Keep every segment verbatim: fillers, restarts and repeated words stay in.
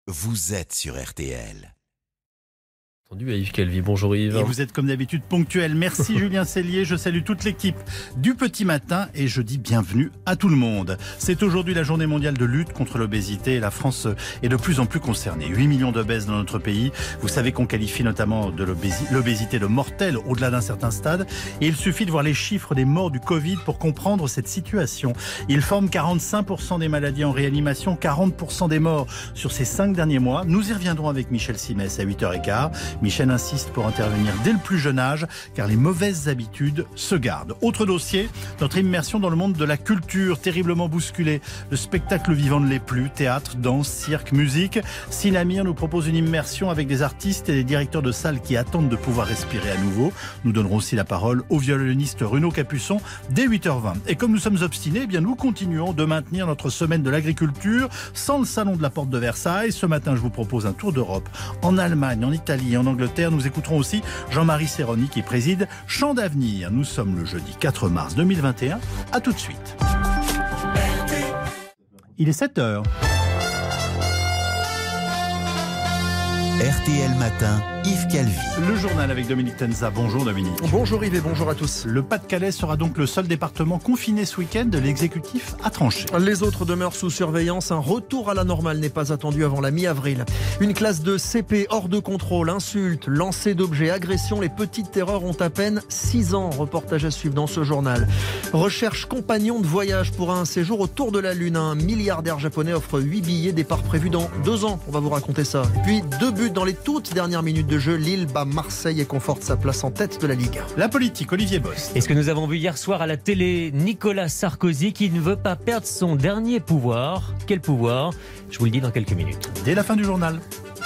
Vous êtes sur R T L. À Yves Calvi. Bonjour Yves. Et vous êtes comme d'habitude ponctuel. Merci Julien Cellier. Je salue toute l'équipe du Petit Matin et je dis bienvenue à tout le monde. C'est aujourd'hui la journée mondiale de lutte contre l'obésité et la France est de plus en plus concernée. huit millions d'obèses dans notre pays. Vous savez qu'on qualifie notamment de l'obésité, l'obésité de mortelle au-delà d'un certain stade. Et il suffit de voir les chiffres des morts du Covid pour comprendre cette situation. Ils forment quarante-cinq pour cent des maladies en réanimation, quarante pour cent des morts sur ces cinq derniers mois. Nous y reviendrons avec Michel Simès à huit heures quinze. Michel insiste pour intervenir dès le plus jeune âge, car les mauvaises habitudes se gardent. Autre dossier, notre immersion dans le monde de la culture, terriblement bousculée. Le spectacle vivant ne l'est plus. Théâtre, danse, cirque, musique. Sinamir nous propose une immersion avec des artistes et des directeurs de salles qui attendent de pouvoir respirer à nouveau. Nous donnerons aussi la parole au violoniste Renaud Capuçon dès huit heures vingt. Et comme nous sommes obstinés, eh bien nous continuons de maintenir notre semaine de l'agriculture sans le salon de la Porte de Versailles. Ce matin, je vous propose un tour d'Europe en Allemagne, en Italie, en Angleterre. Nous écouterons aussi Jean-Marie Serroni qui préside Champ d'avenir. Nous sommes le jeudi quatre mars deux mille vingt et un. À tout de suite. Il est sept heures. R T L Matin, Yves Calvi. Le journal avec Dominique Tenza. Bonjour Dominique. Bonjour Yves et bonjour à tous. Le Pas-de-Calais sera donc le seul département confiné ce week-end. L'exécutif a tranché. Les autres demeurent sous surveillance. Un retour à la normale n'est pas attendu avant la mi-avril. Une classe de C P hors de contrôle, insultes, lancers d'objets, agressions. Les petites terreurs ont à peine six ans. Reportage à suivre dans ce journal. Recherche compagnon de voyage pour un séjour autour de la Lune. Un milliardaire japonais offre huit billets, départ prévu dans deux ans. On va vous raconter ça. Et puis deux buts dans les toutes dernières minutes de jeu. Lille bat Marseille et conforte sa place en tête de la Ligue. La politique, Olivier Bost. Et ce que nous avons vu hier soir à la télé, Nicolas Sarkozy qui ne veut pas perdre son dernier pouvoir. Quel pouvoir ? Je vous le dis dans quelques minutes. Dès la fin du journal.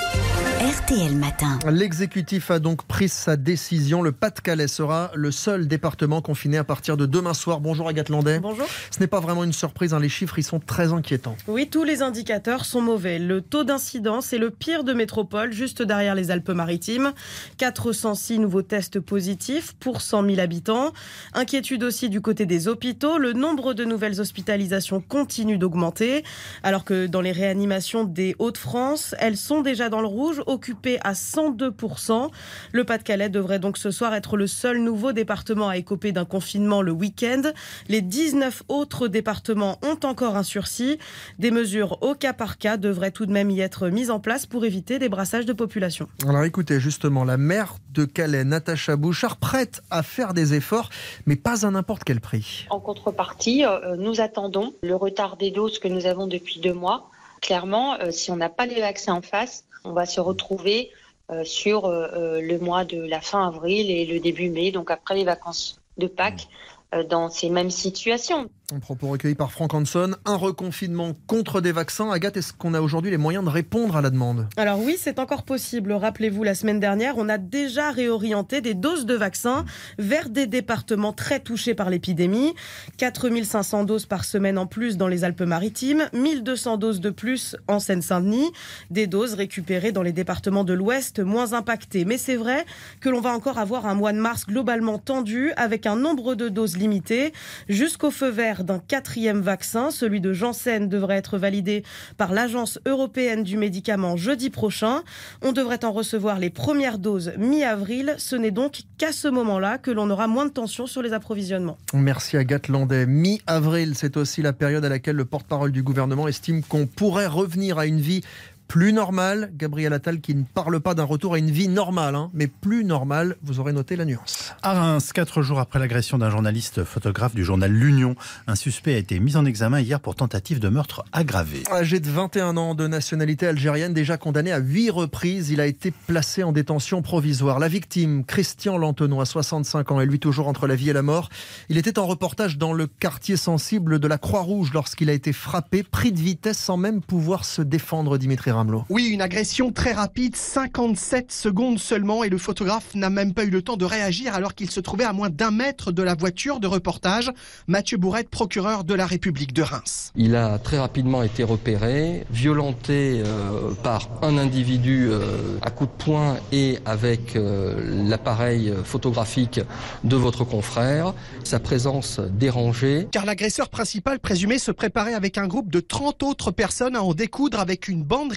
R T L Matin. L'exécutif a donc pris sa décision. Le Pas-de-Calais sera le seul département confiné à partir de demain soir. Bonjour Agathe Landais. Bonjour. Ce n'est pas vraiment une surprise, hein. Les chiffres ils sont très inquiétants. Oui, tous les indicateurs sont mauvais. Le taux d'incidence est le pire de métropole, juste derrière les Alpes-Maritimes. quatre cent six nouveaux tests positifs pour cent mille habitants. Inquiétude aussi du côté des hôpitaux. Le nombre de nouvelles hospitalisations continue d'augmenter, alors que dans les réanimations des Hauts-de-France, elles sont déjà dans le rouge, occupé à cent deux pour cent. Le Pas-de-Calais devrait donc ce soir être le seul nouveau département à écoper d'un confinement le week-end. Les dix-neuf autres départements ont encore un sursis. Des mesures au cas par cas devraient tout de même y être mises en place pour éviter des brassages de population. Alors écoutez, justement, la maire de Calais, Natacha Bouchard, prête à faire des efforts, mais pas à n'importe quel prix. En contrepartie, euh, nous attendons le retard des doses que nous avons depuis deux mois. Clairement, euh, si on n'a pas les vaccins en face, on va se retrouver euh, sur euh, le mois de la fin avril et le début mai, donc après les vacances de Pâques, euh, dans ces mêmes situations. Un propos recueilli par Franck Hanson. Un reconfinement contre des vaccins. Agathe, est-ce qu'on a aujourd'hui les moyens de répondre à la demande ? Alors oui, c'est encore possible. Rappelez-vous, la semaine dernière, on a déjà réorienté des doses de vaccins vers des départements très touchés par l'épidémie. quatre mille cinq cents doses par semaine en plus dans les Alpes-Maritimes, mille deux cents doses de plus en Seine-Saint-Denis. Des doses récupérées dans les départements de l'Ouest moins impactés. Mais c'est vrai que l'on va encore avoir un mois de mars globalement tendu avec un nombre de doses limité jusqu'au feu vert d'un quatrième vaccin. Celui de Janssen devrait être validé par l'Agence européenne du médicament jeudi prochain. On devrait en recevoir les premières doses mi-avril. Ce n'est donc qu'à ce moment-là que l'on aura moins de tension sur les approvisionnements. Merci Agathe Landais. Mi-avril, c'est aussi la période à laquelle le porte-parole du gouvernement estime qu'on pourrait revenir à une vie plus normale. Gabriel Attal qui ne parle pas d'un retour à une vie normale, hein, mais plus normale. Vous aurez noté la nuance. À Reims, quatre jours après l'agression d'un journaliste photographe du journal L'Union, un suspect a été mis en examen hier pour tentative de meurtre aggravé. Âgé de vingt et un ans, de nationalité algérienne, déjà condamné à huit reprises, il a été placé en détention provisoire. La victime, Christian Lantenois, soixante-cinq ans, et lui toujours entre la vie et la mort. Il était en reportage dans le quartier sensible de la Croix-Rouge lorsqu'il a été frappé, pris de vitesse sans même pouvoir se défendre, Dimitri Ramelot. Oui, une agression très rapide, cinquante-sept secondes seulement, et le photographe n'a même pas eu le temps de réagir alors qu'il se trouvait à moins d'un mètre de la voiture de reportage. Mathieu Bourrette, procureur de la République de Reims. Il a très rapidement été repéré, violenté euh, par un individu euh, à coups de poing et avec euh, l'appareil photographique de votre confrère. Sa présence dérangée. Car l'agresseur principal présumé se préparait avec un groupe de trente autres personnes à en découdre avec une bande rivale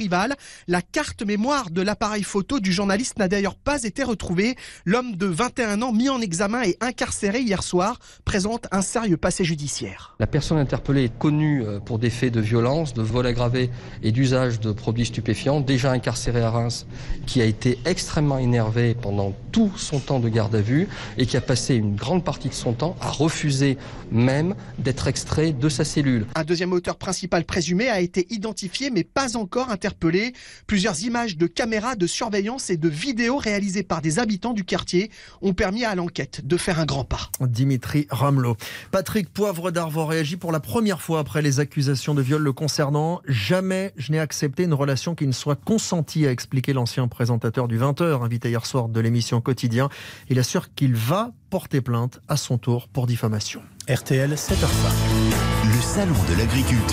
festival. La carte mémoire de l'appareil photo du journaliste n'a d'ailleurs pas été retrouvée. L'homme de vingt et un ans mis en examen et incarcéré hier soir présente un sérieux passé judiciaire. La personne interpellée est connue pour des faits de violence, de vol aggravé et d'usage de produits stupéfiants, déjà incarcéré à Reims, qui a été extrêmement énervé pendant tout son temps de garde à vue et qui a passé une grande partie de son temps à refuser même d'être extrait de sa cellule. Un deuxième auteur principal présumé a été identifié mais pas encore interpellé. Plusieurs images de caméras de surveillance et de vidéos réalisées par des habitants du quartier ont permis à l'enquête de faire un grand pas. Dimitri Ramelot. Patrick Poivre d'Arvor réagit pour la première fois après les accusations de viol le concernant. Jamais je n'ai accepté une relation qui ne soit consentie, a expliqué l'ancien présentateur du vingt heures, invité hier soir de l'émission Quotidien. Il assure qu'il va porter plainte à son tour pour diffamation. R T L, sept heures cinq. Le salon de l'agriculture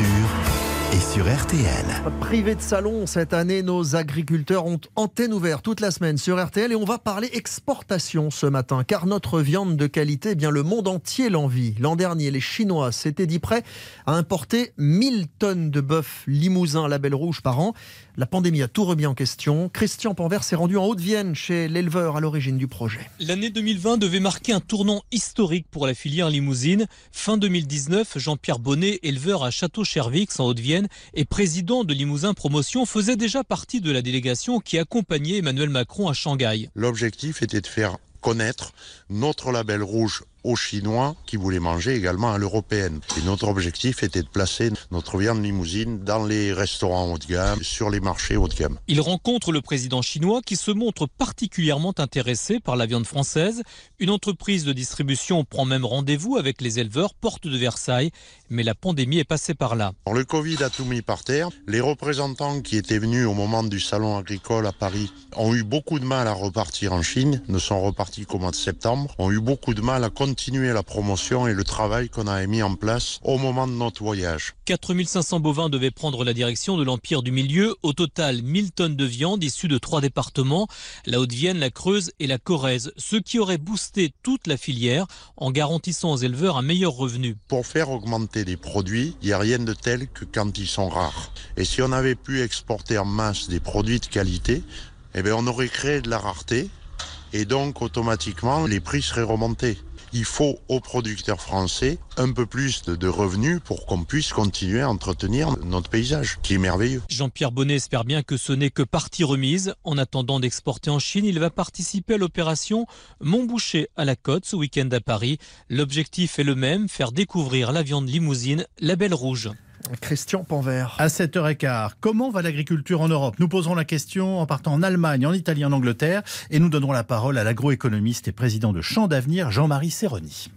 est sur R T L. Privé de salon, cette année, nos agriculteurs ont antenne ouverte toute la semaine sur R T L et on va parler exportation ce matin, car notre viande de qualité, eh bien le monde entier l'envie. L'an dernier, les Chinois s'étaient dit prêts à importer mille tonnes de bœuf limousin label rouge par an. La pandémie a tout remis en question. Christian Panvert s'est rendu en Haute-Vienne chez l'éleveur à l'origine du projet. L'année deux mille vingt devait marquer un tournant historique pour la filière limousine. Fin deux mille dix-neuf, Jean-Pierre Bonnet, éleveur à Château-Chervix en Haute-Vienne et président de Limousin Promotion, faisait déjà partie de la délégation qui accompagnait Emmanuel Macron à Shanghai. L'objectif était de faire connaître notre label rouge aux Chinois qui voulaient manger également à l'européenne. Et notre objectif était de placer notre viande limousine dans les restaurants haut de gamme, sur les marchés haut de gamme. Il rencontre le président chinois qui se montre particulièrement intéressé par la viande française. Une entreprise de distribution prend même rendez-vous avec les éleveurs porte de Versailles, mais la pandémie est passée par là. Alors, le Covid a tout mis par terre. Les représentants qui étaient venus au moment du salon agricole à Paris ont eu beaucoup de mal à repartir en Chine, ne sont repartis qu'au mois de septembre, ont eu beaucoup de mal à continuer la promotion et le travail qu'on avait mis en place au moment de notre voyage. quatre mille cinq cents bovins devaient prendre la direction de l'Empire du Milieu. Au total, mille tonnes de viande issues de trois départements, la Haute-Vienne, la Creuse et la Corrèze, ce qui aurait boosté toute la filière en garantissant aux éleveurs un meilleur revenu. Pour faire augmenter des produits, il n'y a rien de tel que quand ils sont rares. Et si on avait pu exporter en masse des produits de qualité, eh bien on aurait créé de la rareté et donc automatiquement les prix seraient remontés. Il faut aux producteurs français un peu plus de, de revenus pour qu'on puisse continuer à entretenir notre paysage, qui est merveilleux. Jean-Pierre Bonnet espère bien que ce n'est que partie remise. En attendant d'exporter en Chine, il va participer à l'opération Montboucher à la Côte ce week-end à Paris. L'objectif est le même, faire découvrir la viande limousine label rouge. Christian Panvert. À sept heures quinze, comment va l'agriculture en Europe? Nous poserons la question en partant en Allemagne, en Italie, en Angleterre et nous donnerons la parole à l'agroéconomiste et président de Champs d'Avenir, Jean-Marie Serroni.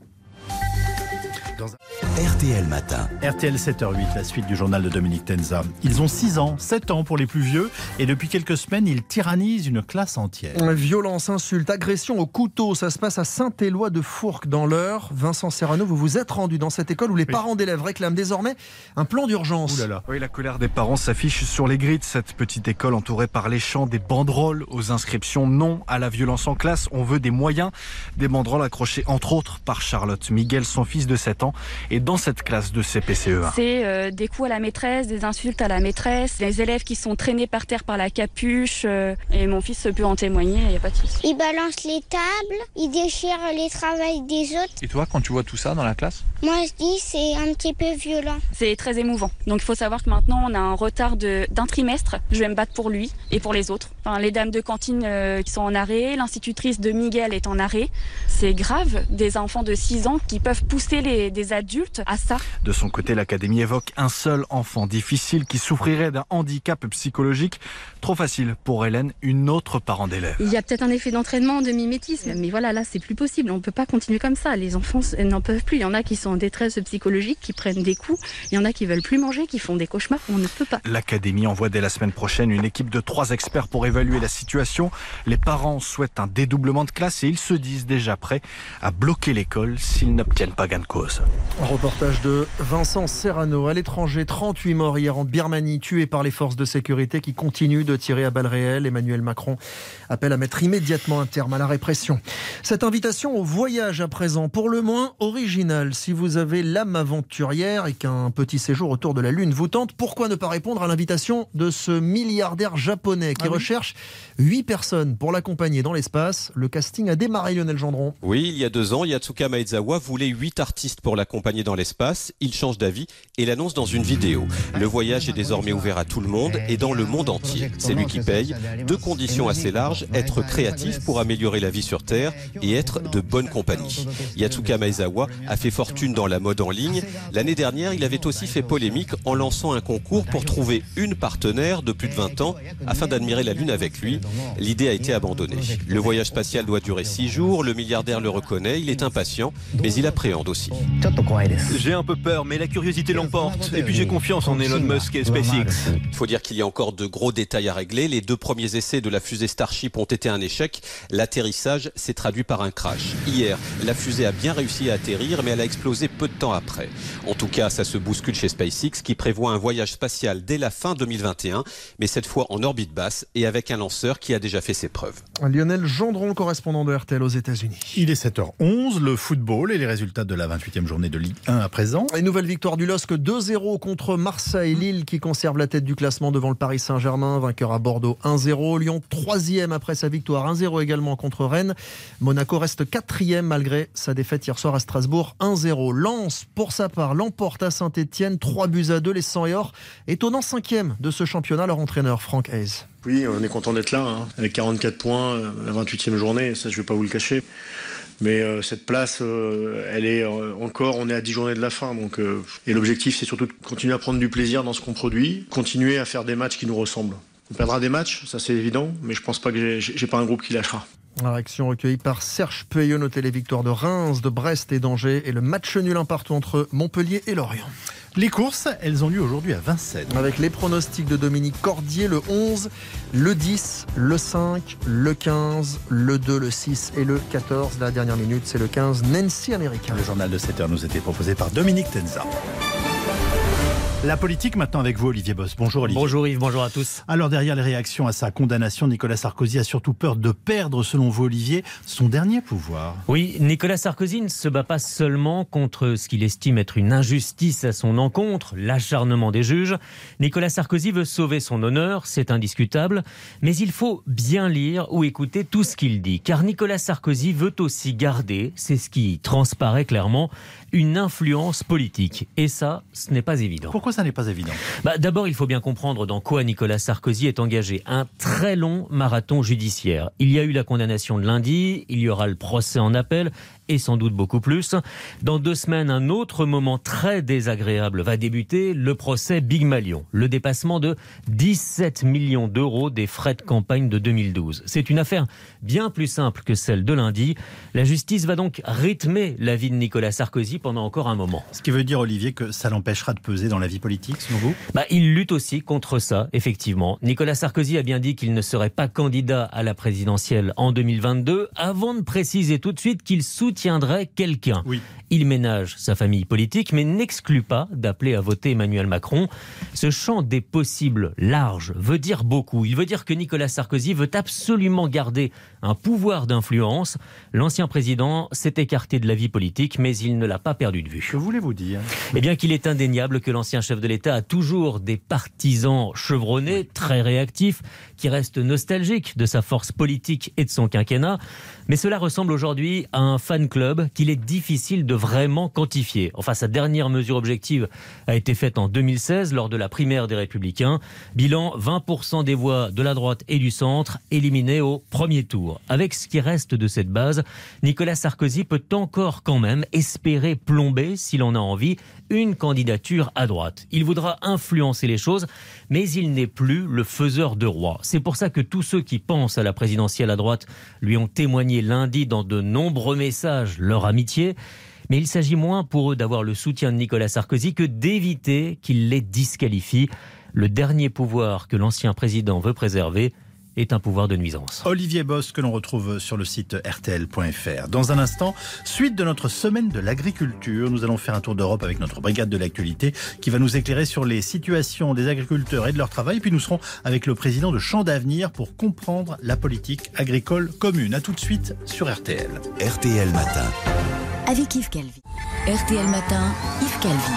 R T L Matin. R T L sept heures huit, la suite du journal de Dominique Tenza. Ils ont six ans, sept ans pour les plus vieux et depuis quelques semaines, ils tyrannisent une classe entière. Violence, insultes, agression au couteau, ça se passe à Saint-Éloi de Fourques dans l'Eure. Vincent Serrano, vous vous êtes rendu dans cette école où les oui. parents d'élèves réclament désormais un plan d'urgence. Ouh là là. Oui, la colère des parents s'affiche sur les grilles de cette petite école entourée par les champs, des banderoles aux inscriptions non à la violence en classe. On veut des moyens, des banderoles accrochées entre autres par Charlotte Miguel, son fils de sept ans, et dans cette classe de C P C E un. C'est euh, des coups à la maîtresse, des insultes à la maîtresse, des élèves qui sont traînés par terre par la capuche, euh, et mon fils peut en témoigner, il n'y a pas de souci. Il balance les tables, il déchire les travails des autres. Et toi, quand tu vois tout ça dans la classe? Moi, je dis c'est un petit peu violent. C'est très émouvant. Donc il faut savoir que maintenant, on a un retard de, d'un trimestre. Je vais me battre pour lui et pour les autres. Enfin, les dames de cantine euh, qui sont en arrêt, l'institutrice de Miguel est en arrêt. C'est grave, des enfants de six ans qui peuvent pousser les, des adultes à ça. De son côté, l'académie évoque un seul enfant difficile qui souffrirait d'un handicap psychologique. Trop facile pour Hélène, une autre parent d'élève. Il y a peut-être un effet d'entraînement, de mimétisme, mais voilà, là, c'est plus possible. On ne peut pas continuer comme ça. Les enfants n'en peuvent plus. Il y en a qui sont en détresse psychologique, qui prennent des coups. Il y en a qui veulent plus manger, qui font des cauchemars. On ne peut pas. L'académie envoie dès la semaine prochaine une équipe de trois experts pour évaluer la situation. Les parents souhaitent un dédoublement de classe et ils se disent déjà prêts à bloquer l'école s'ils n'obtiennent pas gain de cause. Un reportage de Vincent Serrano. À l'étranger, trente-huit morts hier en Birmanie, tués par les forces de sécurité qui continuent de tirer à balles réelles. Emmanuel Macron appelle à mettre immédiatement un terme à la répression. Cette invitation au voyage à présent, pour le moins originale, si vous vous avez l'âme aventurière et qu'un petit séjour autour de la Lune vous tente, pourquoi ne pas répondre à l'invitation de ce milliardaire japonais qui ah oui. recherche huit personnes pour l'accompagner dans l'espace. Le casting a démarré, Lionel Gendron. Oui, il y a deux ans, Yatsuka Maezawa voulait huit artistes pour l'accompagner dans l'espace. Il change d'avis et l'annonce dans une vidéo. Le voyage est désormais ouvert à tout le monde et dans le monde entier. C'est lui qui paye. Deux conditions assez larges, être créatif pour améliorer la vie sur Terre et être de bonne compagnie. Yatsuka Maezawa a fait fortune dans la mode en ligne. L'année dernière, il avait aussi fait polémique en lançant un concours pour trouver une partenaire de plus de vingt ans afin d'admirer la Lune avec lui. L'idée a été abandonnée. Le voyage spatial doit durer six jours. Le milliardaire le reconnaît. Il est impatient, mais il appréhende aussi. J'ai un peu peur, mais la curiosité l'emporte. Et puis j'ai confiance en Elon Musk et SpaceX. Il faut dire qu'il y a encore de gros détails à régler. Les deux premiers essais de la fusée Starship ont été un échec. L'atterrissage s'est traduit par un crash. Hier, la fusée a bien réussi à atterrir, mais elle a explosé peu de temps après. En tout cas, ça se bouscule chez SpaceX qui prévoit un voyage spatial dès la fin deux mille vingt et un, mais cette fois en orbite basse et avec un lanceur qui a déjà fait ses preuves. Lionel Gendron, correspondant de R T L aux États-Unis. Il est sept heures onze, le football et les résultats de la vingt-huitième journée de Ligue un à présent. Une nouvelle victoire du L O S C deux zéro contre Marseille. Lille qui conserve la tête du classement devant le Paris Saint-Germain, vainqueur à Bordeaux un zéro. Lyon troisième après sa victoire un zéro également contre Rennes. Monaco reste quatrième malgré sa défaite hier soir à Strasbourg un zéro. Lens, pour sa part, l'emporte à Saint-Etienne trois buts à deux. Les cent et or étonnant cinquième de ce championnat, leur entraîneur Franck Hayes. Oui, on est content d'être là, hein, avec quarante-quatre points, la vingt-huitième journée, ça je ne vais pas vous le cacher. Mais euh, cette place, euh, elle est euh, encore, on est à dix journées de la fin. Donc, euh, et l'objectif, c'est surtout de continuer à prendre du plaisir dans ce qu'on produit, continuer à faire des matchs qui nous ressemblent. On perdra des matchs, ça c'est évident, mais je pense pas que j'ai, j'ai pas un groupe qui lâchera. La réaction recueillie par Serge Peyeux, notez les victoires de Reims, de Brest et d'Angers et le match nul un partout entre Montpellier et Lorient. Les courses, elles ont lieu aujourd'hui à Vincennes. Avec les pronostics de Dominique Cordier, le onze, le dix, le cinq, le quinze, le deux, le six et le quatorze. La dernière minute, c'est le quinze, Nancy America. Le journal de sept heures nous était proposé par Dominique Tenza. La politique maintenant avec vous, Olivier Boss. Bonjour Olivier. Bonjour Yves, bonjour à tous. Alors derrière les réactions à sa condamnation, Nicolas Sarkozy a surtout peur de perdre, selon vous Olivier, son dernier pouvoir. Oui, Nicolas Sarkozy ne se bat pas seulement contre ce qu'il estime être une injustice à son encontre, l'acharnement des juges. Nicolas Sarkozy veut sauver son honneur, c'est indiscutable, mais il faut bien lire ou écouter tout ce qu'il dit, car Nicolas Sarkozy veut aussi garder, c'est ce qui transparaît clairement, une influence politique. Et ça, ce n'est pas évident. Pourquoi ça n'est pas évident ? Bah, d'abord, il faut bien comprendre dans quoi Nicolas Sarkozy est engagé. Un très long marathon judiciaire. Il y a eu la condamnation de lundi, il y aura le procès en appel et sans doute beaucoup plus. Dans deux semaines, un autre moment très désagréable va débuter, le procès Big Malion. Le dépassement de dix-sept millions d'euros des frais de campagne de deux mille douze. C'est une affaire bien plus simple que celle de lundi. La justice va donc rythmer la vie de Nicolas Sarkozy pendant encore un moment. Ce qui veut dire, Olivier, que ça l'empêchera de peser dans la vie politique, selon vous ? Bah, il lutte aussi contre ça, effectivement. Nicolas Sarkozy a bien dit qu'il ne serait pas candidat à la présidentielle en deux mille vingt-deux, avant de préciser tout de suite qu'il soutiendrait quelqu'un. Oui. Il ménage sa famille politique, mais n'exclut pas d'appeler à voter Emmanuel Macron. Ce champ des possibles large veut dire beaucoup. Il veut dire que Nicolas Sarkozy veut absolument garder un pouvoir d'influence. L'ancien président s'est écarté de la vie politique, mais il ne l'a pas perdu de vue. Que voulez-vous dire ? Eh bien qu'il est indéniable que l'ancien chef de l'État a toujours des partisans chevronnés, très réactifs, qui restent nostalgiques de sa force politique et de son quinquennat. Mais cela ressemble aujourd'hui à un fan club qu'il est difficile de vraiment quantifier. Enfin, sa dernière mesure objective a été faite en deux mille seize lors de la primaire des Républicains. Bilan, vingt pour cent des voix de la droite et du centre éliminés au premier tour. Avec ce qui reste de cette base, Nicolas Sarkozy peut encore quand même espérer plomber, s'il en a envie, une candidature à droite. Il voudra influencer les choses, mais il n'est plus le faiseur de roi. C'est pour ça que tous ceux qui pensent à la présidentielle à droite lui ont témoigné lundi dans de nombreux messages leur amitié. Mais il s'agit moins pour eux d'avoir le soutien de Nicolas Sarkozy que d'éviter qu'il les disqualifie. Le dernier pouvoir que l'ancien président veut préserver est un pouvoir de nuisance. Olivier Boss, que l'on retrouve sur le site R T L point F R. Dans un instant, suite de notre semaine de l'agriculture, nous allons faire un tour d'Europe avec notre brigade de l'actualité qui va nous éclairer sur les situations des agriculteurs et de leur travail. Et puis nous serons avec le président de Champs d'Avenir pour comprendre la politique agricole commune. A tout de suite sur R T L. R T L Matin. Avec Yves Calvi. R T L Matin, Yves Calvi.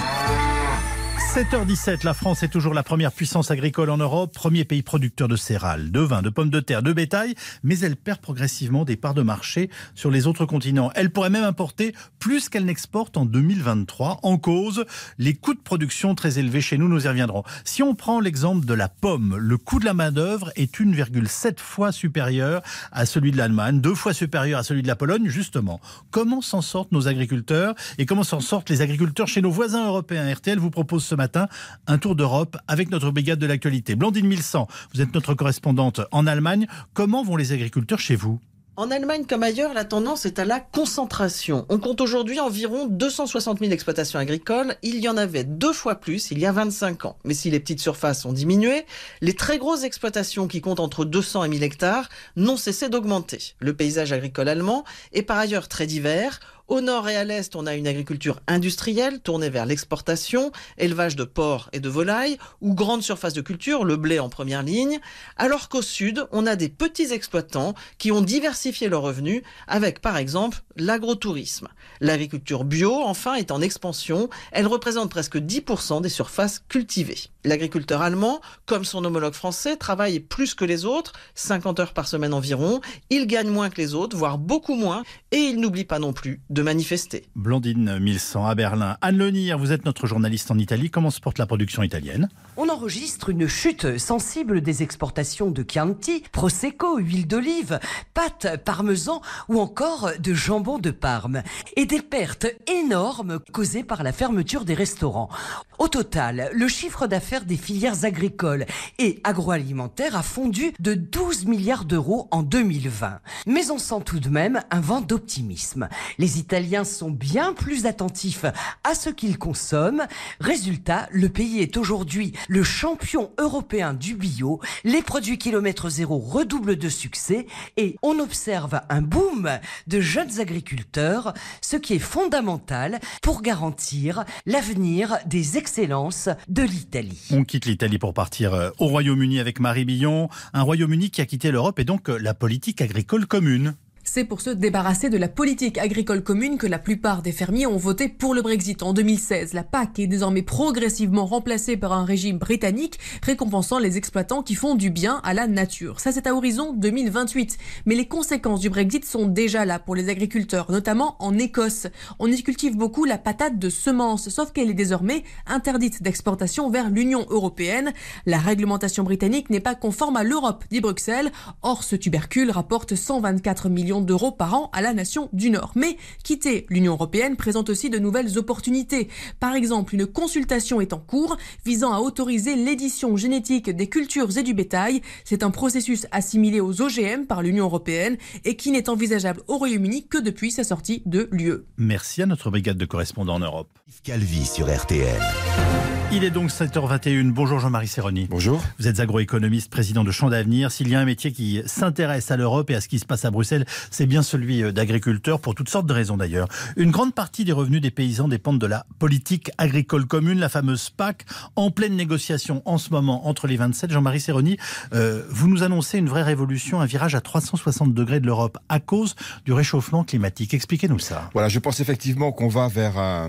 sept heures dix-sept, la France est toujours la première puissance agricole en Europe, premier pays producteur de céréales, de vin, de pommes de terre, de bétail, mais elle perd progressivement des parts de marché sur les autres continents. Elle pourrait même importer plus qu'elle n'exporte en deux mille vingt-trois. En cause, les coûts de production très élevés chez nous, nous y reviendrons. Si on prend l'exemple de la pomme, le coût de la main-d'œuvre est une virgule sept fois supérieur à celui de l'Allemagne, deux fois supérieur à celui de la Pologne, justement. Comment s'en sortent nos agriculteurs et comment s'en sortent les agriculteurs chez nos voisins européens? R T L vous propose ce matin un tour d'Europe avec notre brigade de l'actualité. Blandine Milsan, vous êtes notre correspondante en Allemagne. Comment vont les agriculteurs chez vous? En Allemagne comme ailleurs, la tendance est à la concentration. On compte aujourd'hui environ deux cent soixante mille exploitations agricoles. Il y en avait deux fois plus il y a vingt-cinq ans. Mais si les petites surfaces ont diminué, les très grosses exploitations qui comptent entre deux cents et mille hectares n'ont cessé d'augmenter. Le paysage agricole allemand est par ailleurs très divers. Au nord et à l'est, on a une agriculture industrielle tournée vers l'exportation, élevage de porcs et de volailles, ou grandes surfaces de culture, le blé en première ligne, alors qu'au sud, on a des petits exploitants qui ont diversifié leurs revenus avec, par exemple, l'agrotourisme. L'agriculture bio, enfin, est en expansion. Elle représente presque dix pour cent des surfaces cultivées. L'agriculteur allemand, comme son homologue français, travaille plus que les autres, cinquante heures par semaine environ. Il gagne moins que les autres, voire beaucoup moins, et il n'oublie pas non plus de manifester. Blandine Milsan à Berlin. Anne Lenir, vous êtes notre journaliste en Italie. Comment se porte la production italienne? On enregistre une chute sensible des exportations de Chianti, Prosecco, huile d'olive, pâtes, parmesan ou encore de jambon de Parme. Et des pertes énormes causées par la fermeture des restaurants. Au total, le chiffre d'affaires des filières agricoles et agroalimentaires a fondu de douze milliards d'euros en deux mille vingt. Mais on sent tout de même un vent d'optimisme. Les Italiens sont bien plus attentifs à ce qu'ils consomment. Résultat, le pays est aujourd'hui le champion européen du bio. Les produits kilomètre zéro redoublent de succès et on observe un boom de jeunes agriculteurs, ce qui est fondamental pour garantir l'avenir des excellences de l'Italie. On quitte l'Italie pour partir au Royaume-Uni avec Marie Billon. Un Royaume-Uni qui a quitté l'Europe et donc la politique agricole commune. C'est pour se débarrasser de la politique agricole commune que la plupart des fermiers ont voté pour le Brexit en deux mille seize. La P A C est désormais progressivement remplacée par un régime britannique récompensant les exploitants qui font du bien à la nature. Ça, c'est à horizon deux mille vingt-huit. Mais les conséquences du Brexit sont déjà là pour les agriculteurs, notamment en Écosse. On y cultive beaucoup la patate de semence, sauf qu'elle est désormais interdite d'exportation vers l'Union européenne. La réglementation britannique n'est pas conforme à l'Europe, dit Bruxelles. Or, ce tubercule rapporte cent vingt-quatre millions d'euros par an à la nation du Nord. Mais quitter l'Union européenne présente aussi de nouvelles opportunités. Par exemple, une consultation est en cours visant à autoriser l'édition génétique des cultures et du bétail. C'est un processus assimilé aux O G M par l'Union européenne et qui n'est envisageable au Royaume-Uni que depuis sa sortie de l'U E. Merci à notre brigade de correspondants en Europe. Yves Calvi sur R T L. Il est donc sept heures vingt et une. Bonjour Jean-Marie Serroni. Bonjour. Vous êtes agroéconomiste, président de Champs d'Avenir. S'il y a un métier qui s'intéresse à l'Europe et à ce qui se passe à Bruxelles, c'est bien celui d'agriculteur, pour toutes sortes de raisons d'ailleurs. Une grande partie des revenus des paysans dépendent de la politique agricole commune, la fameuse P A C, en pleine négociation en ce moment entre les vingt-sept. Jean-Marie Serroni, euh, vous nous annoncez une vraie révolution, un virage à trois cent soixante degrés de l'Europe à cause du réchauffement climatique. Expliquez-nous ça. Voilà, je pense effectivement qu'on va vers un...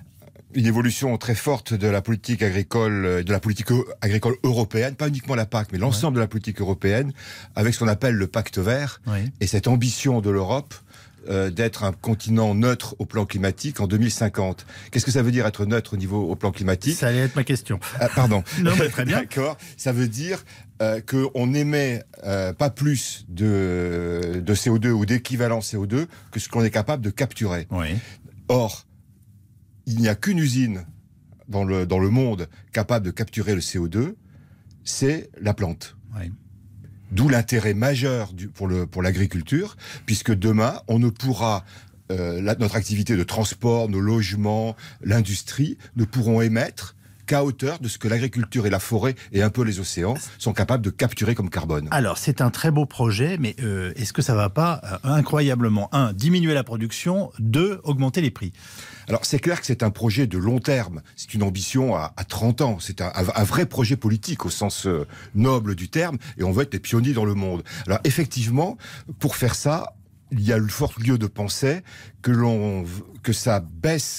une évolution très forte de la politique agricole, de la politique agricole européenne, pas uniquement la P A C, mais l'ensemble ouais. de la politique européenne, avec ce qu'on appelle le pacte vert, oui. et cette ambition de l'Europe euh, d'être un continent neutre au plan climatique en deux mille cinquante. Qu'est-ce que ça veut dire être neutre au niveau au plan climatique? Ça allait être ma question. Ah, pardon. Non, mais très bien. D'accord. Ça veut dire euh, qu'on émet euh, pas plus de, de C O deux ou d'équivalent C O deux que ce qu'on est capable de capturer. Oui. Or, il n'y a qu'une usine dans le, dans le monde capable de capturer le C O deux, c'est la plante. Oui. D'où l'intérêt majeur du, pour, le, pour l'agriculture, puisque demain, on ne pourra, euh, la, notre activité de transport, nos logements, l'industrie, ne pourront émettre qu'à hauteur de ce que l'agriculture et la forêt et un peu les océans sont capables de capturer comme carbone. Alors, c'est un très beau projet, mais euh, est-ce que ça ne va pas euh, incroyablement, un, diminuer la production, deux, augmenter les prix ? Alors, c'est clair que c'est un projet de long terme. C'est une ambition à, à trente ans. C'est un, un vrai projet politique au sens euh, noble du terme, et on veut être les pionniers dans le monde. Alors, effectivement, pour faire ça, il y a le fort lieu de penser que l'on, que ça baisse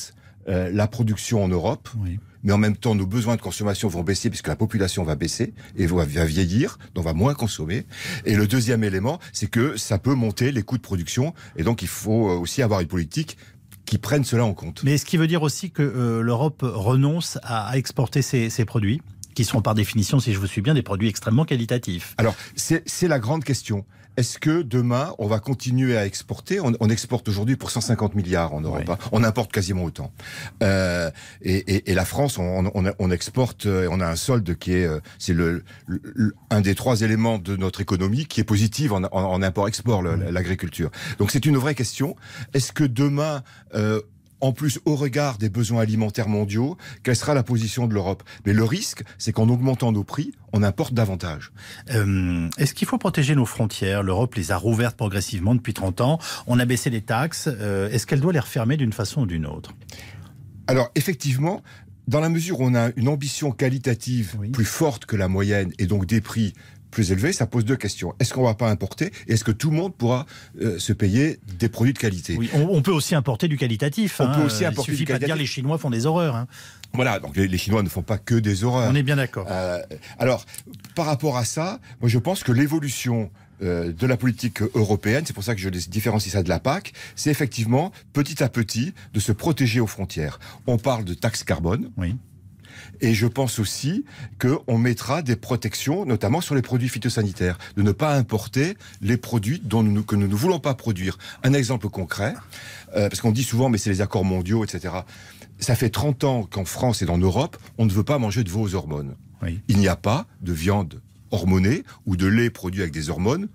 euh, la production en Europe. Oui. Mais en même temps, nos besoins de consommation vont baisser puisque la population va baisser et va vieillir, donc va moins consommer. Et le deuxième élément, c'est que ça peut monter les coûts de production. Et donc, il faut aussi avoir une politique qui prenne cela en compte. Mais ce qui veut dire aussi que euh, l'Europe renonce à, à exporter ses, ses produits, qui sont par définition, si je vous suis bien, des produits extrêmement qualitatifs. Alors, c'est, c'est la grande question. Est-ce que demain, on va continuer à exporter ? on, on exporte aujourd'hui pour cent cinquante milliards en Europe. Oui. Hein. On importe quasiment autant. Euh, et, et, et la France, on, on, on exporte, on a un solde qui est, c'est le, le, un des trois éléments de notre économie qui est positif en, en, en import-export, le, oui. l'agriculture. Donc c'est une vraie question. Est-ce que demain, euh, en plus, au regard des besoins alimentaires mondiaux, quelle sera la position de l'Europe ? Mais le risque, c'est qu'en augmentant nos prix, on importe davantage. Euh, est-ce qu'il faut protéger nos frontières ? L'Europe les a rouvertes progressivement depuis trente ans. On a baissé les taxes. Euh, est-ce qu'elle doit les refermer d'une façon ou d'une autre ? Alors, effectivement, dans la mesure où on a une ambition qualitative oui. plus forte que la moyenne et donc des prix plus élevé, ça pose deux questions. Est-ce qu'on ne va pas importer ? Et est-ce que tout le monde pourra euh, se payer des produits de qualité ? Oui, on, on peut aussi importer du qualitatif. On hein. peut aussi importer Il suffit du pas de dire les Chinois font des horreurs. Hein. Voilà, donc les, les Chinois ne font pas que des horreurs. On est bien d'accord. Euh, alors, par rapport à ça, moi je pense que l'évolution euh, de la politique européenne, c'est pour ça que je différencie ça de la P A C, c'est effectivement, petit à petit, de se protéger aux frontières. On parle de taxe carbone. Oui. Et je pense aussi qu'on mettra des protections, notamment sur les produits phytosanitaires, de ne pas importer les produits dont nous, que nous ne voulons pas produire. Un exemple concret, euh, parce qu'on dit souvent, mais c'est les accords mondiaux, et cetera. Ça fait trente ans qu'en France et en Europe, on ne veut pas manger de veaux hormones. Oui. Il n'y a pas de viande hormonée ou de lait produit avec des hormones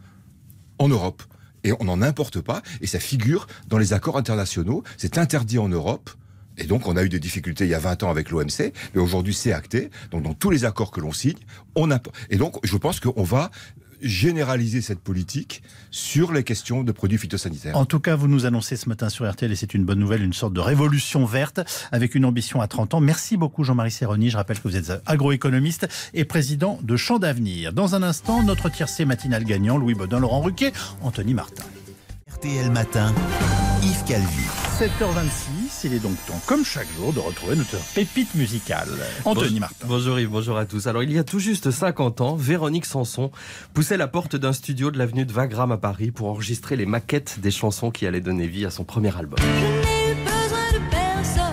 en Europe. Et on n'en importe pas, et ça figure dans les accords internationaux. C'est interdit en Europe. Et donc, on a eu des difficultés il y a vingt ans avec l'O M C, mais aujourd'hui, c'est acté. Donc, dans tous les accords que l'on signe, on a... Et donc, je pense qu'on va généraliser cette politique sur les questions de produits phytosanitaires. En tout cas, vous nous annoncez ce matin sur R T L, et c'est une bonne nouvelle, une sorte de révolution verte avec une ambition à trente ans. Merci beaucoup Jean-Marie Serroni. Je rappelle que vous êtes agroéconomiste et président de Champs d'Avenir. Dans un instant, notre tiercé matinal gagnant, Louis Baudin, Laurent Ruquier, Anthony Martin. R T L Matin, Yves Calvi. sept heures vingt-six, il est donc temps, comme chaque jour, de retrouver notre pépite musicale. Anthony bon, Martin. Bonjour Yves, bonjour à tous. Alors, il y a tout juste cinquante ans, Véronique Sanson poussait la porte d'un studio de l'avenue de Wagram à Paris pour enregistrer les maquettes des chansons qui allaient donner vie à son premier album. Je n'ai eu besoin de personne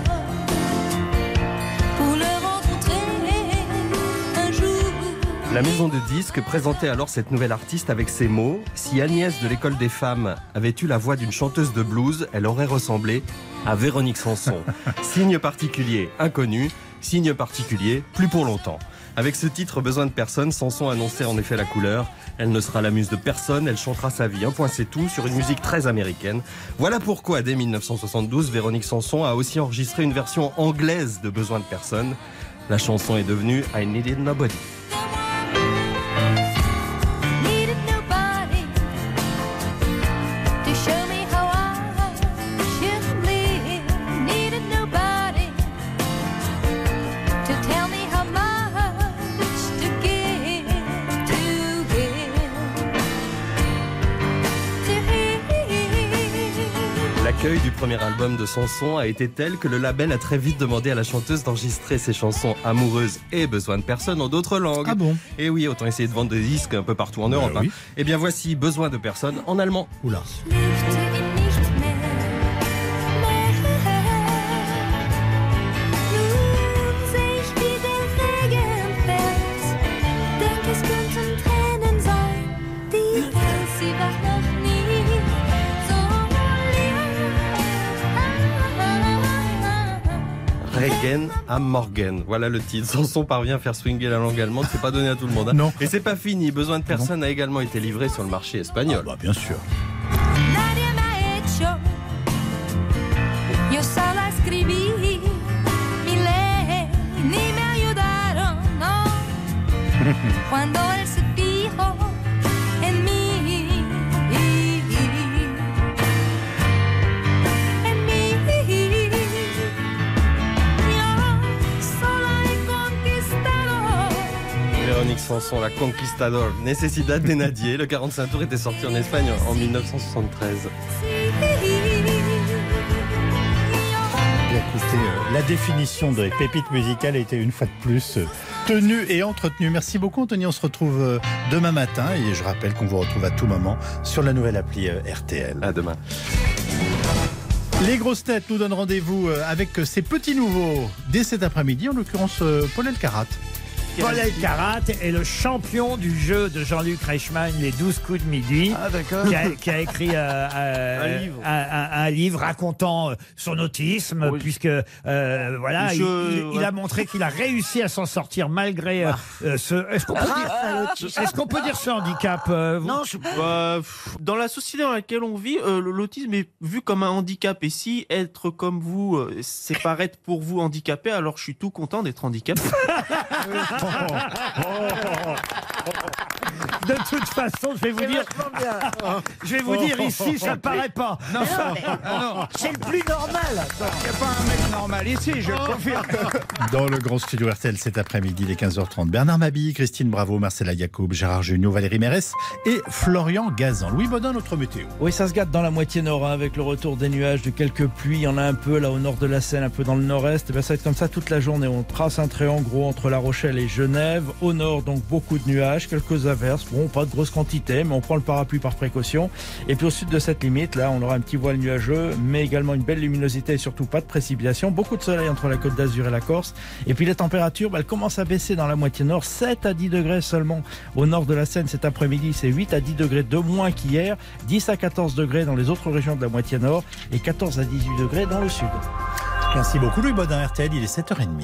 pour le rencontrer un jour. La maison de disques présentait alors cette nouvelle artiste avec ces mots. Si Agnès de l'école des femmes avait eu la voix d'une chanteuse de blues, elle aurait ressemblé à Véronique Sanson. Signe particulier, inconnu. Signe particulier, plus pour longtemps. Avec ce titre, Besoin de personne, Sanson annonçait en effet la couleur. Elle ne sera la muse de personne, elle chantera sa vie. Un point c'est tout, sur une musique très américaine. Voilà pourquoi, dès mille neuf cent soixante-douze, Véronique Sanson a aussi enregistré une version anglaise de Besoin de personne. La chanson est devenue I Needed Nobody. L'accueil du premier album de Sanson a été tel que le label a très vite demandé à la chanteuse d'enregistrer ses chansons amoureuses et Besoin de personne en d'autres langues. Ah bon ? Et oui, autant essayer de vendre des disques un peu partout en Europe. Euh, oui. hein. Et bien voici Besoin de personne en allemand. Oula. Regen am Morgen. Voilà le titre. Sanson parvient à faire swinger la langue allemande. C'est pas donné à tout le monde. Hein. Non. Et c'est pas fini. Besoin de personne a également été livré sur le marché espagnol. Ah bah bien sûr. Véronique Sanson, la Conquistador, Necesidad de Nadie. Le quarante-cinq tours était sorti en Espagne en mille neuf cent soixante-treize. Bien Écoutez, euh, la définition de pépite musicale a été une fois de plus euh, tenue et entretenue. Merci beaucoup Anthony, on se retrouve euh, demain matin et je rappelle qu'on vous retrouve à tout moment sur la nouvelle appli euh, R T L. À demain. Les grosses têtes nous donnent rendez-vous euh, avec ces petits nouveaux dès cet après-midi, en l'occurrence euh, Paul Elkarat. Paul Elkarat est le champion du jeu de Jean-Luc Reichmann, Les douze coups de midi, Ah, d'accord. qui, a, qui a écrit euh, euh, Un livre. un, un- un livre racontant euh, son autisme, Oui. puisque euh, voilà, il, Je- il- il ouais. a montré qu'il a réussi à s'en sortir malgré euh, euh, ce. Est-ce qu'on peut, Ah, dire, est-ce qu'on peut dire ce handicap euh, vous Non, je- bah, pff, dans la société dans laquelle on vit, euh, l'autisme est vu comme un handicap. Et si être comme vous, euh, c'est paraître pour vous handicapé, alors je suis tout content d'être handicapé. De toute façon, je vais vous dire, je vais vous dire ici, ça ne paraît pas. Non, non, C'est le plus normal. il n'y a pas un mec normal ici, je confirme. Dans le grand studio R T L cet après-midi, les quinze heures trente, Bernard Mabille, Christine Bravo, Marcella Yacoub, Gérard Jugnot, Valérie Mérès et Florian Gazan. Louis Baudin, notre météo. Oui, ça se gâte dans la moitié nord, hein, avec le retour des nuages, de quelques pluies. Il y en a un peu là au nord de la Seine, un peu dans le nord-est. Et bien, ça va être comme ça toute la journée. On trace un trait en gros entre La Rochelle et Genève. Au nord, donc beaucoup de nuages, quelques averses. Bon, pas de grosses quantités, mais on prend le parapluie par précaution. Et puis au sud de cette limite, là, on aura un petit voile nuageux, mais également une belle luminosité et surtout pas de précipitation. Beaucoup de soleil entre la Côte d'Azur et la Corse. Et puis les températures, bah, elles commencent à baisser dans la moitié nord. sept à dix degrés seulement au nord de la Seine cet après-midi. C'est huit à dix degrés de moins qu'hier. dix à quatorze degrés dans les autres régions de la moitié nord et quatorze à dix-huit degrés dans le sud. Merci beaucoup Louis Baudin, R T L, il est sept heures trente.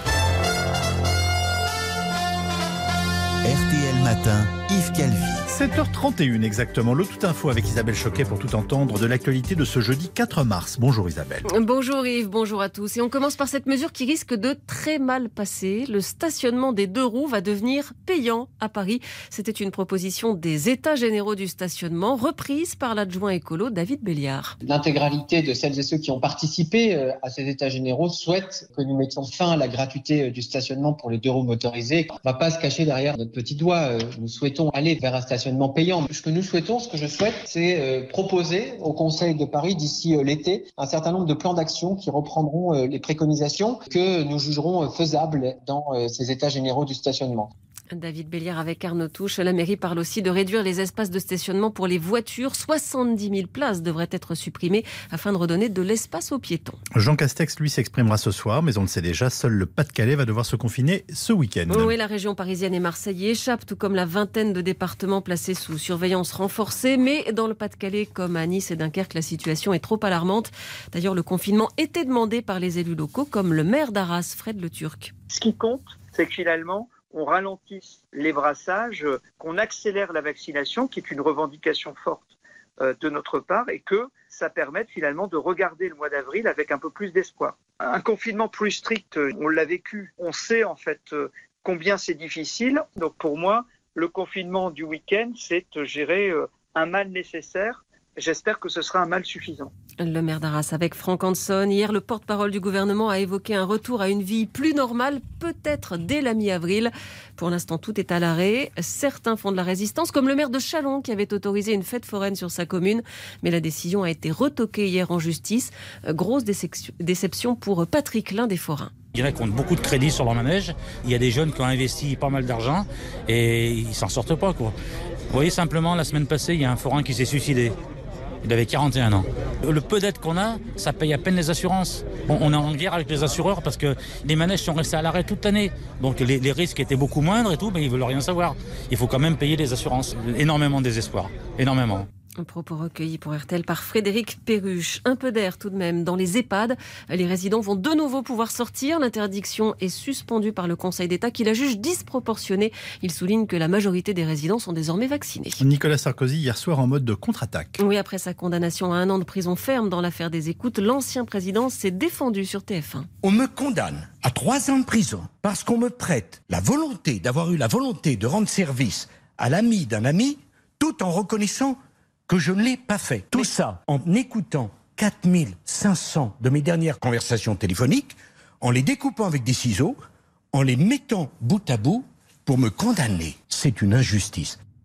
R T L Matin, Yves Calvi. sept heures trente et une exactement, le Tout Info avec Isabelle Choquet pour tout entendre de l'actualité de ce jeudi quatre mars. Bonjour Isabelle. Bonjour Yves, bonjour à tous. Et on commence par cette mesure qui risque de très mal passer. Le stationnement des deux roues va devenir payant à Paris. C'était une proposition des États généraux du stationnement, reprise par l'adjoint écolo David Béliard. L'intégralité de celles et ceux qui ont participé euh, à ces états généraux souhaitent que nous mettions fin à la gratuité euh, du stationnement pour les deux roues motorisées. On ne va pas se cacher derrière notre petit doigt. Euh, Nous souhaitons aller vers un stationnement payant. Ce que nous souhaitons, ce que je souhaite, c'est euh, proposer au Conseil de Paris d'ici euh, l'été un certain nombre de plans d'action qui reprendront euh, les préconisations que nous jugerons euh, faisables dans euh, ces états généraux du stationnement. David Béliard avec Arnaud Touche. La mairie parle aussi de réduire les espaces de stationnement pour les voitures. soixante-dix mille places devraient être supprimées afin de redonner de l'espace aux piétons. Jean Castex, lui, s'exprimera ce soir, mais on le sait déjà, seul le Pas-de-Calais va devoir se confiner ce week-end. Oui, la région parisienne et Marseille y échappent, tout comme la vingtaine de départements placés sous surveillance renforcée. Mais dans le Pas-de-Calais, comme à Nice et Dunkerque, la situation est trop alarmante. D'ailleurs, le confinement était demandé par les élus locaux, comme le maire d'Arras, Fred Le Turc. Ce qui compte, c'est que finalement, on ralentisse les brassages, qu'on accélère la vaccination, qui est une revendication forte euh, de notre part, et que ça permette finalement de regarder le mois d'avril avec un peu plus d'espoir. Un confinement plus strict, on l'a vécu, on sait en fait euh, combien c'est difficile. Donc pour moi, le confinement du week-end, c'est euh, gérer euh, un mal nécessaire. J'espère que ce sera un mal suffisant. Le maire d'Arras avec Franck Hanson. Hier, le porte-parole du gouvernement a évoqué un retour à une vie plus normale, peut-être dès la mi-avril. Pour l'instant, tout est à l'arrêt. Certains font de la résistance, comme le maire de Châlons qui avait autorisé une fête foraine sur sa commune. Mais la décision a été retoquée hier en justice. Grosse déception pour Patrick, l'un des forains. Il y en a qui ont beaucoup de crédits sur leur manège. Il y a des jeunes qui ont investi pas mal d'argent et ils s'en sortent pas, quoi. Vous voyez, simplement, la semaine passée, il y a un forain qui s'est suicidé. Il avait quarante et un ans. Le peu d'aide qu'on a, ça paye à peine les assurances. On, on est en guerre avec les assureurs parce que les manèges sont restés à l'arrêt toute l'année. Donc les, les risques étaient beaucoup moindres et tout, mais ils ne veulent rien savoir. Il faut quand même payer les assurances. Énormément de désespoir. Énormément. Un propos recueilli pour R T L par Frédéric Perruche. Un peu d'air tout de même dans les EHPAD. Les résidents vont de nouveau pouvoir sortir. L'interdiction est suspendue par le Conseil d'État qui la juge disproportionnée. Il souligne que la majorité des résidents sont désormais vaccinés. Nicolas Sarkozy hier soir en mode de contre-attaque. Oui, après sa condamnation à un an de prison ferme dans l'affaire des écoutes, l'ancien président s'est défendu sur T F un. On me condamne à trois ans de prison parce qu'on me prête la volonté d'avoir eu la volonté de rendre service à l'ami d'un ami tout en reconnaissant que je ne l'ai pas fait. Tout ça en écoutant quatre mille cinq cents de mes dernières conversations téléphoniques, en les découpant avec des ciseaux, en les mettant bout à bout pour me condamner. C'est une injustice.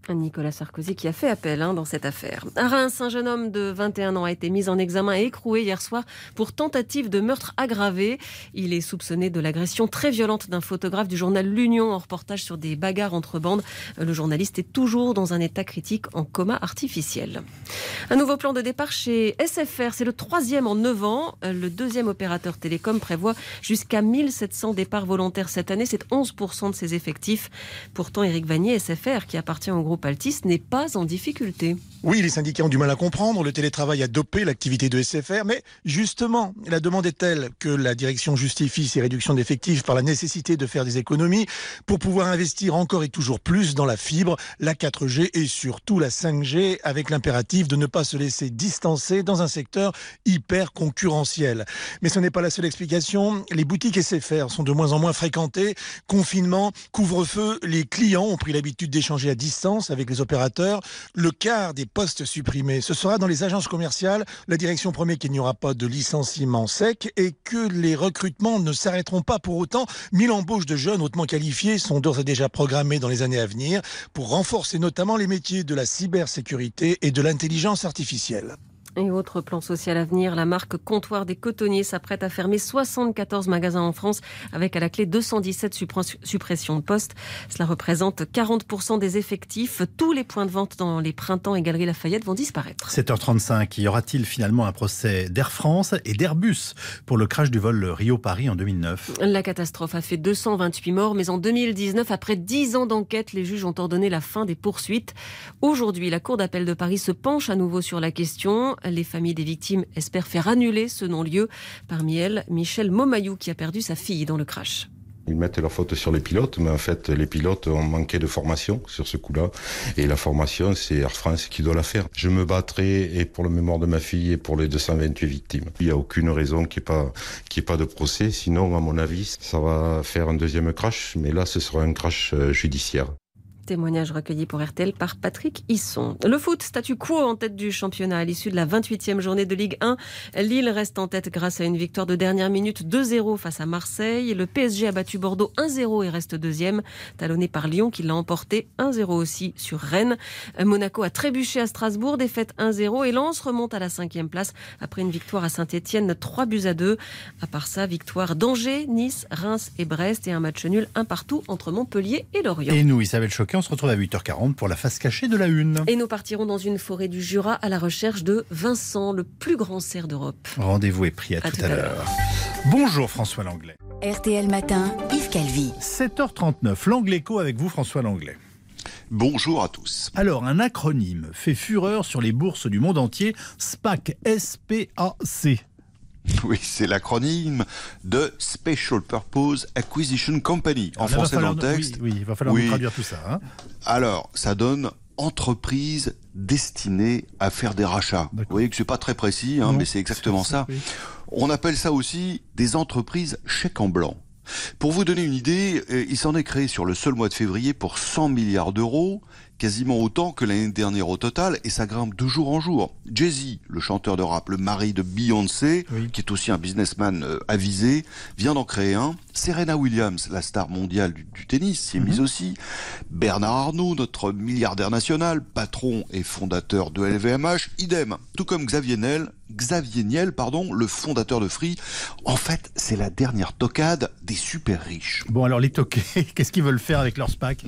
Nicolas Sarkozy qui a fait appel hein, dans cette affaire. À Reims, un jeune homme de vingt et un ans a été mis en examen et écroué hier soir pour tentative de meurtre aggravé. Il est soupçonné de l'agression très violente d'un photographe du journal L'Union en reportage sur des bagarres entre bandes. Le journaliste est toujours dans un état critique en coma artificiel. Un nouveau plan de départ chez S F R, c'est le troisième en neuf ans. Le deuxième opérateur télécom prévoit jusqu'à mille sept cents départs volontaires cette année. C'est onze pour cent de ses effectifs. Pourtant, Éric Vanier, S F R, qui appartient au groupe Altis, n'est pas en difficulté. Oui, les syndicats ont du mal à comprendre. Le télétravail a dopé l'activité de S F R. Mais justement, la demande est telle que la direction justifie ces réductions d'effectifs par la nécessité de faire des économies pour pouvoir investir encore et toujours plus dans la fibre, la quatre G et surtout la cinq G, avec l'impératif de ne pas se laisser distancer dans un secteur hyper concurrentiel. Mais ce n'est pas la seule explication. Les boutiques S F R sont de moins en moins fréquentées. Confinement, couvre-feu, les clients ont pris l'habitude d'échanger à distance avec les opérateurs. Le quart des postes supprimés, ce sera dans les agences commerciales. La direction promet qu'il n'y aura pas de licenciement sec et que les recrutements ne s'arrêteront pas pour autant. mille embauches de jeunes hautement qualifiés sont d'ores et déjà programmées dans les années à venir pour renforcer notamment les métiers de la cybersécurité et de l'intelligence artificielle. Et autre plan social à venir, la marque Comptoir des Cotonniers s'apprête à fermer soixante-quatorze magasins en France avec à la clé deux cent dix-sept suppressions de postes. Cela représente quarante pour cent des effectifs. Tous les points de vente dans les Printemps et Galeries Lafayette vont disparaître. sept heures trente-cinq, y aura-t-il finalement un procès d'Air France et d'Airbus pour le crash du vol Rio-Paris en deux mille neuf? La catastrophe a fait deux cent vingt-huit morts, mais en deux mille dix-neuf, après dix ans d'enquête, les juges ont ordonné la fin des poursuites. Aujourd'hui, la Cour d'appel de Paris se penche à nouveau sur la question. Les familles des victimes espèrent faire annuler ce non-lieu. Parmi elles, Michel Momayou qui a perdu sa fille dans le crash. Ils mettent leur faute sur les pilotes, mais en fait, les pilotes ont manqué de formation sur ce coup-là. Et la formation, c'est Air France qui doit la faire. Je me battrai et pour le mémoire de ma fille et pour les deux cent vingt-huit victimes. Il n'y a aucune raison qu'il n'y ait pas, qu'il n'y ait pas de procès. Sinon, à mon avis, ça va faire un deuxième crash. Mais là, ce sera un crash judiciaire. Témoignage recueilli pour R T L par Patrick Hisson. Le foot, statu quo en tête du championnat à l'issue de la vingt-huitième journée de Ligue un. Lille reste en tête grâce à une victoire de dernière minute deux zéro face à Marseille. Le P S G a battu Bordeaux un zéro et reste deuxième, talonné par Lyon qui l'a emporté un zéro aussi sur Rennes. Monaco a trébuché à Strasbourg, défaite un zéro et Lens remonte à la cinquième place après une victoire à Saint-Etienne, trois buts à deux. À part ça, victoire d'Angers, Nice, Reims et Brest et un match nul un partout entre Montpellier et Lorient. Et nous, Isabelle Choquet, on se retrouve à huit heures quarante pour la face cachée de la une. Et nous partirons dans une forêt du Jura à la recherche de Vincent, le plus grand cerf d'Europe. Rendez-vous est pris à, à tout, tout à l'heure. l'heure. Bonjour François Langlais. R T L Matin, Yves Calvi. sept heures trente-neuf, Langléco avec vous François Langlais. Bonjour à tous. Alors, un acronyme fait fureur sur les bourses du monde entier, SPAC, S P A C. Oui, c'est l'acronyme de Special Purpose Acquisition Company. En Alors, français, falloir, dans le texte. Oui, oui il va falloir oui. nous traduire tout ça. Hein. Alors, ça donne entreprise destinée à faire des rachats. Vous voyez que c'est pas très précis, hein, non, mais c'est exactement c'est, ça. Oui. On appelle ça aussi des entreprises chèques en blanc. Pour vous donner une idée, il s'en est créé sur le seul mois de février pour cent milliards d'euros, quasiment autant que l'année dernière au total, et ça grimpe de jour en jour. Jay-Z, le chanteur de rap, le mari de Beyoncé, oui. qui est aussi un businessman euh, avisé, vient d'en créer un. Serena Williams, la star mondiale du, du tennis, s'y est mm-hmm. mise aussi. Bernard Arnault, notre milliardaire national, patron et fondateur de L V M H, idem. Tout comme Xavier Niel, Xavier Niel, pardon, le fondateur de Free. En fait, c'est la dernière tocade des super riches. Bon, alors les toqués, qu'est-ce qu'ils veulent faire avec leur SPAC?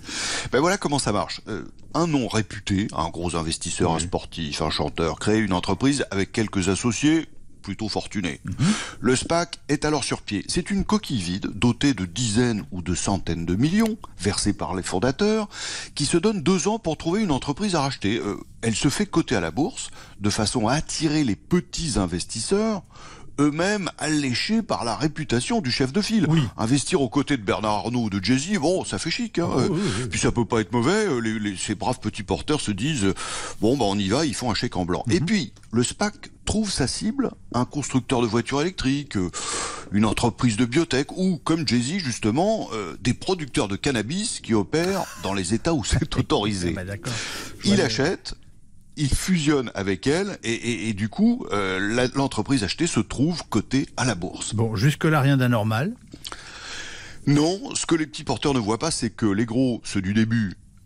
Ben voilà comment ça marche. Euh, un nom réputé, un gros investisseur, oui. un sportif, un chanteur, crée une entreprise avec quelques associés plutôt fortunés. Mmh. Le SPAC est alors sur pied. C'est une coquille vide, dotée de dizaines ou de centaines de millions, versés par les fondateurs, qui se donne deux ans pour trouver une entreprise à racheter. Euh, elle se fait coter à la bourse, de façon à attirer les petits investisseurs, eux-mêmes alléchés par la réputation du chef de file. Oui. Investir aux côtés de Bernard Arnault ou de Jay-Z, bon, ça fait chic. Hein. Oh, oui, oui. Puis ça peut pas être mauvais. Les, les, ces braves petits porteurs se disent, bon, bah on y va, ils font un chèque en blanc. Mm-hmm. Et puis, le SPAC trouve sa cible, un constructeur de voitures électriques, euh, une entreprise de biotech ou, comme Jay-Z justement, euh, des producteurs de cannabis qui opèrent dans les États où c'est autorisé. Bah, d'accord. Il ouais, achète... il fusionne avec elle et, et, et du coup, euh, la, l'entreprise achetée se trouve cotée à la bourse. Bon, jusque-là, rien d'anormal. Non, ce que les petits porteurs ne voient pas, c'est que les gros, ceux du début,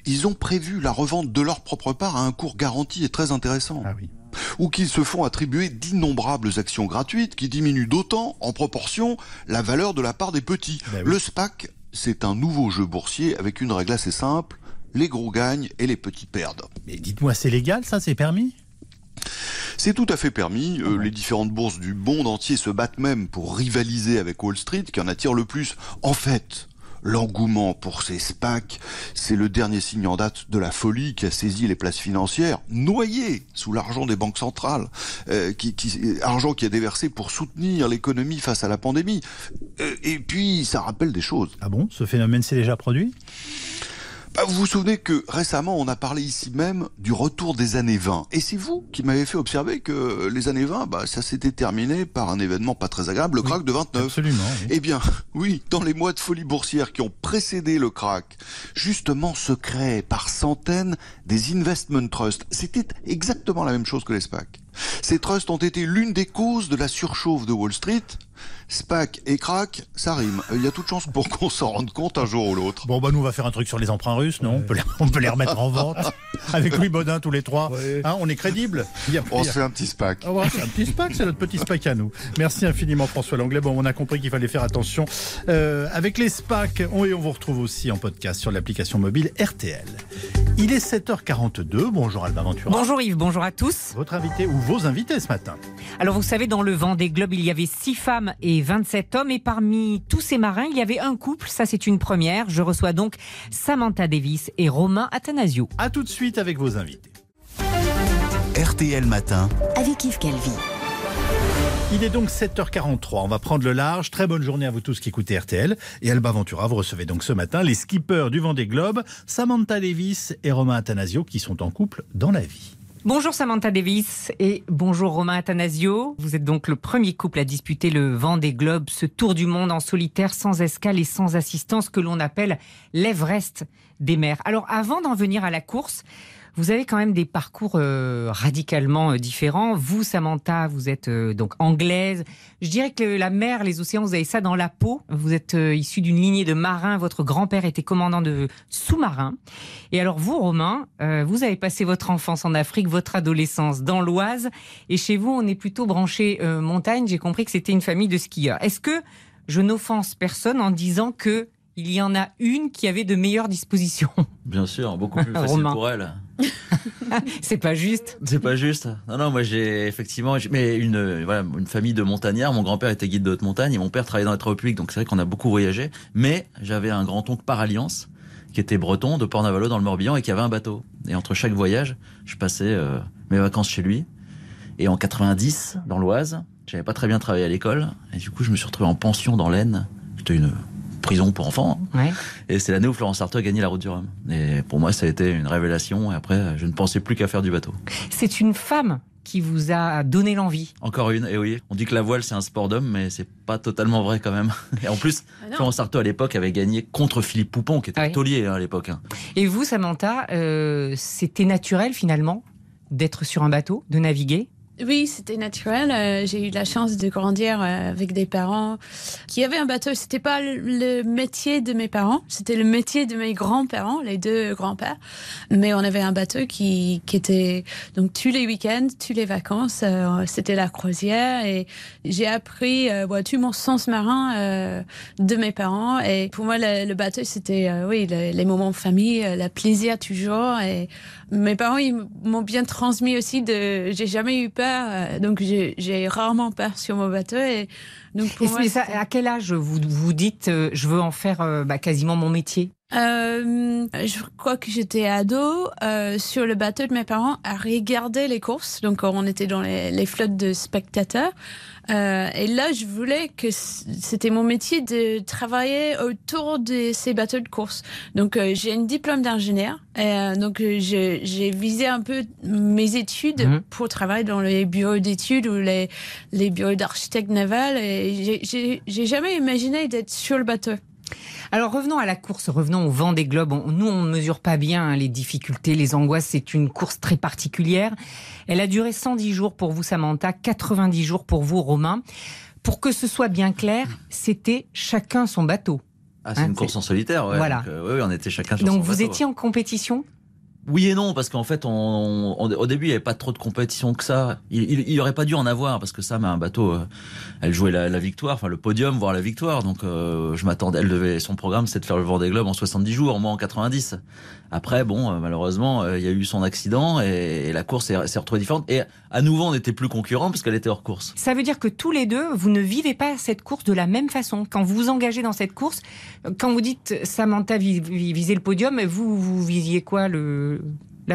ils ont prévu la revente de leur propre part à un cours garanti et très intéressant. Ah oui. Ou qu'ils se font attribuer d'innombrables actions gratuites qui diminuent d'autant, en proportion, la valeur de la part des petits. Ben oui. Le SPAC, c'est un nouveau jeu boursier avec une règle assez simple, les gros gagnent et les petits perdent. Mais dites-moi, c'est légal ça, c'est permis ? C'est tout à fait permis. Euh, les différentes bourses du monde entier se battent même pour rivaliser avec Wall Street, qui en attire le plus. En fait, l'engouement pour ces SPAC, c'est le dernier signe en date de la folie qui a saisi les places financières, noyées sous l'argent des banques centrales, euh, qui, qui, argent qui a déversé pour soutenir l'économie face à la pandémie. Euh, et puis, ça rappelle des choses. Ah bon ? Ce phénomène s'est déjà produit ? Bah, vous vous souvenez que récemment, on a parlé ici même du retour des années vingt. Et c'est vous qui m'avez fait observer que les années vingt, bah, ça s'était terminé par un événement pas très agréable, le oui, krach de vingt-neuf. Absolument. Oui. Eh bien, oui, dans les mois de folie boursière qui ont précédé le krach, justement se créent par centaines des investment trusts. C'était exactement la même chose que les SPAC. Ces trusts ont été l'une des causes de la surchauffe de Wall Street. SPAC et crack, ça rime. Il y a toute chance pour qu'on s'en rende compte un jour ou l'autre. Bon, bah nous, on va faire un truc sur les emprunts russes, non ? on, peut les, on peut les remettre en vente. Avec Louis Baudin, tous les trois. Ouais. Hein, on est crédibles. Il y a, on il y a... se fait un petit SPAC. Oh, ouais, c'est un petit SPAC, c'est notre petit SPAC à nous. Merci infiniment, François Langlais. Bon, on a compris qu'il fallait faire attention. Euh, avec les SPAC, on, et on vous retrouve aussi en podcast sur l'application mobile R T L. Il est sept heures quarante-deux. Bonjour Alba Ventura. Bonjour Yves, bonjour à tous. Votre invité ou vos invités ce matin. Alors vous savez, dans le Vendée Globe, il y avait six femmes et vingt-sept hommes. Et parmi tous ces marins, il y avait un couple. Ça, c'est une première. Je reçois donc Samantha Davis et Romain Athanasio. A tout de suite avec vos invités. R T L Matin. Avec Yves Calvi. Il est donc sept heures quarante-trois, on va prendre le large. Très bonne journée à vous tous qui écoutez R T L. Et Alba Ventura, vous recevez donc ce matin les skippers du Vendée Globe, Samantha Davis et Romain Athanasio, qui sont en couple dans la vie. Bonjour Samantha Davis et bonjour Romain Athanasio. Vous êtes donc le premier couple à disputer le Vendée Globe, ce tour du monde en solitaire, sans escale et sans assistance que l'on appelle l'Everest des mers. Alors avant d'en venir à la course, vous avez quand même des parcours euh, radicalement euh, différents. Vous, Samantha, vous êtes euh, donc anglaise. Je dirais que la mer, les océans, vous avez ça dans la peau. Vous êtes euh, issu d'une lignée de marins. Votre grand-père était commandant de sous-marins. Et alors vous, Romain, euh, vous avez passé votre enfance en Afrique, votre adolescence dans l'Oise. Et chez vous, on est plutôt branché euh, montagne. J'ai compris que c'était une famille de skieurs. Est-ce que je n'offense personne en disant que il y en a une qui avait de meilleures dispositions? Bien sûr, beaucoup plus facile pour elle. C'est pas juste. C'est pas juste. Non, non, moi j'ai effectivement, j'ai, mais une, voilà, une famille de montagnards. Mon grand-père était guide de haute montagne et mon père travaillait dans la République, donc c'est vrai qu'on a beaucoup voyagé. Mais j'avais un grand-oncle par alliance qui était breton de Port-Navalo dans le Morbihan et qui avait un bateau. Et entre chaque voyage, je passais euh, mes vacances chez lui. Et en quatre-vingt-dix, dans l'Oise, j'avais pas très bien travaillé à l'école et du coup je me suis retrouvé en pension dans l'Aisne. C'était une prison pour enfants. Ouais. Et c'est l'année où Florence Artaud a gagné la Route du Rhum. Et pour moi, ça a été une révélation. Et après, je ne pensais plus qu'à faire du bateau. C'est une femme qui vous a donné l'envie. Encore une, et oui. On dit que la voile, c'est un sport d'homme, mais c'est pas totalement vrai quand même. Et en plus, ah Florence Artaud, à l'époque, avait gagné contre Philippe Poupon, qui était ouais. taulier hein, à l'époque. Hein. Et vous, Samantha, euh, c'était naturel finalement d'être sur un bateau, de naviguer ? Oui, c'était naturel. Euh, j'ai eu la chance de grandir euh, avec des parents qui avaient un bateau. C'était pas le métier de mes parents, c'était le métier de mes grands-parents, les deux grands-pères. Mais on avait un bateau qui, qui était donc tous les week-ends, tous les vacances, euh, c'était la croisière. Et j'ai appris euh, ouais, tout mon sens marin euh, de mes parents. Et pour moi, le, le bateau, c'était euh, oui le, les moments de famille, le plaisir toujours. Et mes parents, ils m'ont bien transmis aussi de. J'ai jamais eu peur. Donc j'ai, j'ai rarement peur sur mon bateau et donc pour et moi, ça, à quel âge vous vous dites euh, je veux en faire euh, bah, quasiment mon métier? Euh, je crois que j'étais ado euh, sur le bateau de mes parents à regarder les courses. Donc on était dans les, les flottes de spectateurs. Euh, et là, je voulais que c'était mon métier de travailler autour de ces bateaux de course. Donc euh, j'ai un diplôme d'ingénieur. Et, euh, donc euh, je, j'ai visé un peu mes études mmh. pour travailler dans les bureaux d'études ou les, les bureaux d'architecte naval. Et j'ai, j'ai, j'ai jamais imaginé d'être sur le bateau. Alors revenons à la course, revenons au Vendée Globe. On, nous, on ne mesure pas bien hein, les difficultés, les angoisses. C'est une course très particulière. Elle a duré cent dix jours pour vous, Samantha, quatre-vingt-dix jours pour vous, Romain. Pour que ce soit bien clair, c'était chacun son bateau. Ah, c'est Hein, une course en solitaire, ouais. Voilà. Donc, euh, oui, on était chacun sur Donc son vous bateau, étiez en compétition ? Oui et non, parce qu'en fait, on, on- au début, il n'y avait pas trop de compétition que ça. Il, il, il aurait pas dû en avoir, parce que Sam a un bateau, euh, elle jouait la, la victoire, enfin le podium, voire la victoire. Donc, euh, je m'attendais, elle devait, son programme, c'est de faire le Vendée Globe en soixante-dix jours, moi en quatre-vingt-dix. Après, bon, euh, malheureusement, euh, il y a eu son accident et, et la course s'est s'est retrouvée différente. Et à nouveau, on n'était plus concurrents parce qu'elle était hors course. Ça veut dire que tous les deux, vous ne vivez pas cette course de la même façon. Quand vous vous engagez dans cette course, quand vous dites Samantha vis- vis- visait le podium, vous, vous visiez quoi, le... l'aventure ?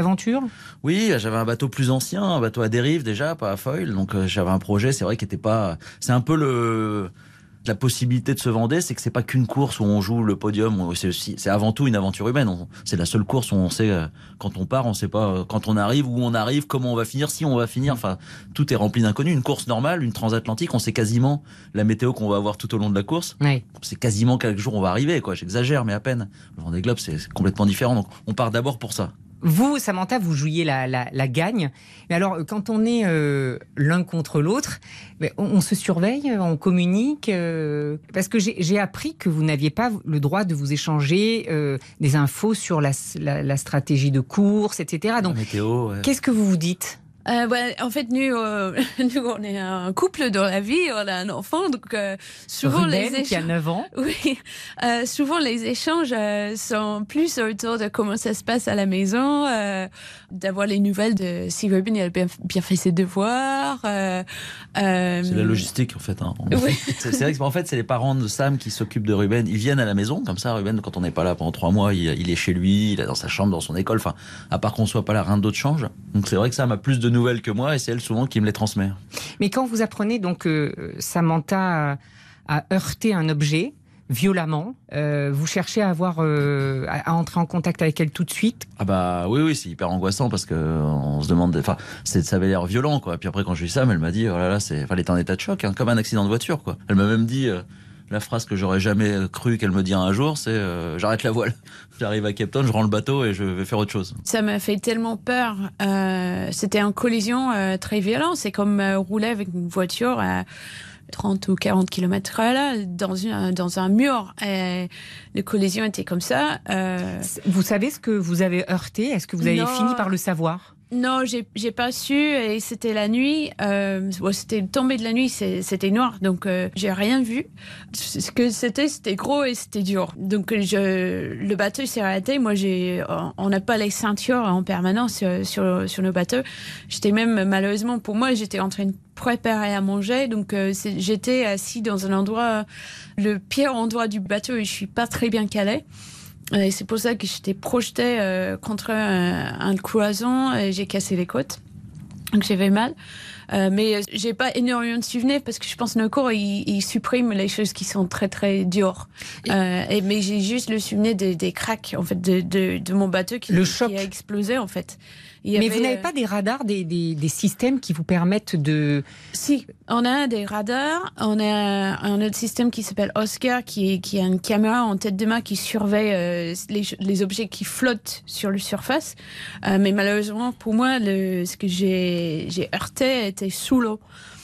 Oui, j'avais un bateau plus ancien, un bateau à dérive déjà, pas à foil. Donc euh, j'avais un projet, c'est vrai, qui était pas. C'est un peu le la possibilité de se Vendée, c'est que c'est pas qu'une course où on joue le podium. C'est aussi, c'est avant tout une aventure humaine. On- C'est la seule course où on sait euh, quand on part, on sait pas euh, quand on arrive, où on arrive, comment on va finir, si on va finir. Enfin, tout est rempli d'inconnus. Une course normale, une transatlantique, on sait quasiment la météo qu'on va avoir tout au long de la course. Oui. C'est quasiment quelques jours on va arriver, quoi. J'exagère, mais à peine. Le Vendée Globe, c'est c'est complètement différent. Donc, on part d'abord pour ça. Vous, Samantha, vous jouiez la, la, la gagne. Mais alors, quand on est euh, l'un contre l'autre, mais on, on se surveille, on communique. euh, parce que j'ai j'ai appris que vous n'aviez pas le droit de vous échanger euh, des infos sur la, la, la stratégie de course, et cetera. Donc, La météo, ouais. qu'est-ce que vous vous dites ? Euh, ouais, en fait, nous, euh, nous, on est un couple dans la vie, on a un enfant, donc euh, souvent Ruben, les échanges. qui a neuf ans. Oui, euh, souvent les échanges euh, sont plus autour de comment ça se passe à la maison, euh, d'avoir les nouvelles de si Ruben il a bien, bien fait ses devoirs. Euh, euh, C'est la logistique en fait. Hein. Oui. C'est c'est vrai que en fait c'est les parents de Sam qui s'occupent de Ruben. Ils viennent à la maison comme ça. Ruben, quand on n'est pas là pendant trois mois, il, il est chez lui, il est dans sa chambre, dans son école. Enfin, à part qu'on soit pas là, rien d'autre change. Donc c'est vrai que Sam a plus de nouvelles que moi et c'est elle souvent qui me les transmet. Mais quand vous apprenez donc euh, Samantha a, a heurté un objet violemment, euh, vous cherchez à avoir euh, à, à entrer en contact avec elle tout de suite. Ah bah oui oui c'est hyper angoissant parce que on se demande. Enfin c'est ça avait l'air violent quoi. Puis après quand j'ai vu Sam, elle m'a dit oh là là c'est. Enfin, elle était en état de choc hein, comme un accident de voiture quoi. Elle m'a même dit. Euh, La phrase que j'aurais jamais cru qu'elle me dise un jour, c'est euh, j'arrête la voile. J'arrive à Cape Town, je rends le bateau et je vais faire autre chose. Ça m'a fait tellement peur. Euh, c'était une collision euh, très violente. C'est comme euh, rouler avec une voiture à trente ou quarante kilomètres heure là, dans, une, dans un mur. Et la collision était comme ça. Euh... Vous savez ce que vous avez heurté ? Est-ce que vous avez Non. fini par le savoir ? Non, j'ai j'ai pas su et c'était la nuit. Euh, ouais, c'était tombé de la nuit, c'est- c'était noir, donc euh, j'ai rien vu. Ce que c'était, c'était gros et c'était dur. Donc je, le bateau s'est arrêté. Moi, j'ai, on n'a pas les ceintures en permanence sur sur, sur nos bateaux. J'étais même malheureusement pour moi, j'étais en train de préparer à manger, donc euh, c'est- j'étais assis dans un endroit, le pire endroit du bateau et je suis pas très bien calée. Et c'est pour ça que j'étais projetée euh, contre un, un cloison et j'ai cassé les côtes. Donc j'avais mal. Euh, mais j'ai pas énormément de souvenirs parce que je pense que nos corps, ils, ils suppriment les choses qui sont très très dures. Euh, et, mais j'ai juste le souvenir des, des cracks, en fait, de, de, de mon bateau qui, Le choc. qui a explosé, en fait. Il y Mais avait, vous n'avez euh, pas des radars, des, des, des systèmes qui vous permettent de... Si, on a des radars, on a un autre système qui s'appelle Oscar, qui, qui a une caméra en tête de main qui surveille euh, les, les objets qui flottent sur la surface. Euh, mais malheureusement, pour moi, le, ce que j'ai j'ai heurté était sous l'eau.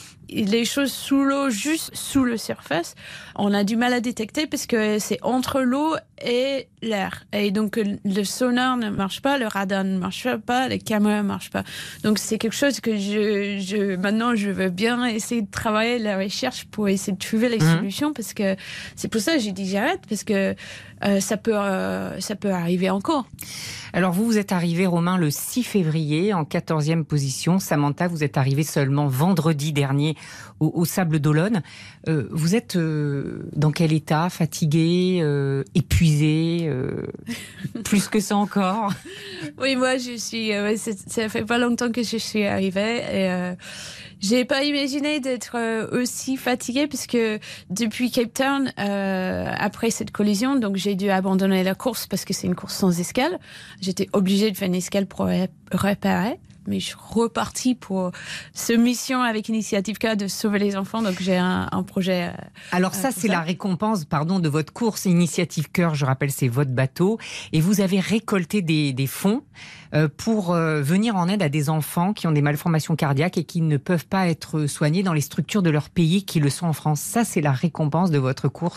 Les choses sous l'eau, juste sous la surface, on a du mal à détecter parce que c'est entre l'eau et l'air. Et donc, le sonar ne marche pas, le radar ne marche pas, les caméras ne marchent pas. Donc, c'est quelque chose que je, je, maintenant, je veux bien essayer de travailler la recherche pour essayer de trouver les Mmh. solutions parce que c'est pour ça que j'ai dit j'arrête parce que euh, ça peut, euh, ça peut arriver encore. Alors vous, vous êtes arrivé, Romain, le six février, en quatorzième position. Samantha, vous êtes arrivé seulement vendredi dernier au, au Sable d'Olonne. Euh, vous êtes euh, dans quel état ? Fatigué, euh, épuisé, euh, plus que ça encore ? Oui, moi, je suis. Euh, c'est- ça fait pas longtemps que je suis arrivée et euh, j'ai pas imaginé d'être euh, aussi fatiguée puisque depuis Cape Town, euh, après cette collision, donc j'ai dû abandonner la course parce que c'est une course sans escale. J'étais obligée de faire une escale pour ré- réparer. Mais je suis repartie pour ce mission avec Initiative K de sauver les enfants. Donc j'ai un, un projet. euh, Alors ça, euh, pour c'est la récompense, pardon, de votre course Initiative Cœur. Je rappelle, c'est votre bateau. Et vous avez récolté des, des fonds euh, pour euh, venir en aide à des enfants qui ont des malformations cardiaques et qui ne peuvent pas être soignés dans les structures de leur pays qui le sont en France. Ça, c'est la récompense de votre course.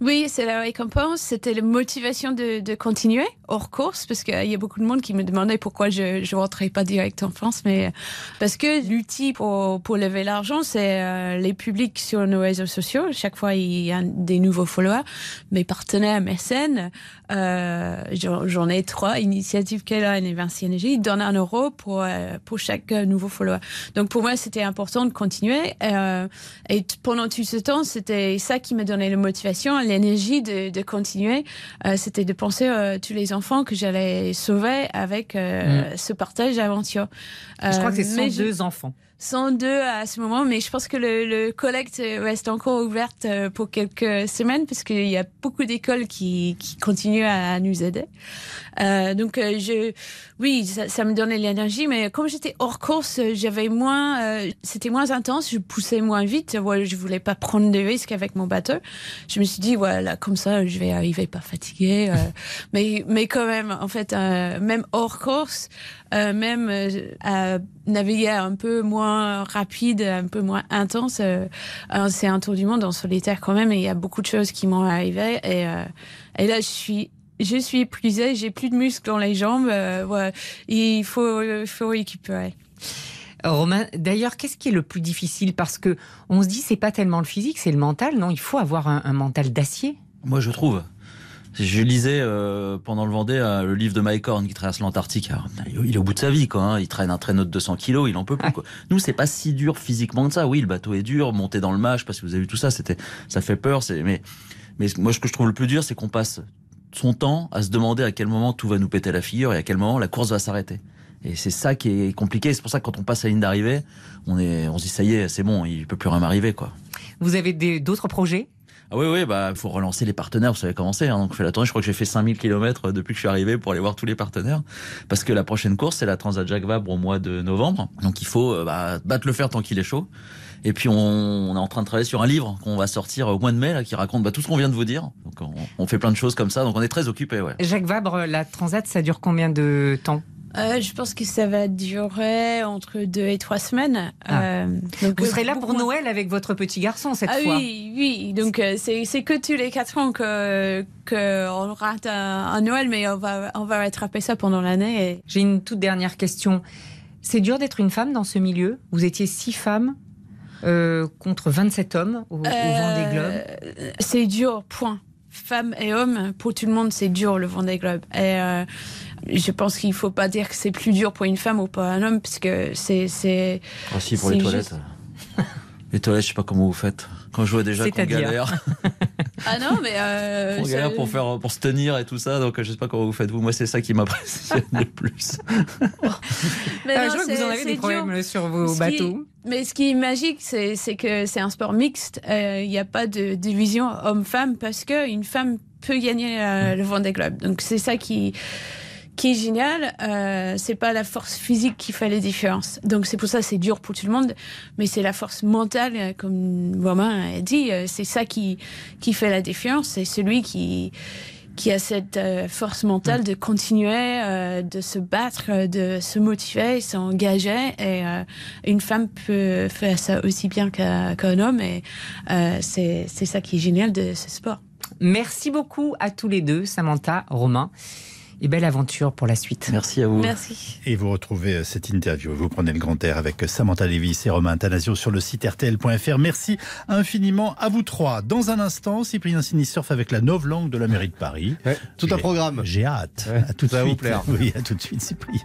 Oui, c'est la récompense. C'était la motivation de, de continuer hors course, parce qu'il y a beaucoup de monde qui me demandait pourquoi je ne rentrais pas direct en France. Mais parce que l'outil pour, pour lever l'argent, c'est euh, les publics sur nos réseaux sociaux. Chaque fois, il y a des nouveaux followers. Mes partenaires mécènes, euh, j'en, j'en ai trois, Initiative Kayline et Vinci Énergie, ils donnent un euro pour, euh, pour chaque nouveau follower. Donc pour moi, c'était important de continuer. Euh, et t- pendant tout ce temps, c'était ça qui me donnait la motivation, l'énergie de, de continuer. Euh, c'était de penser à euh, tous les enfants que j'allais sauver avec euh, mmh. ce partage d'aventure. Euh, je crois que c'est cent deux je... enfants. cent deux à ce moment, mais je pense que le, le collecte reste encore ouverte pour quelques semaines, parce qu'il y a beaucoup d'écoles qui, qui continuent à nous aider. Euh, donc, je, oui, ça, ça me donnait l'énergie, mais comme j'étais hors course, j'avais moins, euh, c'était moins intense, je poussais moins vite. Ouais, je voulais pas prendre de risques avec mon bateau. Je me suis dit, voilà, comme ça, je vais arriver pas fatiguée. Euh, mais, mais quand même, en fait, euh, même hors course, euh, même euh, à naviguer un peu moins rapide, un peu moins intense, euh, c'est un tour du monde en solitaire quand même, et il y a beaucoup de choses qui m'ont arrivé, et, euh, et là, je suis Je suis épuisée, j'ai plus de muscles dans les jambes. Euh, ouais, il faut, il faut récupérer. Romain, d'ailleurs, qu'est-ce qui est le plus difficile? Parce que on se dit, c'est pas tellement le physique, c'est le mental. Non, il faut avoir un, un mental d'acier. Moi, je trouve. Je lisais euh, pendant le Vendée euh, le livre de Mike Horn qui traverse l'Antarctique. Alors, il est au bout de sa vie, quoi. Hein. Il traîne un traîneau de deux cents kilos, il en peut plus. Quoi. Nous, c'est pas si dur physiquement que ça. Oui, le bateau est dur, monter dans le mât, je sais pas si vous avez vu tout ça, c'était, ça fait peur. C'est, mais, mais moi, ce que je trouve le plus dur, c'est qu'on passe son temps à se demander à quel moment tout va nous péter la figure et à quel moment la course va s'arrêter. Et c'est ça qui est compliqué. C'est pour ça que quand on passe à la ligne d'arrivée, on est, on se dit ça y est, c'est bon, il peut plus rien m'arriver, quoi. Vous avez des, d'autres projets? Ah oui, oui, bah, faut relancer les partenaires, vous savez comment c'est, hein. Donc, on fait la tournée. Je crois que j'ai fait cinq mille kilomètres depuis que je suis arrivé pour aller voir tous les partenaires. Parce que la prochaine course, c'est la Transat Jacques Vabre au mois de novembre. Donc, il faut, bah, battre le fer tant qu'il est chaud. Et puis on, on est en train de travailler sur un livre qu'on va sortir au mois de mai, là, qui raconte bah, tout ce qu'on vient de vous dire. Donc on, on fait plein de choses comme ça, donc on est très occupés. Ouais. Jacques Vabre, la Transat, ça dure combien de temps? Euh, je pense que ça va durer entre deux et trois semaines. Ah. Euh, donc vous serez là pour Noël avec votre petit garçon cette ah, fois? Oui, oui. Donc euh, c'est, c'est que tous les quatre ans que qu'on rate un, un Noël, mais on va on va rattraper ça pendant l'année. Et... J'ai une toute dernière question. C'est dur d'être une femme dans ce milieu. Vous étiez six femmes. Euh, contre vingt-sept hommes au, au euh, Vendée Globe. C'est dur, point. Femmes et hommes, pour tout le monde, c'est dur le Vendée Globe. Et euh, je pense qu'il ne faut pas dire que c'est plus dur pour une femme ou pour un homme, parce que c'est... c'est ah si, pour c'est les toilettes. Juste... les toilettes, je sais pas comment vous faites. Quand je vois déjà qu'on galère. Ah non, mais... Euh, on galère pour, faire, pour se tenir et tout ça, donc je sais pas comment vous faites vous. Moi, c'est ça qui m'impressionne le plus. Mais ah, non, je vois que vous en avez des problèmes dur. Sur vos ce bateaux. Qui, mais ce qui est magique, c'est, c'est que c'est un sport mixte. Il euh, n'y a pas de division homme-femme, parce qu'une femme peut gagner euh, le Vendée Globe. Donc c'est ça qui... qui est génial, euh, c'est pas la force physique qui fait les différences. Donc c'est pour ça que c'est dur pour tout le monde, mais c'est la force mentale, comme Romain a dit, c'est ça qui qui fait la différence. C'est celui qui qui a cette euh, force mentale de continuer, euh, de se battre, de se motiver, s'engager. Et euh, une femme peut faire ça aussi bien qu'un, qu'un homme. Et euh, c'est c'est ça qui est génial de ce sport. Merci beaucoup à tous les deux, Samantha, Romain. Et belle aventure pour la suite. Merci à vous. Merci. Et vous retrouvez cette interview, vous prenez le grand air avec Samantha Lévis et Romain Attanasio sur le site R T L point F R. Merci infiniment à vous trois. Dans un instant, Cyprien Sini surfe avec la novlangue de la mairie de Paris. Ouais, tout j'ai, un programme. J'ai hâte. Ouais, à tout ça de va suite. vous plaire. Oui, à tout de suite, Cyprien.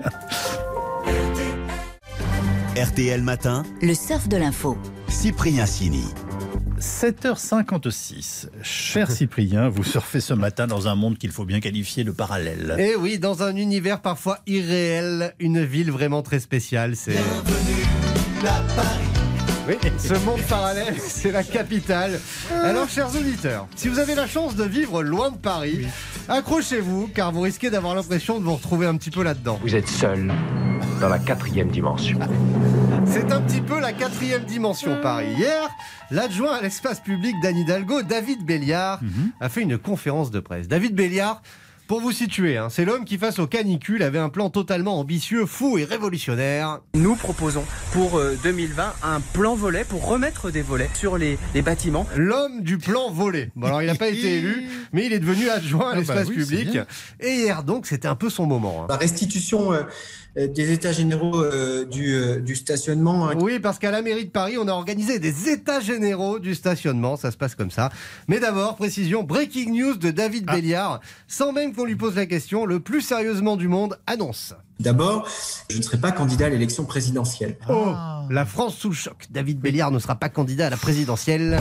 R T L Matin, le surf de l'info. Cyprien Sini. sept heures cinquante-six. Cher Cyprien, vous surfez ce matin dans un monde qu'il faut bien qualifier de parallèle. Et oui, dans un univers parfois irréel, une ville vraiment très spéciale. C'est... Bienvenue à Paris. Oui, ce monde parallèle, c'est la capitale. Alors, chers auditeurs, si vous avez la chance de vivre loin de Paris, oui. accrochez-vous, car vous risquez d'avoir l'impression de vous retrouver un petit peu là-dedans. Vous êtes seul dans la quatrième dimension. C'est un petit peu la quatrième dimension, Paris. Hier, l'adjoint à l'espace public d'Anne Hidalgo, David Béliard, mm-hmm. a fait une conférence de presse. David Béliard, Pour vous situer, hein, c'est l'homme qui, face aux canicules, avait un plan totalement ambitieux, fou et révolutionnaire. Nous proposons pour euh, deux mille vingt un plan volet pour remettre des volets sur les, les bâtiments. L'homme du plan volet. Bon, alors il n'a pas été élu, mais il est devenu adjoint à Ah l'espace bah oui, public. Et hier donc, c'était un peu son moment. Hein. La restitution euh, des états généraux euh, du, euh, du stationnement. Hein. Oui, parce qu'à la mairie de Paris, on a organisé des états généraux du stationnement. Ça se passe comme ça. Mais d'abord, précision, breaking news de David ah. Béliard. Sans même qu'on lui pose la question, le plus sérieusement du monde annonce. D'abord, je ne serai pas candidat à l'élection présidentielle. Oh, la France sous le choc. David Béliard ne sera pas candidat à la présidentielle.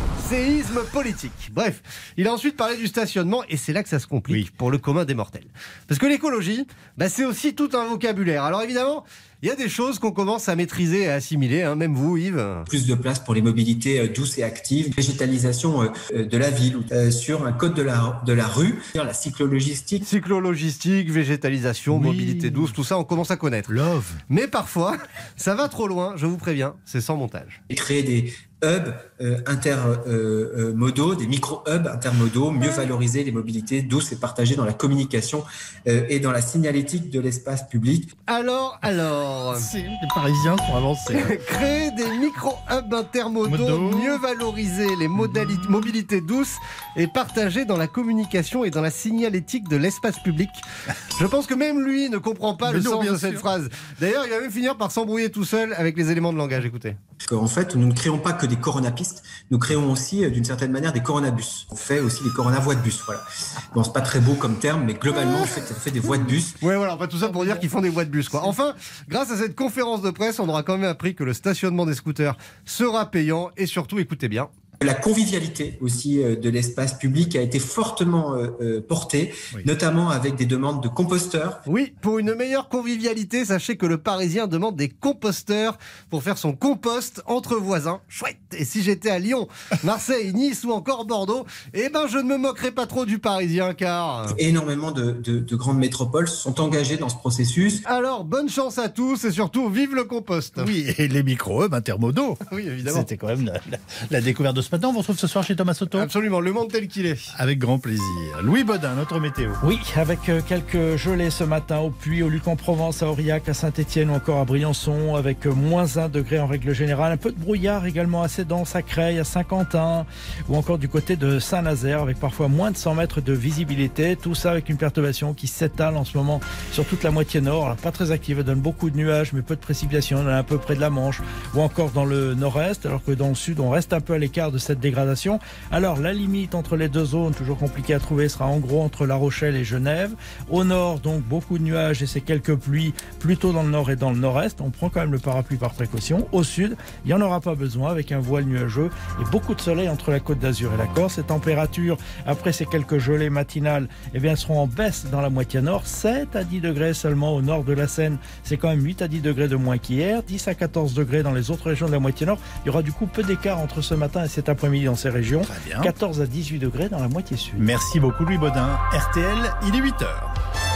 Séisme politique. Bref, il a ensuite parlé du stationnement et c'est là que ça se complique oui. pour le commun des mortels. Parce que l'écologie, bah, c'est aussi tout un vocabulaire. Alors évidemment, il y a des choses qu'on commence à maîtriser et à assimiler, hein, même vous Yves. Plus de place pour les mobilités douces et actives, végétalisation de la ville, euh, sur un code de la, de la rue, la cyclo-logistique. Cyclo-logistique, végétalisation, oui. mobilité douce, tout ça on commence à connaître. Love. Mais parfois, ça va trop loin, je vous préviens, c'est sans montage. Et créer des hubs euh, intermodaux, euh, des micro-hubs intermodaux, mieux valoriser les mobilités douces et partagées dans la communication euh, et dans la signalétique de l'espace public. Alors, alors... C'est, les Parisiens sont avancés. Créer des micro-hubs intermodaux, Modo. mieux valoriser les modalités, mobilités douces et partagées dans la communication et dans la signalétique de l'espace public. Je pense que même lui ne comprend pas Mais le non, sens de sûr. cette phrase. D'ailleurs, il va même finir par s'embrouiller tout seul avec les éléments de langage. Écoutez. En fait, nous ne créons pas que des coronapistes, nous créons aussi, d'une certaine manière, des coronabus. On fait aussi des coronavoies de bus. Voilà. Bon, c'est pas très beau comme terme, mais globalement, on fait, on fait des voies de bus. Ouais, voilà, pas tout ça pour dire qu'ils font des voies de bus, quoi. Enfin, grâce à cette conférence de presse, on aura quand même appris que le stationnement des scooters sera payant et surtout, écoutez bien. La convivialité aussi de l'espace public a été fortement euh, portée, oui. notamment avec des demandes de composteurs. Oui, pour une meilleure convivialité, sachez que le Parisien demande des composteurs pour faire son compost entre voisins. Chouette. Et si j'étais à Lyon, Marseille, Nice ou encore Bordeaux, eh ben je ne me moquerais pas trop du Parisien car... Énormément de, de, de grandes métropoles sont engagées dans ce processus. Alors, bonne chance à tous et surtout, vive le compost. Oui, et les micro-hubs intermodaux. Oui, évidemment. C'était quand même la, la, la découverte de ce matin. On vous retrouve ce soir chez Thomas Soto. Absolument, le monde tel qu'il est. Avec grand plaisir. Louis Baudin, notre météo. Oui, avec quelques gelées ce matin au Puy, au Luc-en-Provence, à Aurillac, à Saint-Étienne ou encore à Briançon, avec moins un degré en règle générale. Un peu de brouillard également assez dense à Creil, à Saint-Quentin ou encore du côté de Saint-Nazaire, avec parfois moins de cent mètres de visibilité. Tout ça avec une perturbation qui s'étale en ce moment sur toute la moitié nord. Alors, pas très active, elle donne beaucoup de nuages, mais peu de précipitations. On est un peu près de la Manche ou encore dans le nord-est, alors que dans le sud, on reste un peu à l'écart de cette dégradation. Alors la limite entre les deux zones, toujours compliquée à trouver, sera en gros entre La Rochelle et Genève. Au nord, donc beaucoup de nuages et c'est quelques pluies plutôt dans le nord et dans le nord-est. On prend quand même le parapluie par précaution. Au sud, il n'y en aura pas besoin avec un voile nuageux et beaucoup de soleil entre la Côte d'Azur et la Corse. Les températures, après ces quelques gelées matinales, eh bien, seront en baisse dans la moitié nord. sept à dix degrés seulement au nord de la Seine. C'est quand même huit à dix degrés de moins qu'hier. dix à quatorze degrés dans les autres régions de la moitié nord. Il y aura du coup peu d'écart entre ce matin et cet après-midi dans ces régions. quatorze à dix-huit degrés dans la moitié sud. Merci beaucoup Louis Baudin. R T L, il est huit heures.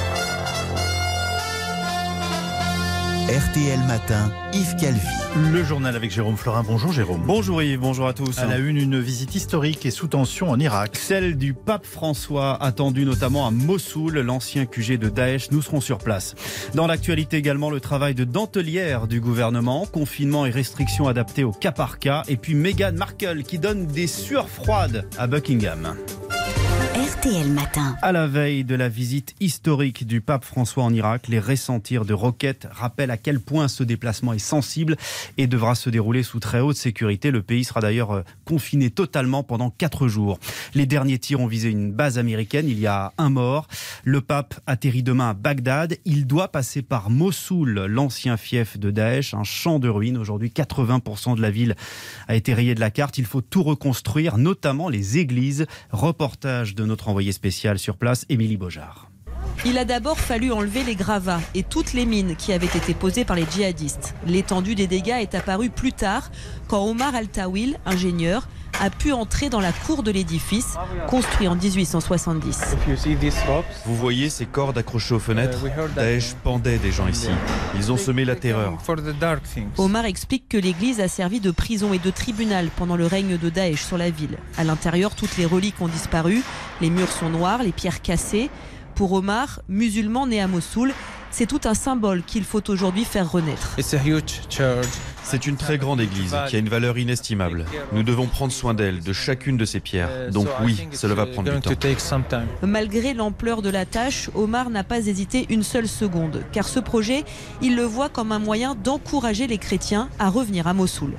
R T L Matin, Yves Calvi. Le journal avec Jérôme Florin. Bonjour Jérôme. Bonjour Yves, bonjour à tous. À la une, une visite historique et sous tension en Irak. Celle du pape François, attendue notamment à Mossoul, l'ancien Q G de Daesh. Nous serons sur place. Dans l'actualité également, le travail de dentelière du gouvernement, confinement et restrictions adaptées au cas par cas. Et puis Meghan Markle qui donne des sueurs froides à Buckingham. R T L Matin. À la veille de la visite historique du pape François en Irak, les ressentirs de roquettes rappellent à quel point ce déplacement est sensible et devra se dérouler sous très haute sécurité. Le pays sera d'ailleurs confiné totalement pendant quatre jours. Les derniers tirs ont visé une base américaine. Il y a un mort. Le pape atterrit demain à Bagdad. Il doit passer par Mossoul, l'ancien fief de Daesh, un champ de ruines. Aujourd'hui, quatre-vingts pour cent de la ville a été rayée de la carte. Il faut tout reconstruire, notamment les églises. Reportage de notre envoyé spécial sur place, Émilie Beaujard. Il a d'abord fallu enlever les gravats et toutes les mines qui avaient été posées par les djihadistes. L'étendue des dégâts est apparue plus tard, quand Omar Al-Tawil, ingénieur, a pu entrer dans la cour de l'édifice, construit en dix-huit cent soixante-dix. Vous voyez ces cordes accrochées aux fenêtres ? Daesh pendait des gens ici. Ils ont semé la terreur. Omar explique que l'église a servi de prison et de tribunal pendant le règne de Daesh sur la ville. À l'intérieur, toutes les reliques ont disparu. Les murs sont noirs, les pierres cassées. Pour Omar, musulman né à Mossoul, c'est tout un symbole qu'il faut aujourd'hui faire renaître. C'est une très grande église qui a une valeur inestimable. Nous devons prendre soin d'elle, de chacune de ses pierres. Donc oui, cela va prendre du temps. Malgré l'ampleur de la tâche, Omar n'a pas hésité une seule seconde, car ce projet, il le voit comme un moyen d'encourager les chrétiens à revenir à Mossoul.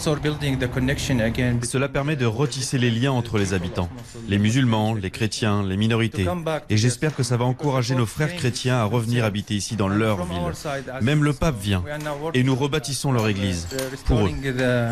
Cela permet de retisser les liens entre les habitants, les musulmans, les chrétiens, les minorités. Et j'espère que ça va encourager nos frères chrétiens à revenir habiter ici dans leur ville. Même le pape vient et nous rebâtissons leur église. Pour eux.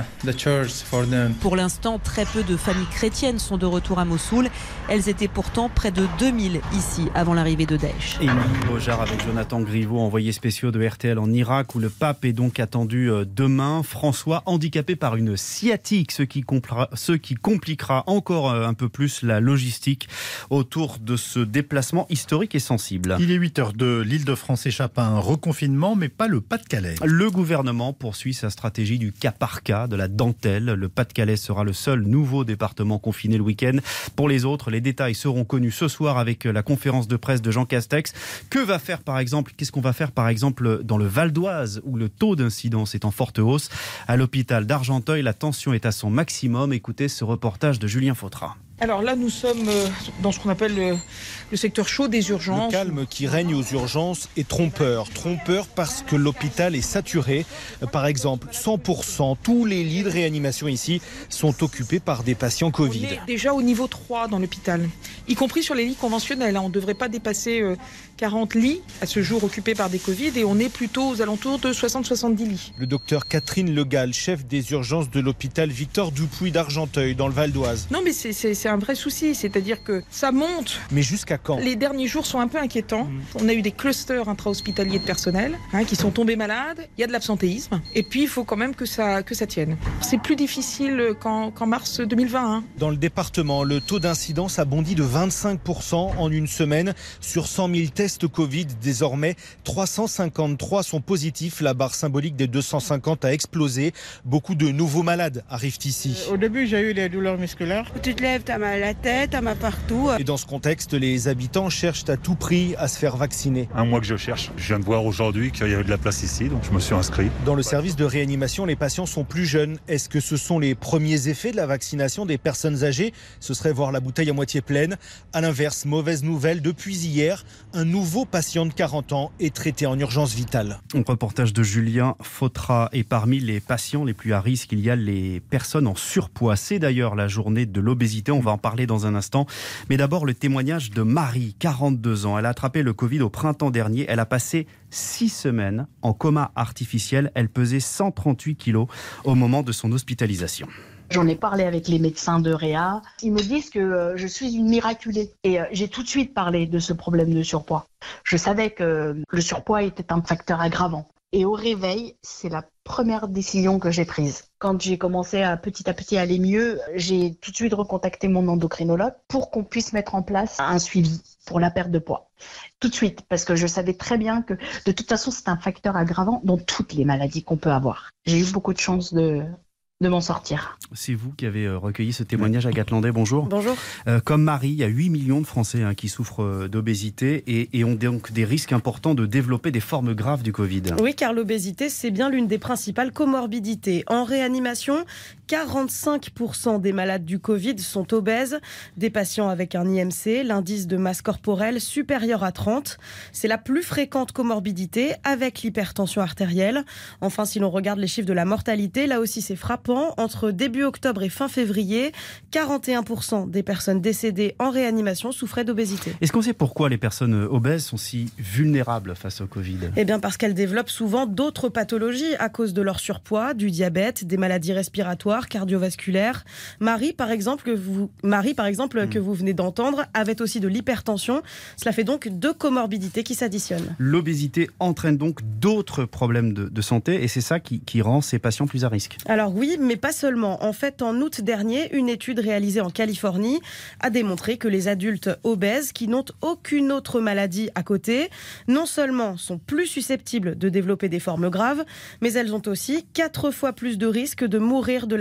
Pour l'instant, très peu de familles chrétiennes sont de retour à Mossoul. Elles étaient pourtant près de deux mille ici avant l'arrivée de Daesh. Et Émilie Beaujard avec Jonathan Griveaux, envoyé spéciaux de R T L en Irak, où le pape est donc attendu demain. François, handicapé par une sciatique, ce qui, compla- ce qui compliquera encore un peu plus la logistique autour de ce déplacement historique et sensible. Il est huit heures deux, l'Île-de-France échappe à un reconfinement, mais pas le Pas-de-Calais. Le gouvernement poursuit sa stratégie du cas par cas, de la dentelle. Le Pas-de-Calais sera le seul nouveau département confiné le week-end. Pour les autres, les détails seront connus ce soir avec la conférence de presse de Jean Castex. Que va faire par exemple, qu'est-ce qu'on va faire par exemple dans le Val d'Oise où le taux d'incidence est en forte hausse? À l'hôpital d'Argenteuil, la tension est à son maximum. Écoutez ce reportage de Julien Fautra. Alors là, nous sommes dans ce qu'on appelle le, le secteur chaud des urgences. Le calme qui règne aux urgences est trompeur. Trompeur parce que l'hôpital est saturé. Par exemple, cent pour cent, tous les lits de réanimation ici sont occupés par des patients Covid. On est déjà au niveau trois dans l'hôpital, y compris sur les lits conventionnels. On ne devrait pas dépasser quarante lits à ce jour occupés par des Covid et on est plutôt aux alentours de soixante à soixante-dix lits. Le docteur Catherine Legal, chef des urgences de l'hôpital Victor Dupuy d'Argenteuil dans le Val d'Oise. Non mais c'est, c'est, c'est un vrai souci, c'est-à-dire que ça monte. Mais jusqu'à quand? Les derniers jours sont un peu inquiétants. Mmh. On a eu des clusters intra-hospitaliers de personnel hein, qui sont tombés malades. Il y a de l'absentéisme. Et puis, il faut quand même que ça, que ça tienne. C'est plus difficile qu'en, qu'en mars deux mille vingt. Hein. Dans le département, le taux d'incidence a bondi de vingt-cinq pour cent en une semaine. Sur cent mille tests Covid, désormais, trois cent cinquante-trois sont positifs. La barre symbolique des deux cent cinquante a explosé. Beaucoup de nouveaux malades arrivent ici. Au début, j'ai eu des douleurs musculaires. Tu te lèves, t'as mal à la tête, t'as mal partout. Et dans ce contexte, les habitants cherchent à tout prix à se faire vacciner. Un mois que je cherche. Je viens de voir aujourd'hui qu'il y avait de la place ici, donc je me suis inscrit. Dans le service de réanimation, les patients sont plus jeunes. Est-ce que ce sont les premiers effets de la vaccination des personnes âgées? Ce serait voir la bouteille à moitié pleine. À l'inverse, mauvaise nouvelle, depuis hier, un nouveau patient de quarante ans est traité en urgence vitale. Un reportage de Julien Fautra. Et parmi les patients les plus à risque, il y a les personnes en surpoids. C'est d'ailleurs la journée de l'obésité. On va en parler dans un instant. Mais d'abord, le témoignage de Marie, quarante-deux ans. Elle a attrapé le Covid au printemps dernier. Elle a passé six semaines en coma artificiel. Elle pesait cent trente-huit kilos au moment de son hospitalisation. J'en ai parlé avec les médecins de Réa. Ils me disent que euh, je suis une miraculée. Et euh, j'ai tout de suite parlé de ce problème de surpoids. Je savais que le surpoids était un facteur aggravant. Et au réveil, c'est la première décision que j'ai prise. Quand j'ai commencé à petit à petit aller mieux, j'ai tout de suite recontacté mon endocrinologue pour qu'on puisse mettre en place un suivi pour la perte de poids. Tout de suite, parce que je savais très bien que de toute façon, c'est un facteur aggravant dans toutes les maladies qu'on peut avoir. J'ai eu beaucoup de chance de... de m'en sortir. C'est vous qui avez recueilli ce témoignage, Agathe Landais, bonjour. Bonjour. Euh, comme Marie, il y a huit millions de Français hein, qui souffrent d'obésité et, et ont donc des risques importants de développer des formes graves du Covid. Oui, car l'obésité, c'est bien l'une des principales comorbidités. En réanimation, quarante-cinq pour cent des malades du Covid sont obèses. Des patients avec un I M C, l'indice de masse corporelle supérieur à trente. C'est la plus fréquente comorbidité avec l'hypertension artérielle. Enfin, si l'on regarde les chiffres de la mortalité, là aussi c'est frappant. Entre début octobre et fin février, quarante et un pour cent des personnes décédées en réanimation souffraient d'obésité. Est-ce qu'on sait pourquoi les personnes obèses sont si vulnérables face au Covid ? Eh bien parce qu'elles développent souvent d'autres pathologies à cause de leur surpoids, du diabète, des maladies respiratoires, cardiovasculaires. Marie, par exemple, que vous, Marie, par exemple, mmh. que vous venez d'entendre, avait aussi de l'hypertension. Cela fait donc deux comorbidités qui s'additionnent. L'obésité entraîne donc d'autres problèmes de, de santé et c'est ça qui, qui rend ces patients plus à risque. Alors oui, mais pas seulement. En fait, en août dernier, une étude réalisée en Californie a démontré que les adultes obèses qui n'ont aucune autre maladie à côté, non seulement sont plus susceptibles de développer des formes graves, mais elles ont aussi quatre fois plus de risques de mourir de la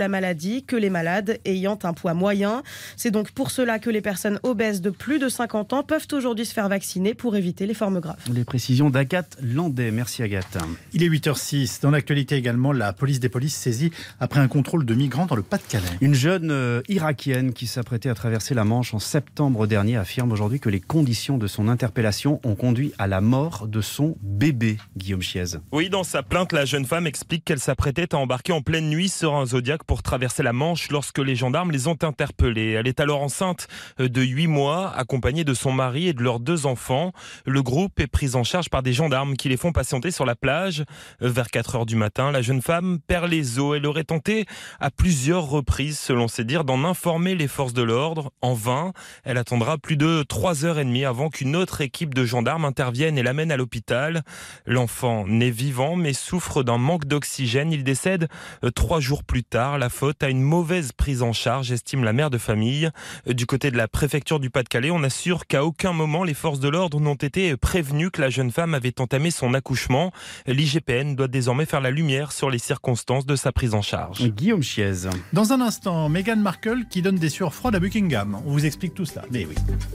la maladie que les malades ayant un poids moyen. C'est donc pour cela que les personnes obèses de plus de cinquante ans peuvent aujourd'hui se faire vacciner pour éviter les formes graves. Les précisions d'Agathe Landais. Merci Agathe. Il est huit heures six. Dans l'actualité également, la police des polices saisie après un contrôle de migrants dans le Pas-de-Calais. Une jeune euh, irakienne qui s'apprêtait à traverser la Manche en septembre dernier affirme aujourd'hui que les conditions de son interpellation ont conduit à la mort de son bébé, Guillaume Chiez. Oui, dans sa plainte, la jeune femme explique qu'elle s'apprêtait à embarquer en pleine nuit sur un Zodiac pour traverser la Manche lorsque les gendarmes les ont interpellés. Elle est alors enceinte de huit mois, accompagnée de son mari et de leurs deux enfants. Le groupe est pris en charge par des gendarmes qui les font patienter sur la plage. Vers quatre heures du matin, la jeune femme perd les os. Elle aurait tenté à plusieurs reprises, selon ses dires, d'en informer les forces de l'ordre. En vain, elle attendra plus de trois heures et demie avant qu'une autre équipe de gendarmes intervienne et l'amène à l'hôpital. L'enfant naît vivant mais souffre d'un manque d'oxygène. Il décède trois jours plus tard. La faute à une mauvaise prise en charge, estime la mère de famille. Du côté de la préfecture du Pas-de-Calais, on assure qu'à aucun moment les forces de l'ordre n'ont été prévenues que la jeune femme avait entamé son accouchement. L'I G P N doit désormais faire la lumière sur les circonstances de sa prise en charge. Guillaume Chiez. Dans un instant, Meghan Markle qui donne des sueurs froides à Buckingham. On vous explique tout cela. Mais oui.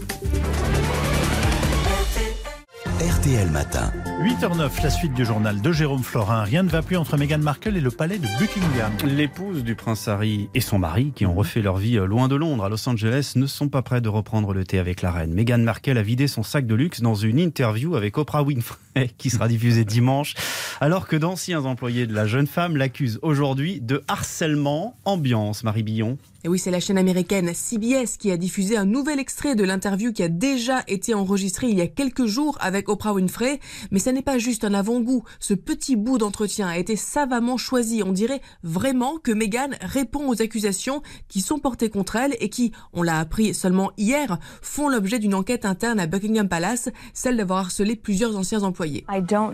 R T L Matin. huit heures neuf, la suite du journal de Jérôme Florin. Rien ne va plus entre Meghan Markle et le palais de Buckingham. L'épouse du prince Harry et son mari, qui ont refait leur vie loin de Londres, à Los Angeles, ne sont pas prêts de reprendre le thé avec la reine. Meghan Markle a vidé son sac de luxe dans une interview avec Oprah Winfrey, qui sera diffusée dimanche, alors que d'anciens employés de la jeune femme l'accusent aujourd'hui de harcèlement ambiance. Marie Billon. Et oui, c'est la chaîne américaine C B S qui a diffusé un nouvel extrait de l'interview qui a déjà été enregistrée il y a quelques jours avec Oprah Winfrey. Mais ça n'est pas juste un avant-goût. Ce petit bout d'entretien a été savamment choisi. On dirait vraiment que Meghan répond aux accusations qui sont portées contre elle et qui, on l'a appris seulement hier, font l'objet d'une enquête interne à Buckingham Palace, celle d'avoir harcelé plusieurs anciens employés.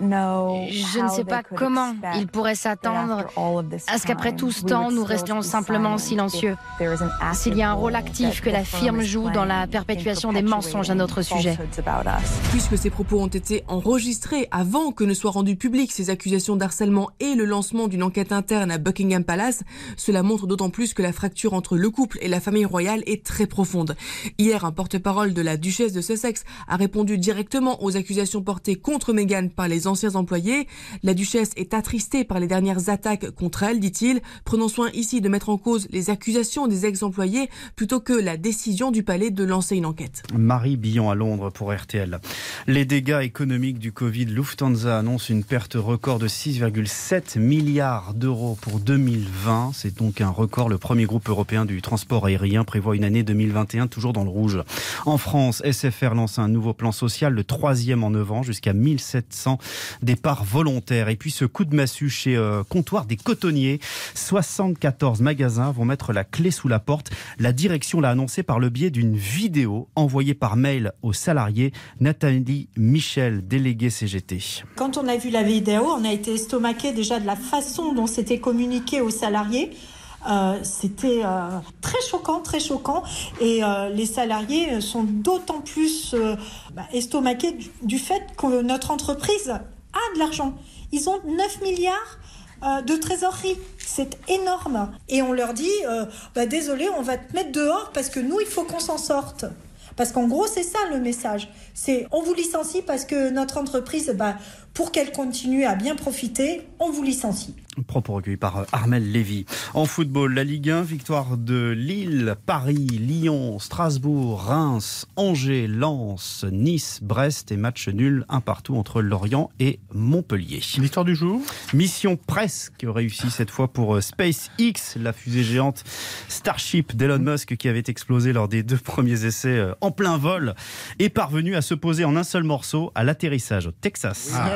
Je ne sais pas comment ils pourraient s'attendre à ce qu'après tout ce temps, nous restions simplement silencieux. S'il y a un rôle actif que la firme joue dans la perpétuation des mensonges à notre sujet. Puisque ces propos ont été enregistrés avant que ne soient rendues publiques ces accusations d'harcèlement et le lancement d'une enquête interne à Buckingham Palace, cela montre d'autant plus que la fracture entre le couple et la famille royale est très profonde. Hier, un porte-parole de la duchesse de Sussex a répondu directement aux accusations portées contre Meghan par les anciens employés. La duchesse est attristée par les dernières attaques contre elle, dit-il. Prenons soin ici de mettre en cause les accusations des ex-employés plutôt que la décision du palais de lancer une enquête. Marie Billon à Londres pour R T L. Les dégâts économiques du Covid, Lufthansa annonce une perte record de six virgule sept milliards d'euros pour deux mille vingt. C'est donc un record. Le premier groupe européen du transport aérien prévoit une année deux mille vingt et un toujours dans le rouge. En France, S F R lance un nouveau plan social, le troisième en neuf ans, jusqu'à mille sept cents départs volontaires. Et puis ce coup de massue chez euh, Comptoir des Cotonniers. soixante-quatorze magasins vont mettre la clé sous la porte. La direction l'a annoncé par le biais d'une vidéo envoyée par mail aux salariés. Nathalie Michel, déléguée C G T. Quand on a vu la vidéo, on a été estomaqué déjà de la façon dont c'était communiqué aux salariés. Euh, c'était euh, très choquant, très choquant. Et euh, les salariés sont d'autant plus euh, bah, estomaqués du, du fait que notre entreprise a de l'argent. Ils ont neuf milliards euh, de trésorerie. C'est énorme. Et on leur dit, euh, bah, désolé, on va te mettre dehors parce que nous, il faut qu'on s'en sorte. Parce qu'en gros, c'est ça le message. C'est on vous licencie parce que notre entreprise, bah, pour qu'elle continue à bien profiter, on vous licencie. Propos recueillis par Armel Lévy. En football, la Ligue un, victoire de Lille, Paris, Lyon, Strasbourg, Reims, Angers, Lens, Nice, Brest et match nul un partout entre Lorient et Montpellier. L'histoire du jour ? Mission presque réussie cette fois pour SpaceX, la fusée géante Starship d'Elon Musk qui avait explosé lors des deux premiers essais en plein vol, est parvenue à se poser en un seul morceau à l'atterrissage au Texas. Ah.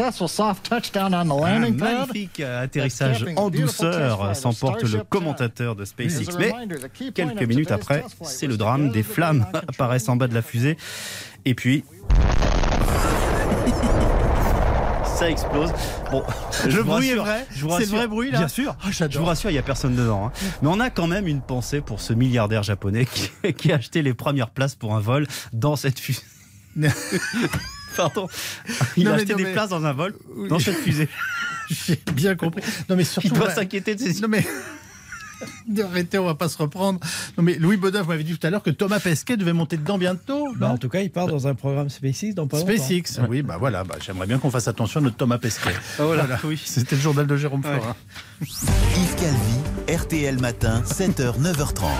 Un magnifique atterrissage en douceur, s'emporte le commentateur de SpaceX. Mais quelques minutes après, c'est le drame. Des flammes apparaissent en bas de la fusée. Et puis... ça explose. Bon, le bruit est vrai. C'est le vrai bruit là. Bien sûr. Oh, je vous rassure, il n'y a personne dedans. Hein. Mais on a quand même une pensée pour ce milliardaire japonais qui, qui a acheté les premières places pour un vol dans cette fusée. Pardon. Il non, a acheté non, des mais... places dans un vol dans cette fusée. J'ai bien compris. Non mais surtout. Il doit s'inquiéter de ses. Non mais. Arrêtez, on va pas se reprendre. Non mais Louis Baudin, vous m'avez dit tout à l'heure que Thomas Pesquet devait monter dedans bientôt. Bah, en tout cas, il part dans un programme SpaceX dans pas longtemps. SpaceX, ouais. oui, bah voilà. Bah, j'aimerais bien qu'on fasse attention à notre Thomas Pesquet. Ah, voilà, voilà. oui. C'était le journal de Jérôme Ouais. Florin. Yves Calvi, R T L Matin, sept heures neuf heures trente.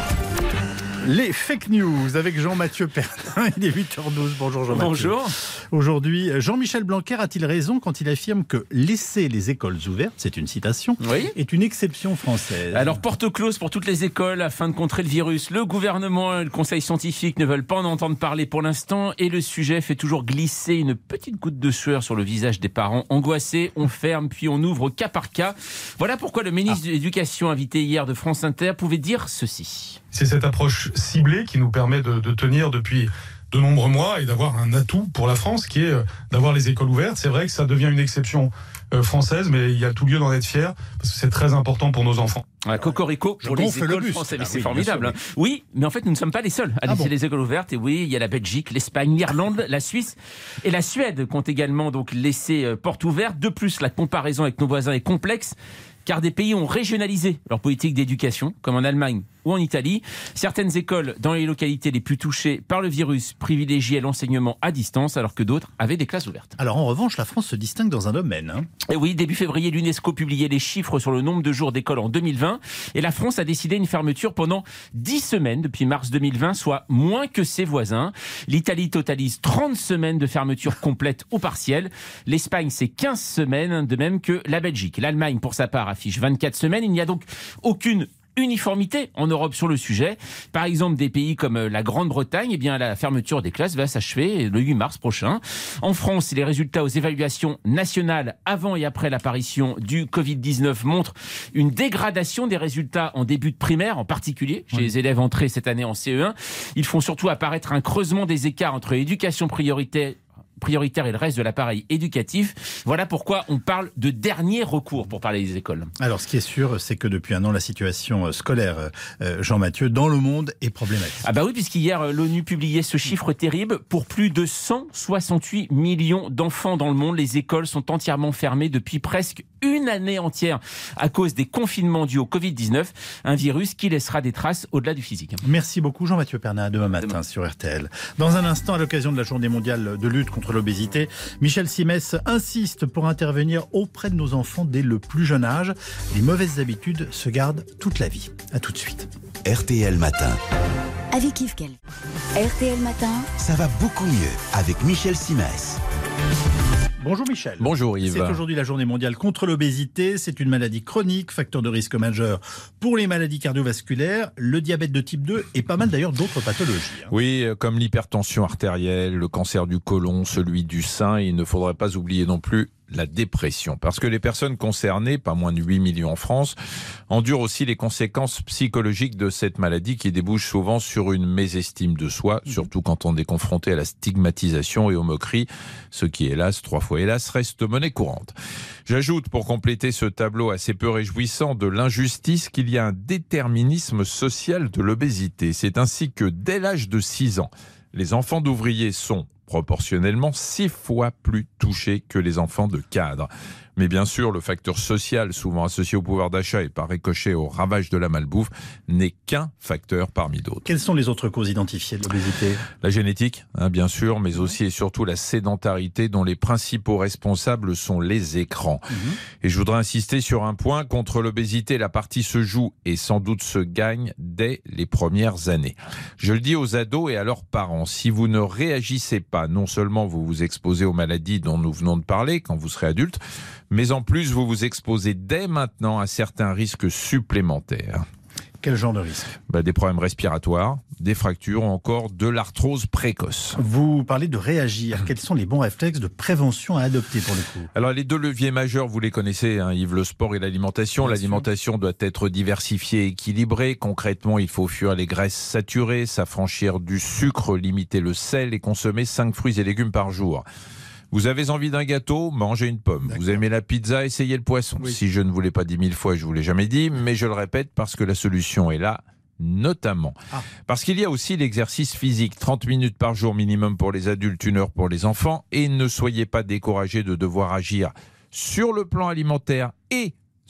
Les fake news avec Jean-Mathieu Pernin, il est huit heures douze. Bonjour Jean-Mathieu. Bonjour. Aujourd'hui, Jean-Michel Blanquer a-t-il raison quand il affirme que laisser les écoles ouvertes, c'est une citation, oui. est une exception française? Alors, porte close pour toutes les écoles afin de contrer le virus. Le gouvernement et le conseil scientifique ne veulent pas en entendre parler pour l'instant et le sujet fait toujours glisser une petite goutte de sueur sur le visage des parents angoissés. On ferme puis on ouvre au cas par cas. Voilà pourquoi le ministre ah. de l'Éducation, invité hier de France Inter, pouvait dire ceci. C'est cette approche ciblée qui nous permet de, de tenir depuis de nombreux mois et d'avoir un atout pour la France qui est d'avoir les écoles ouvertes. C'est vrai que ça devient une exception euh, française, mais il y a tout lieu d'en être fier parce que c'est très important pour nos enfants. Ah, cocorico pour Je les écoles le françaises, ah, c'est oui, formidable. Sûr, oui. oui, mais en fait, nous ne sommes pas les seuls à laisser ah bon. les écoles ouvertes. Et oui, il y a la Belgique, l'Espagne, l'Irlande, la Suisse et la Suède qui ont également donc laissé euh, porte ouverte. De plus, la comparaison avec nos voisins est complexe. Car des pays ont régionalisé leur politique d'éducation, comme en Allemagne ou en Italie. Certaines écoles, dans les localités les plus touchées par le virus, privilégiaient l'enseignement à distance, alors que d'autres avaient des classes ouvertes. Alors en revanche, la France se distingue dans un domaine. Hein. Et oui, début février, l'UNESCO publiait les chiffres sur le nombre de jours d'école en deux mille vingt. Et la France a décidé une fermeture pendant dix semaines depuis mars deux mille vingt, soit moins que ses voisins. L'Italie totalise trente semaines de fermeture complète ou partielle. L'Espagne, c'est quinze semaines, de même que la Belgique. L'Allemagne, pour sa part, affiche vingt-quatre semaines. Il n'y a donc aucune uniformité en Europe sur le sujet. Par exemple, des pays comme la Grande-Bretagne, eh bien, la fermeture des classes va s'achever le huit mars prochain. En France, les résultats aux évaluations nationales avant et après l'apparition du covid dix-neuf montrent une dégradation des résultats en début de primaire, en particulier chez oui. les élèves entrés cette année en C E un. Ils font surtout apparaître un creusement des écarts entre l'éducation prioritaire prioritaire et le reste de l'appareil éducatif. Voilà pourquoi on parle de dernier recours pour parler des écoles. Alors, ce qui est sûr, c'est que depuis un an, la situation scolaire, euh, Jean-Mathieu, dans le monde est problématique. Ah bah oui, puisqu'hier, l'ONU publiait ce chiffre terrible. Pour plus de cent soixante-huit millions d'enfants dans le monde, les écoles sont entièrement fermées depuis presque une année entière à cause des confinements dus au covid dix-neuf, un virus qui laissera des traces au-delà du physique. Merci beaucoup Jean-Mathieu Pernin, demain matin demain. sur R T L. Dans un instant, à l'occasion de la journée mondiale de lutte contre l'obésité, Michel Simès insiste pour intervenir auprès de nos enfants dès le plus jeune âge. Les mauvaises habitudes se gardent toute la vie. À tout de suite. R T L Matin. Avec Yves Calvi. R T L Matin. Ça va beaucoup mieux avec Michel Simès. Bonjour Michel. Bonjour Yves. C'est aujourd'hui la journée mondiale contre l'obésité. C'est une maladie chronique, facteur de risque majeur pour les maladies cardiovasculaires, le diabète de type deux et pas mal d'ailleurs d'autres pathologies. Hein. Oui, comme l'hypertension artérielle, le cancer du côlon, celui du sein. Il ne faudrait pas oublier non plus la dépression. Parce que les personnes concernées, pas moins de huit millions en France, endurent aussi les conséquences psychologiques de cette maladie qui débouche souvent sur une mésestime de soi, surtout quand on est confronté à la stigmatisation et aux moqueries, ce qui, hélas, trois fois hélas, reste monnaie courante. J'ajoute, pour compléter ce tableau assez peu réjouissant de l'injustice, qu'il y a un déterminisme social de l'obésité. C'est ainsi que, dès l'âge de six ans, les enfants d'ouvriers sont proportionnellement six fois plus touchés que les enfants de cadres. Mais bien sûr, le facteur social, souvent associé au pouvoir d'achat et par ricochet au ravage de la malbouffe, n'est qu'un facteur parmi d'autres. Quelles sont les autres causes identifiées de l'obésité ? La génétique, hein, bien sûr, mais aussi et surtout la sédentarité dont les principaux responsables sont les écrans. Mmh. Et je voudrais insister sur un point, contre l'obésité, la partie se joue et sans doute se gagne dès les premières années. Je le dis aux ados et à leurs parents, si vous ne réagissez pas, non seulement vous vous exposez aux maladies dont nous venons de parler quand vous serez adulte, mais en plus, vous vous exposez dès maintenant à certains risques supplémentaires. Quel genre de risque ? bah, Des problèmes respiratoires, des fractures ou encore de l'arthrose précoce. Vous parlez de réagir. Quels sont les bons réflexes de prévention à adopter pour le coup ? Alors les deux leviers majeurs, vous les connaissez, hein, Yves, le sport et l'alimentation. Bien L'alimentation sûr. doit être diversifiée et équilibrée. Concrètement, il faut fuir les graisses saturées, s'affranchir du sucre, limiter le sel et consommer cinq fruits et légumes par jour. Vous avez envie d'un gâteau, mangez une pomme. D'accord. Vous aimez la pizza, essayez le poisson. Oui. Si je ne vous l'ai pas dit mille fois, je vous l'ai jamais dit, mais je le répète parce que la solution est là, notamment. Ah. Parce qu'il y a aussi l'exercice physique, trente minutes par jour minimum pour les adultes, une heure pour les enfants, et ne soyez pas découragés de devoir agir sur le plan alimentaire et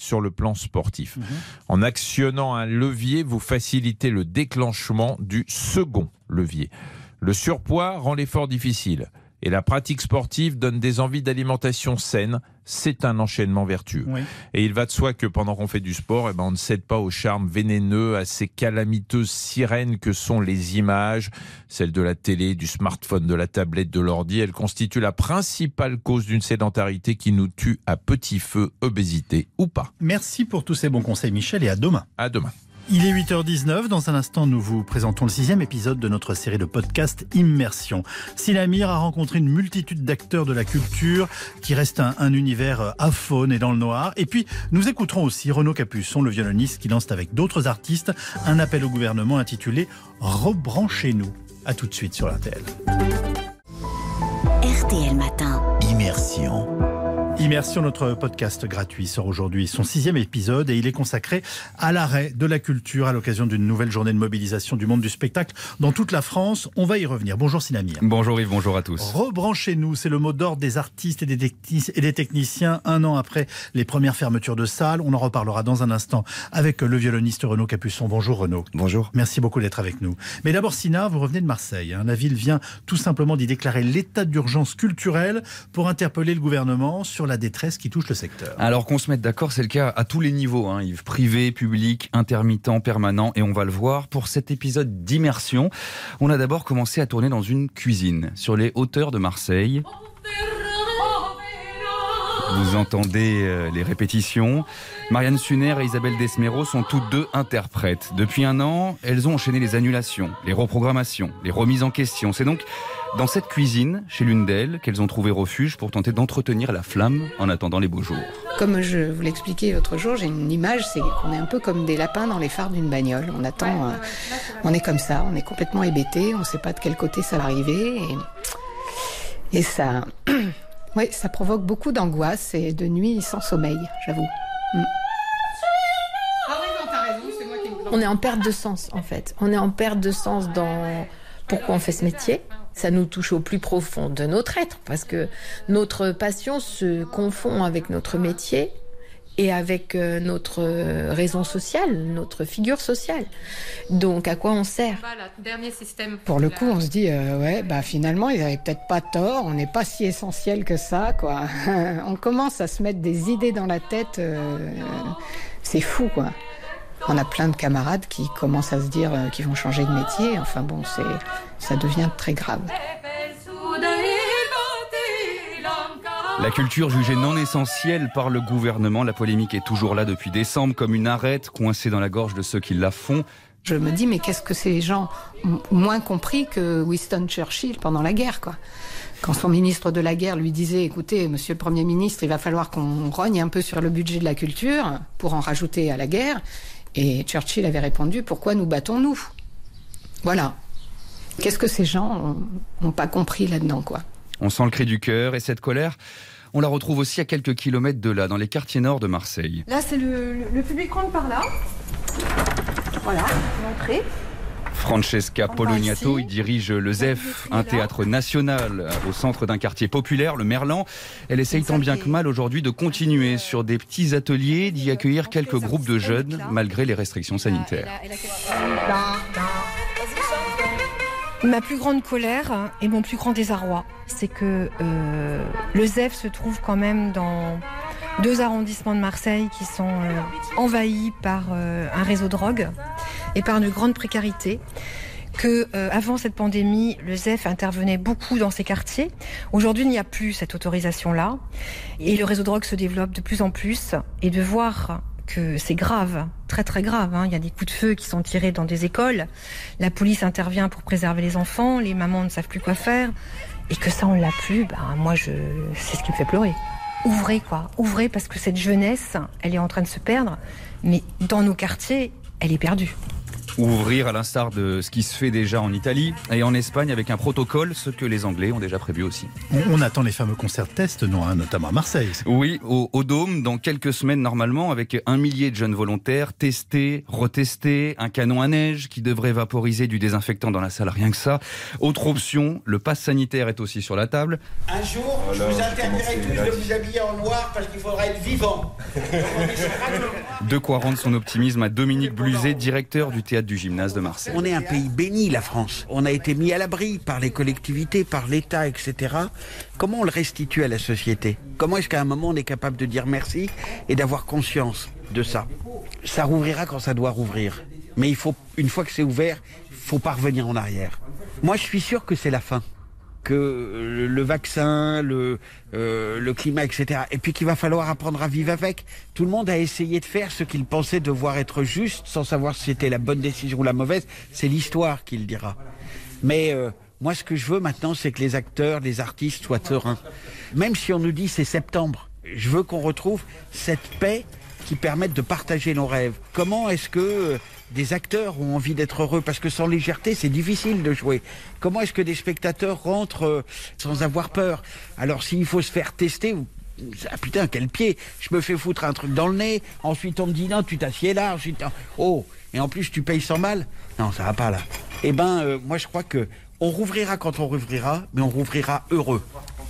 sur le plan sportif. Mmh. En actionnant un levier, vous facilitez le déclenchement du second levier. Le surpoids rend l'effort difficile et la pratique sportive donne des envies d'alimentation saine. C'est un enchaînement vertueux. Oui. Et il va de soi que pendant qu'on fait du sport, eh ben on ne cède pas au charme vénéneux, à ces calamiteuses sirènes que sont les images, celles de la télé, du smartphone, de la tablette, de l'ordi. Elles constituent la principale cause d'une sédentarité qui nous tue à petit feu, obésité ou pas. Merci pour tous ces bons conseils, Michel, et à demain. À demain. Il est huit heures dix-neuf. Dans un instant, nous vous présentons le sixième épisode de notre série de podcasts Immersion. Sinamir a rencontré une multitude d'acteurs de la culture qui reste un, un univers aphone et dans le noir. Et puis, nous écouterons aussi Renaud Capuçon, le violoniste qui lance avec d'autres artistes un appel au gouvernement intitulé « Rebranchez-nous ». A tout de suite sur R T L. R T L Matin. Immersion. Immersion, notre podcast gratuit, sort aujourd'hui son sixième épisode et il est consacré à l'arrêt de la culture à l'occasion d'une nouvelle journée de mobilisation du monde du spectacle dans toute la France. On va y revenir. Bonjour Sinamir. Bonjour Yves, bonjour à tous. Rebranchez-nous, c'est le mot d'ordre des artistes et des, technici- et des techniciens un an après les premières fermetures de salles. On en reparlera dans un instant avec le violoniste Renaud Capuçon. Bonjour Renaud. Bonjour. Merci beaucoup d'être avec nous. Mais d'abord Sina, vous revenez de Marseille. Hein. La ville vient tout simplement d'y déclarer l'état d'urgence culturelle pour interpeller le gouvernement sur la détresse qui touche le secteur. Alors qu'on se mette d'accord, c'est le cas à tous les niveaux, hein, Yves. Privé, public, intermittent, permanent, et on va le voir. Pour cet épisode d'immersion, on a d'abord commencé à tourner dans une cuisine, sur les hauteurs de Marseille. Vous entendez euh, les répétitions. Marianne Sunner et Isabelle Desmero sont toutes deux interprètes. Depuis un an, elles ont enchaîné les annulations, les reprogrammations, les remises en question. C'est donc dans cette cuisine, chez l'une d'elles, qu'elles ont trouvé refuge pour tenter d'entretenir la flamme en attendant les beaux jours. Comme je vous l'expliquais l'autre jour, j'ai une image, c'est qu'on est un peu comme des lapins dans les phares d'une bagnole. On attend, euh, on est comme ça, on est complètement hébété, on ne sait pas de quel côté ça va arriver. Et, et ça, ouais, ça provoque beaucoup d'angoisse et de nuits sans sommeil, j'avoue. Mm. On est en perte de sens, en fait. On est en perte de sens dans pourquoi on fait ce métier. Ça nous touche au plus profond de notre être, parce que notre passion se confond avec notre métier et avec notre raison sociale, notre figure sociale. Donc, à quoi on sert ? Pour le coup, on se dit, euh, ouais, bah finalement, ils n'avaient peut-être pas tort, on n'est pas si essentiel que ça, quoi. On commence à se mettre des idées dans la tête, euh, c'est fou, quoi. On a plein de camarades qui commencent à se dire euh, qu'ils vont changer de métier. Enfin bon, c'est, ça devient très grave. La culture jugée non essentielle par le gouvernement, la polémique est toujours là depuis décembre, comme une arête coincée dans la gorge de ceux qui la font. Je me dis, mais qu'est-ce que ces gens ont moins compris que Winston Churchill pendant la guerre, quoi. Quand son ministre de la guerre lui disait, écoutez, monsieur le Premier ministre, il va falloir qu'on rogne un peu sur le budget de la culture pour en rajouter à la guerre. Et Churchill avait répondu, pourquoi nous battons-nous ? Voilà. Qu'est-ce que ces gens n'ont pas compris là-dedans, quoi ? On sent le cri du cœur et cette colère, on la retrouve aussi à quelques kilomètres de là, dans les quartiers nord de Marseille. Là, c'est le, le public rentre par là. Voilà, l'entrée. Francesca Poloniato, il dirige le Z E F, un théâtre national au centre d'un quartier populaire, le Merlan. Elle essaye tant bien que mal aujourd'hui de continuer sur des petits ateliers, d'y accueillir quelques groupes de jeunes, malgré les restrictions sanitaires. Ma plus grande colère et mon plus grand désarroi, c'est que euh, le Z E F se trouve quand même dans deux arrondissements de Marseille qui sont euh, envahis par euh, un réseau de drogue et par une grande précarité. Que euh, avant cette pandémie, le Z E F intervenait beaucoup dans ces quartiers. Aujourd'hui, il n'y a plus cette autorisation-là. Et le réseau de drogue se développe de plus en plus. Et de voir que c'est grave, très très grave, hein. Il y a des coups de feu qui sont tirés dans des écoles. La police intervient pour préserver les enfants. Les mamans ne savent plus quoi faire. Et que ça, on l'a plus, ben, moi, je... c'est ce qui me fait pleurer. Ouvrez, quoi. Ouvrez, parce que cette jeunesse, elle est en train de se perdre. Mais dans nos quartiers, elle est perdue. Ouvrir à l'instar de ce qui se fait déjà en Italie et en Espagne avec un protocole, ce que les Anglais ont déjà prévu aussi. On, on attend les fameux concerts test, non, hein, notamment à Marseille. Oui, au, au Dôme, dans quelques semaines normalement, avec un millier de jeunes volontaires testés, retestés, un canon à neige qui devrait vaporiser du désinfectant dans la salle, rien que ça. Autre option, le pass sanitaire est aussi sur la table. Un jour, je vous interdirai tous de vous habiller en noir parce qu'il faudra être vivant. De quoi rendre son optimisme à Dominique Bluzet, directeur du théâtre du Gymnase de Marseille. On est un pays béni, la France. On a été mis à l'abri par les collectivités, par l'État, et cetera. Comment on le restitue à la société ? Comment est-ce qu'à un moment on est capable de dire merci et d'avoir conscience de ça ? Ça rouvrira quand ça doit rouvrir. Mais il faut, une fois que c'est ouvert, il faut pas revenir en arrière. Moi, je suis sûr que c'est la fin. Que le vaccin, le, euh, le climat, et cetera. Et puis qu'il va falloir apprendre à vivre avec. Tout le monde a essayé de faire ce qu'il pensait devoir être juste, sans savoir si c'était la bonne décision ou la mauvaise. C'est l'histoire qui le dira. Mais euh, moi, ce que je veux maintenant, c'est que les acteurs, les artistes soient sereins. Même si on nous dit c'est septembre, je veux qu'on retrouve cette paix qui permette de partager nos rêves. Comment est-ce que euh, des acteurs ont envie d'être heureux ? Parce que sans légèreté, c'est difficile de jouer. Comment est-ce que des spectateurs rentrent euh, sans avoir peur ? Alors s'il faut se faire tester, ah putain, quel pied ! Je me fais foutre un truc dans le nez, ensuite on me dit non, tu t'assieds là, ensuite oh, et en plus tu payes cent balles ? Non, ça va pas là. Eh ben, euh, moi je crois que on rouvrira quand on rouvrira, mais on rouvrira heureux.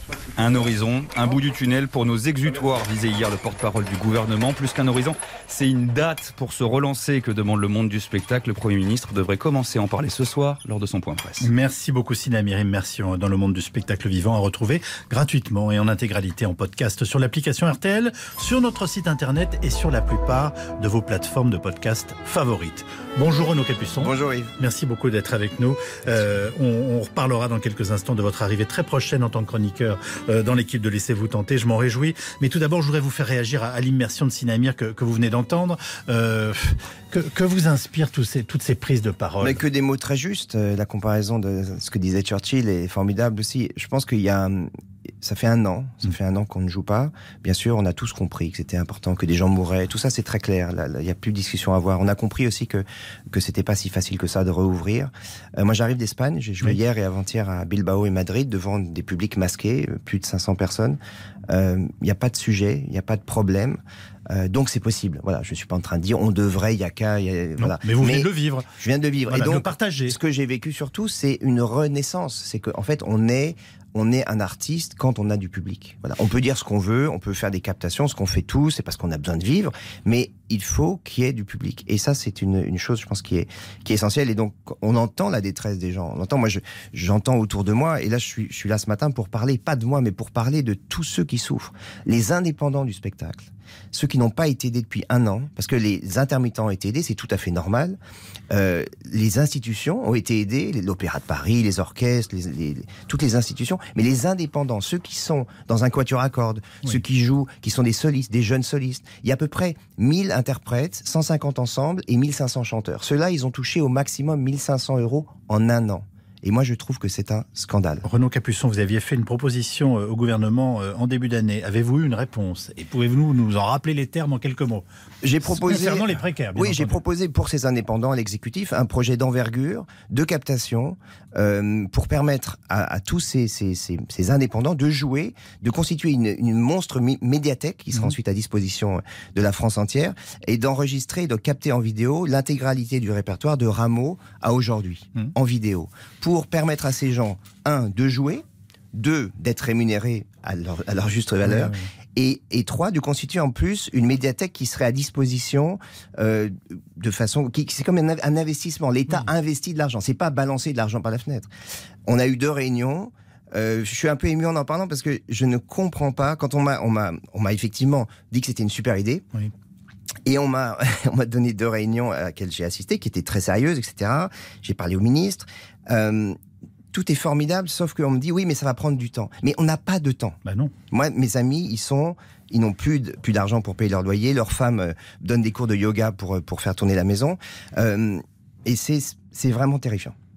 Un horizon, un bout du tunnel pour nos exutoires, disait hier le porte-parole du gouvernement. Plus qu'un horizon, c'est une date pour se relancer que demande le monde du spectacle. Le Premier ministre devrait commencer à en parler ce soir lors de son point de presse. Merci beaucoup Sina Mirim, merci dans le monde du spectacle vivant à retrouver gratuitement et en intégralité en podcast sur l'application R T L, sur notre site internet et sur la plupart de vos plateformes de podcast favorites. Bonjour Renaud Capuçon. Bonjour Yves. Merci beaucoup d'être avec nous. Euh, on, on reparlera dans quelques instants de votre arrivée très prochaine en tant que chroniqueur euh, dans l'équipe de Laissez-vous tenter. Je m'en réjouis. Mais tout d'abord, je voudrais vous faire réagir à, à l'immersion de Sina Amir que, que vous venez d'entendre. Euh, que, que vous inspirent tous ces, toutes ces prises de parole ? Mais que des mots très justes. La comparaison de ce que disait Churchill est formidable aussi. Je pense qu'il y a... Ça fait un an, ça fait un an qu'on ne joue pas. Bien sûr, on a tous compris que c'était important, que des gens mouraient. Tout ça, c'est très clair. Là, il n'y a plus de discussion à avoir. On a compris aussi que que c'était pas si facile que ça de rouvrir. Euh, moi, j'arrive d'Espagne. J'ai joué oui. hier et avant-hier à Bilbao et Madrid devant des publics masqués, plus de cinq cents personnes. Il euh, n'y a pas de sujet, il n'y a pas de problème. Euh, donc c'est possible. Voilà, je suis pas en train de dire on devrait, il y a qu'à. Voilà. Mais vous venez de le vivre. Je viens de le vivre. Voilà, et donc, le partager. Ce que j'ai vécu surtout, c'est une renaissance. C'est qu'en fait, on est on est un artiste quand on a du public. Voilà. On peut dire ce qu'on veut, on peut faire des captations, ce qu'on fait tous, c'est parce qu'on a besoin de vivre, mais il faut qu'il y ait du public. Et ça, c'est une, une chose, je pense, qui est, qui est essentielle. Et donc, on entend la détresse des gens. On entend, moi, je, j'entends autour de moi, et là, je suis, je suis là ce matin pour parler, pas de moi, mais pour parler de tous ceux qui souffrent. Les indépendants du spectacle. Ceux qui n'ont pas été aidés depuis un an, parce que les intermittents ont été aidés, c'est tout à fait normal. Euh, les institutions ont été aidées, l'Opéra de Paris, les orchestres, les, les, toutes les institutions. Mais les indépendants, ceux qui sont dans un quatuor à cordes, oui. ceux qui jouent, qui sont des solistes, des jeunes solistes, il y a à peu près mille interprètes, cent cinquante ensembles et mille cinq cents chanteurs. Ceux-là, ils ont touché au maximum mille cinq cents euros en un an. Et moi, je trouve que c'est un scandale. Renaud Capuçon, vous aviez fait une proposition au gouvernement en début d'année. Avez-vous eu une réponse ? Et pouvez-vous nous en rappeler les termes en quelques mots ? J'ai proposé... Concernant les précaires, bien Oui, entendu. j'ai proposé pour ces indépendants à l'exécutif un projet d'envergure, de captation, euh, pour permettre à, à tous ces, ces, ces, ces indépendants de jouer, de constituer une, une monstre mi- médiathèque qui sera mmh. ensuite à disposition de la France entière, et d'enregistrer, de capter en vidéo l'intégralité du répertoire de Rameau à aujourd'hui, mmh. en vidéo. Pour Pour permettre à ces gens, un, de jouer, deux, d'être rémunérés à leur, à leur juste valeur, oui, oui. Et, et trois, de constituer en plus une médiathèque qui serait à disposition euh, de façon... Qui, c'est comme un, un investissement. L'État oui. investit de l'argent. C'est pas balancer de l'argent par la fenêtre. On a eu deux réunions. Euh, je suis un peu ému en en parlant parce que je ne comprends pas. Quand on m'a, on m'a, on m'a effectivement dit que c'était une super idée. Oui. Et on m'a, on m'a donné deux réunions à laquelle j'ai assisté, qui étaient très sérieuses, et cetera. J'ai parlé au ministre. Euh, tout est formidable, sauf qu'on me dit oui, mais ça va prendre du temps. Mais on n'a pas de temps. Bah non. Moi, mes amis, ils sont, ils n'ont plus de, plus d'argent pour payer leur loyer. Leurs femmes euh, donnent des cours de yoga pour pour faire tourner la maison. Euh, et c'est c'est vraiment terrifiant.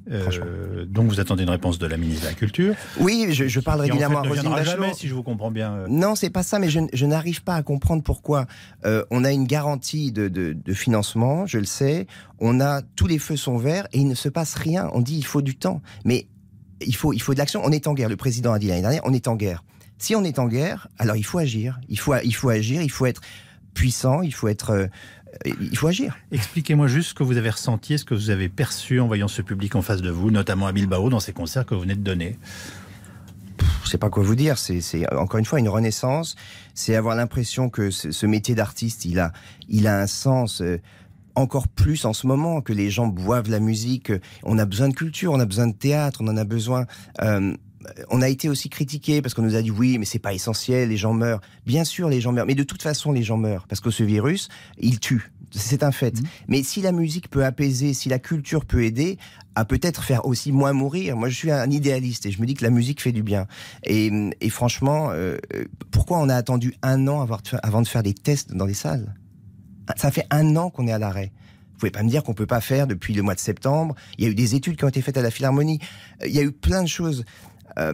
Euh, donc vous attendez une réponse de la ministre de la Culture. Oui, je, je parle régulièrement en fait, à Roselyne Bachelot. Jamais, si je vous comprends bien. Non, c'est pas ça, mais je, je n'arrive pas à comprendre pourquoi. Euh, on a une garantie de, de, de financement, je le sais. On a tous les feux sont verts et il ne se passe rien. On dit il faut du temps, mais il faut il faut de l'action. On est en guerre. Le président a dit l'année dernière, on est en guerre. Si on est en guerre, alors il faut agir. Il faut il faut agir. Il faut être puissant. Il faut être euh, Il faut agir. Expliquez-moi juste ce que vous avez ressenti, ce que vous avez perçu en voyant ce public en face de vous, notamment à Bilbao, dans ces concerts que vous venez de donner. Je ne sais pas quoi vous dire. C'est, c'est encore une fois une renaissance. C'est avoir l'impression que ce, ce métier d'artiste, il a, il a un sens euh, encore plus en ce moment, que les gens boivent la musique. On a besoin de culture, on a besoin de théâtre, on en a besoin... Euh, On a été aussi critiqué parce qu'on nous a dit oui, mais c'est pas essentiel, les gens meurent. Bien sûr, les gens meurent, mais de toute façon, les gens meurent parce que ce virus, il tue. C'est un fait. Mmh. Mais si la musique peut apaiser, si la culture peut aider à peut-être faire aussi moins mourir, moi je suis un idéaliste et je me dis que la musique fait du bien. Et, et franchement, euh, pourquoi on a attendu un an avant de faire des tests dans les salles ? Ça fait un an qu'on est à l'arrêt. Vous pouvez pas me dire qu'on peut pas faire depuis le mois de septembre. Il y a eu des études qui ont été faites à la Philharmonie. Il y a eu plein de choses. Euh,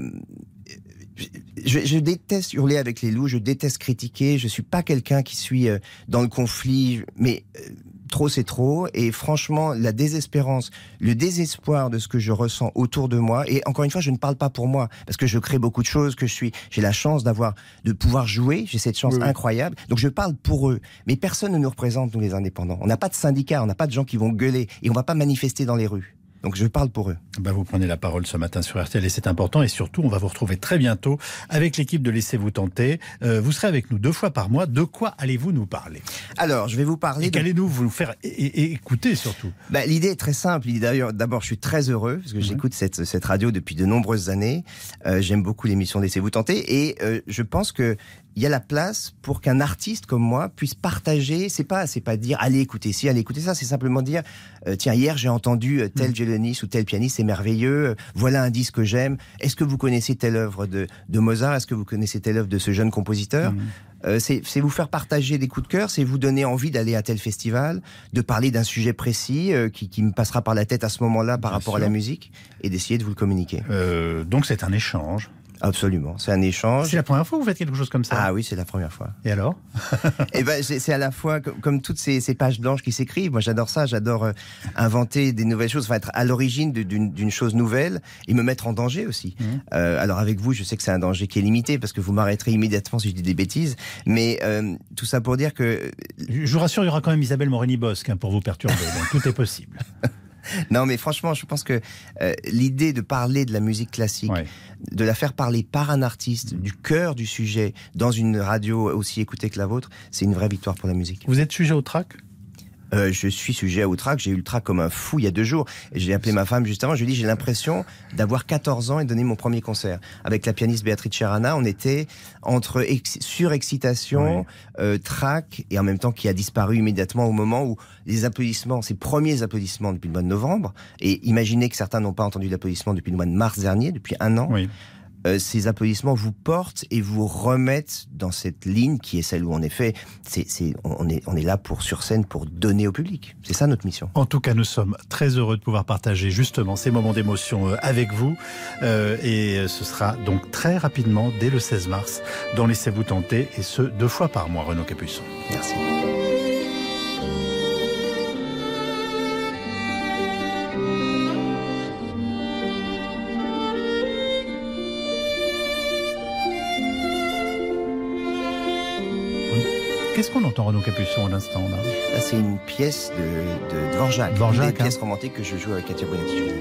je, je déteste hurler avec les loups, je déteste critiquer, je suis pas quelqu'un qui suis euh, dans le conflit, mais euh, trop c'est trop, et franchement, la désespérance, le désespoir de ce que je ressens autour de moi, et encore une fois, je ne parle pas pour moi, parce que je crée beaucoup de choses, que je suis, j'ai la chance d'avoir, de pouvoir jouer, j'ai cette chance oui, incroyable, donc je parle pour eux, mais personne ne nous représente, nous les indépendants, on n'a pas de syndicats, on n'a pas de gens qui vont gueuler, et on va pas manifester dans les rues. Donc je parle pour eux. Ben vous prenez la parole ce matin sur R T L et c'est important. Et surtout, on va vous retrouver très bientôt avec l'équipe de Laissez-vous tenter. Euh, vous serez avec nous deux fois par mois. De quoi allez-vous nous parler ? Alors, je vais vous parler... Et de... qu'allez-nous vous faire é- é- écouter surtout ? Ben, l'idée est très simple. D'ailleurs, d'abord, je suis très heureux parce que mmh. j'écoute cette, cette radio depuis de nombreuses années. Euh, j'aime beaucoup l'émission Laissez-vous tenter. Et euh, je pense que il y a la place pour qu'un artiste comme moi puisse partager. C'est pas, c'est pas dire allez écouter ci, allez écouter ça. C'est simplement dire euh, tiens, hier j'ai entendu tel violoniste ou tel pianiste, c'est merveilleux. Voilà un disque que j'aime. Est-ce que vous connaissez telle œuvre de, de Mozart ? Est-ce que vous connaissez telle œuvre de ce jeune compositeur ? mmh. euh, c'est, c'est vous faire partager des coups de cœur. C'est vous donner envie d'aller à tel festival, de parler d'un sujet précis euh, qui, qui me passera par la tête à ce moment-là par Bien rapport sûr. à la musique et d'essayer de vous le communiquer. Euh, donc c'est un échange. Absolument, c'est un échange. C'est la première fois que vous faites quelque chose comme ça ? Ah oui, c'est la première fois. Et alors ? Eh ben, c'est, c'est à la fois comme, comme toutes ces, ces pages blanches qui s'écrivent. Moi, j'adore ça. J'adore euh, inventer des nouvelles choses, enfin être à l'origine de, d'une, d'une chose nouvelle et me mettre en danger aussi. Mmh. Euh, alors avec vous, je sais que c'est un danger qui est limité parce que vous m'arrêterez immédiatement si je dis des bêtises. Mais euh, tout ça pour dire que... Je vous rassure, il y aura quand même Isabelle Morini-Bosque hein, pour vous perturber. Donc tout est possible. Non, mais franchement, je pense que euh, l'idée de parler de la musique classique, ouais. de la faire parler par un artiste, du cœur du sujet, dans une radio aussi écoutée que la vôtre, c'est une vraie victoire pour la musique. Vous êtes sujet au trac ? Euh, je suis sujet au trac, j'ai eu le trac comme un fou il y a deux jours. Et j'ai appelé ma femme justement, je lui ai dit j'ai l'impression d'avoir quatorze ans et de donner mon premier concert. Avec la pianiste Béatrice Cherana, on était entre ex- surexcitation, oui. euh, trac, et en même temps qui a disparu immédiatement au moment où les applaudissements, ces premiers applaudissements depuis le mois de novembre, et imaginez que certains n'ont pas entendu d'applaudissements depuis le mois de mars dernier, depuis un an. Oui. Euh, ces applaudissements vous portent et vous remettent dans cette ligne qui est celle où en effet, c'est, c'est, on, est, on est là pour sur scène pour donner au public. C'est ça notre mission. En tout cas, nous sommes très heureux de pouvoir partager justement ces moments d'émotion avec vous. Euh, et ce sera donc très rapidement, dès le seize mars, dans Laissez-vous tenter, et ce, deux fois par mois, Renaud Capuçon. Merci. Qu'est-ce qu'on entend, Renaud Capuçon, à l'instant là, là c'est une pièce de, de Dvorak, Dvorak, une pièce hein. romantique que je joue avec Katia Bonatti-Julien.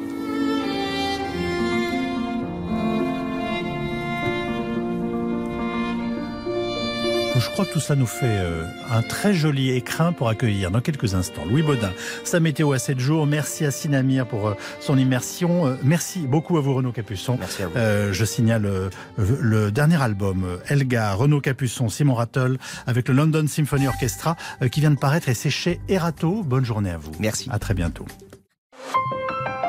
Je crois que tout ça nous fait euh, un très joli écrin pour accueillir dans quelques instants Louis Baudin, sa météo à sept jours. Merci à Sinamir pour euh, son immersion. Euh, merci beaucoup à vous, Renaud Capuçon. Merci à vous. Euh, je signale euh, le dernier album, euh, Elgar, Renaud Capuçon, Simon Rattle, avec le London Symphony Orchestra, euh, qui vient de paraître, et c'est chez Erato. Bonne journée à vous. Merci. À très bientôt. R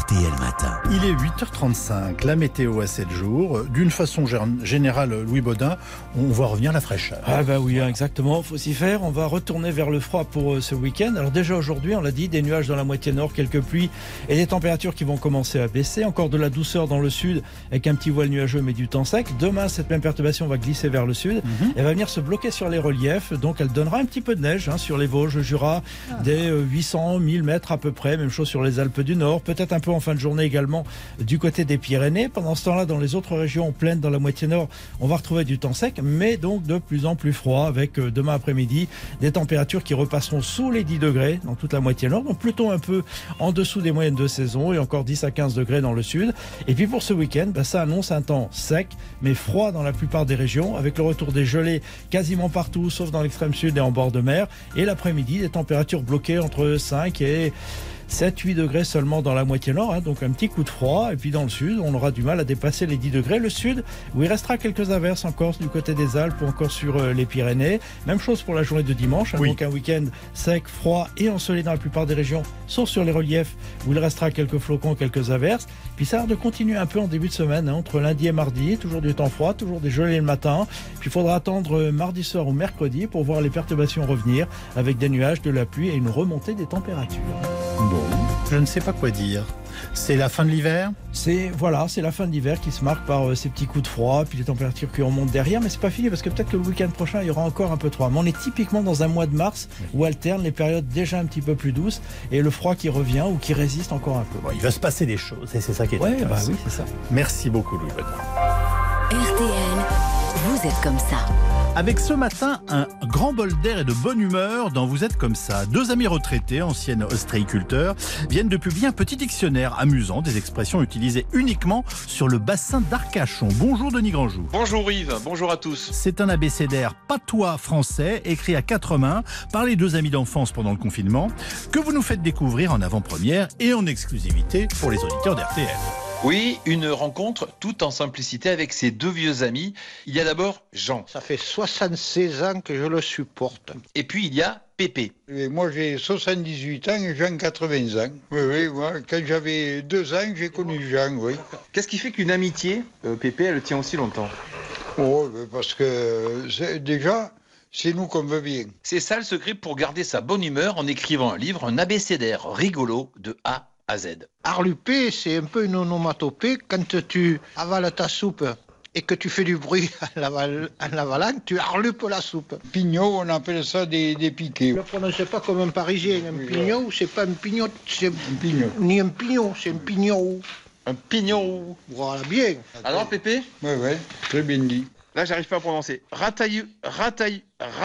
R T L Matin. Il est huit heures trente-cinq, la météo à sept jours. D'une façon générale, Louis Baudin, on voit revenir la fraîcheur. Ah bah oui, exactement, faut s'y faire. On va retourner vers le froid pour ce week-end. Alors déjà aujourd'hui, on l'a dit, des nuages dans la moitié nord, quelques pluies et des températures qui vont commencer à baisser. Encore de la douceur dans le sud avec un petit voile nuageux mais du temps sec. Demain, cette même perturbation va glisser vers le sud. Mm-hmm. Elle va venir se bloquer sur les reliefs, donc elle donnera un petit peu de neige hein, sur les Vosges, le Jura, ah. des huit cents mille mètres à peu près. Même chose sur les Alpes du Nord, peut-être un peu en fin de journée également du côté des Pyrénées. Pendant ce temps-là, dans les autres régions pleines, dans la moitié nord, on va retrouver du temps sec, mais donc de plus en plus froid, avec euh, demain après-midi des températures qui repasseront sous les dix degrés dans toute la moitié nord, donc plutôt un peu en dessous des moyennes de saison, et encore dix à quinze degrés dans le sud. Et puis pour ce week-end, bah, ça annonce un temps sec, mais froid dans la plupart des régions, avec le retour des gelées quasiment partout, sauf dans l'extrême sud et en bord de mer. Et l'après-midi, des températures bloquées entre cinq et sept à huit degrés seulement dans la moitié nord, hein, donc un petit coup de froid. Et puis dans le sud, on aura du mal à dépasser les dix degrés. Le sud, où il restera quelques averses en Corse, du côté des Alpes ou encore sur euh, les Pyrénées. Même chose pour la journée de dimanche, hein, oui. Donc un week-end sec, froid et ensoleillé dans la plupart des régions, sauf sur les reliefs où il restera quelques flocons, quelques averses. Puis ça a l'air de continuer un peu en début de semaine, hein, entre lundi et mardi, toujours du temps froid, toujours des gelées le matin. Puis il faudra attendre mardi soir ou mercredi pour voir les perturbations revenir, avec des nuages, de la pluie et une remontée des températures. Bon, je ne sais pas quoi dire. C'est la fin de l'hiver ? C'est voilà, c'est la fin de l'hiver qui se marque par euh, ces petits coups de froid, puis les températures qui remontent derrière, mais c'est pas fini parce que peut-être que le week-end prochain il y aura encore un peu de froid. Mais on est typiquement dans un mois de mars où alternent les périodes déjà un petit peu plus douces et le froid qui revient ou qui résiste encore un peu. Bon, il va se passer des choses et c'est ça qui est ouais, intéressant. Bah oui, c'est ça. Merci beaucoup Louis Baudin. R T L, vous êtes comme ça. Avec ce matin, un grand bol d'air et de bonne humeur dans Vous êtes comme ça. Deux amis retraités, anciens ostréiculteurs, viennent de publier un petit dictionnaire amusant des expressions utilisées uniquement sur le bassin d'Arcachon. Bonjour Denis Grandjou. Bonjour Yves, bonjour à tous. C'est un abécédaire patois français écrit à quatre mains par les deux amis d'enfance pendant le confinement que vous nous faites découvrir en avant-première et en exclusivité pour les auditeurs d'R T L. Oui, une rencontre toute en simplicité avec ces deux vieux amis. Il y a d'abord Jean. Ça fait soixante-seize ans que je le supporte. Et puis il y a Pépé. Et moi j'ai soixante-dix-huit ans et Jean quatre-vingts ans. Oui, oui, moi, quand j'avais deux ans, j'ai connu Jean, oui. Qu'est-ce qui fait qu'une amitié, euh, Pépé, elle tient aussi longtemps ? Oh, parce que c'est, déjà, c'est nous qu'on veut bien. C'est ça le secret pour garder sa bonne humeur en écrivant un livre, un abécédaire rigolo de A à Z. Arluper, c'est un peu une onomatopée. Quand tu avales ta soupe et que tu fais du bruit en l'avalant, tu arlupes la soupe. Pignot, on appelle ça des, des piquets. Ne le prononcez pas comme un Parisien. Un pignot, c'est pas un pignot, c'est un pignot. Ni un pignot, c'est un pignot. Un pignot. Voilà, bien. Alors, Pépé ? Oui, oui, très bien dit. Là, j'arrive pas à prononcer. Rataillou, rataillou,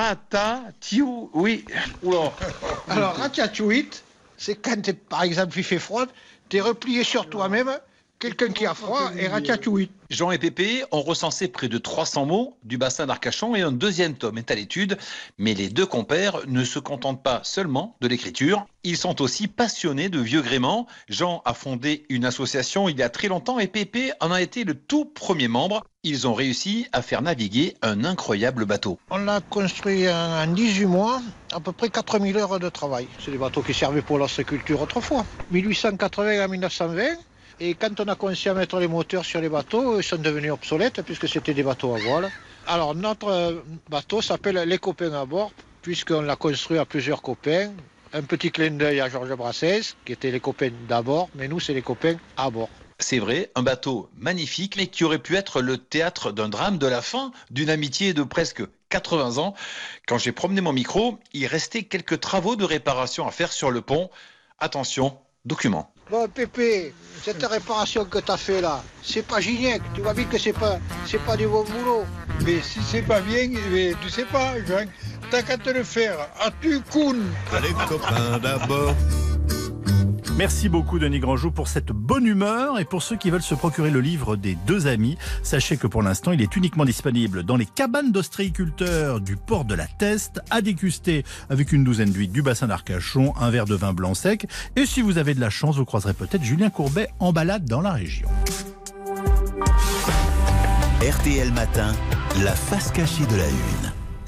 ratatiou, oui. Oula. Alors, ratatouille, c'est quand, par exemple, il fait froid, tu es replié sur toi-même, quelqu'un qui a froid et ratatouille. Jean et Pépé ont recensé près de trois cents mots du bassin d'Arcachon et un deuxième tome est à l'étude. Mais les deux compères ne se contentent pas seulement de l'écriture. Ils sont aussi passionnés de vieux gréements. Jean a fondé une association il y a très longtemps et Pépé en a été le tout premier membre. Ils ont réussi à faire naviguer un incroyable bateau. On l'a construit en dix-huit mois, à peu près quatre mille heures de travail. C'est des bateaux qui servaient pour l'ostréiculture autrefois, mille huit cent quatre-vingts à mille neuf cent vingt. Et quand on a commencé à mettre les moteurs sur les bateaux, ils sont devenus obsolètes puisque c'était des bateaux à voile. Alors notre bateau s'appelle Les Copains à bord, puisqu'on l'a construit à plusieurs copains. Un petit clin d'œil à Georges Brassens, qui était les copains d'abord, mais nous c'est les copains à bord. C'est vrai, un bateau magnifique, mais qui aurait pu être le théâtre d'un drame, de la fin d'une amitié de presque quatre-vingts ans. Quand j'ai promené mon micro, il restait quelques travaux de réparation à faire sur le pont. Attention, document. Bon Pépé, cette réparation que t'as fait là, c'est pas Gignac, tu vois bien que c'est pas, c'est pas du bon boulot. Mais si c'est pas bien, mais tu sais pas, Jean, t'as qu'à te le faire, as-tu cool. Allez copains d'abord. Merci beaucoup Denis Grandjou pour cette bonne humeur et pour ceux qui veulent se procurer le livre des deux amis, sachez que pour l'instant il est uniquement disponible dans les cabanes d'ostréiculteurs du port de la Teste, à déguster avec une douzaine d'huîtres du bassin d'Arcachon, un verre de vin blanc sec et si vous avez de la chance vous croiserez peut-être Julien Courbet en balade dans la région. R T L Matin, la face cachée de la Une.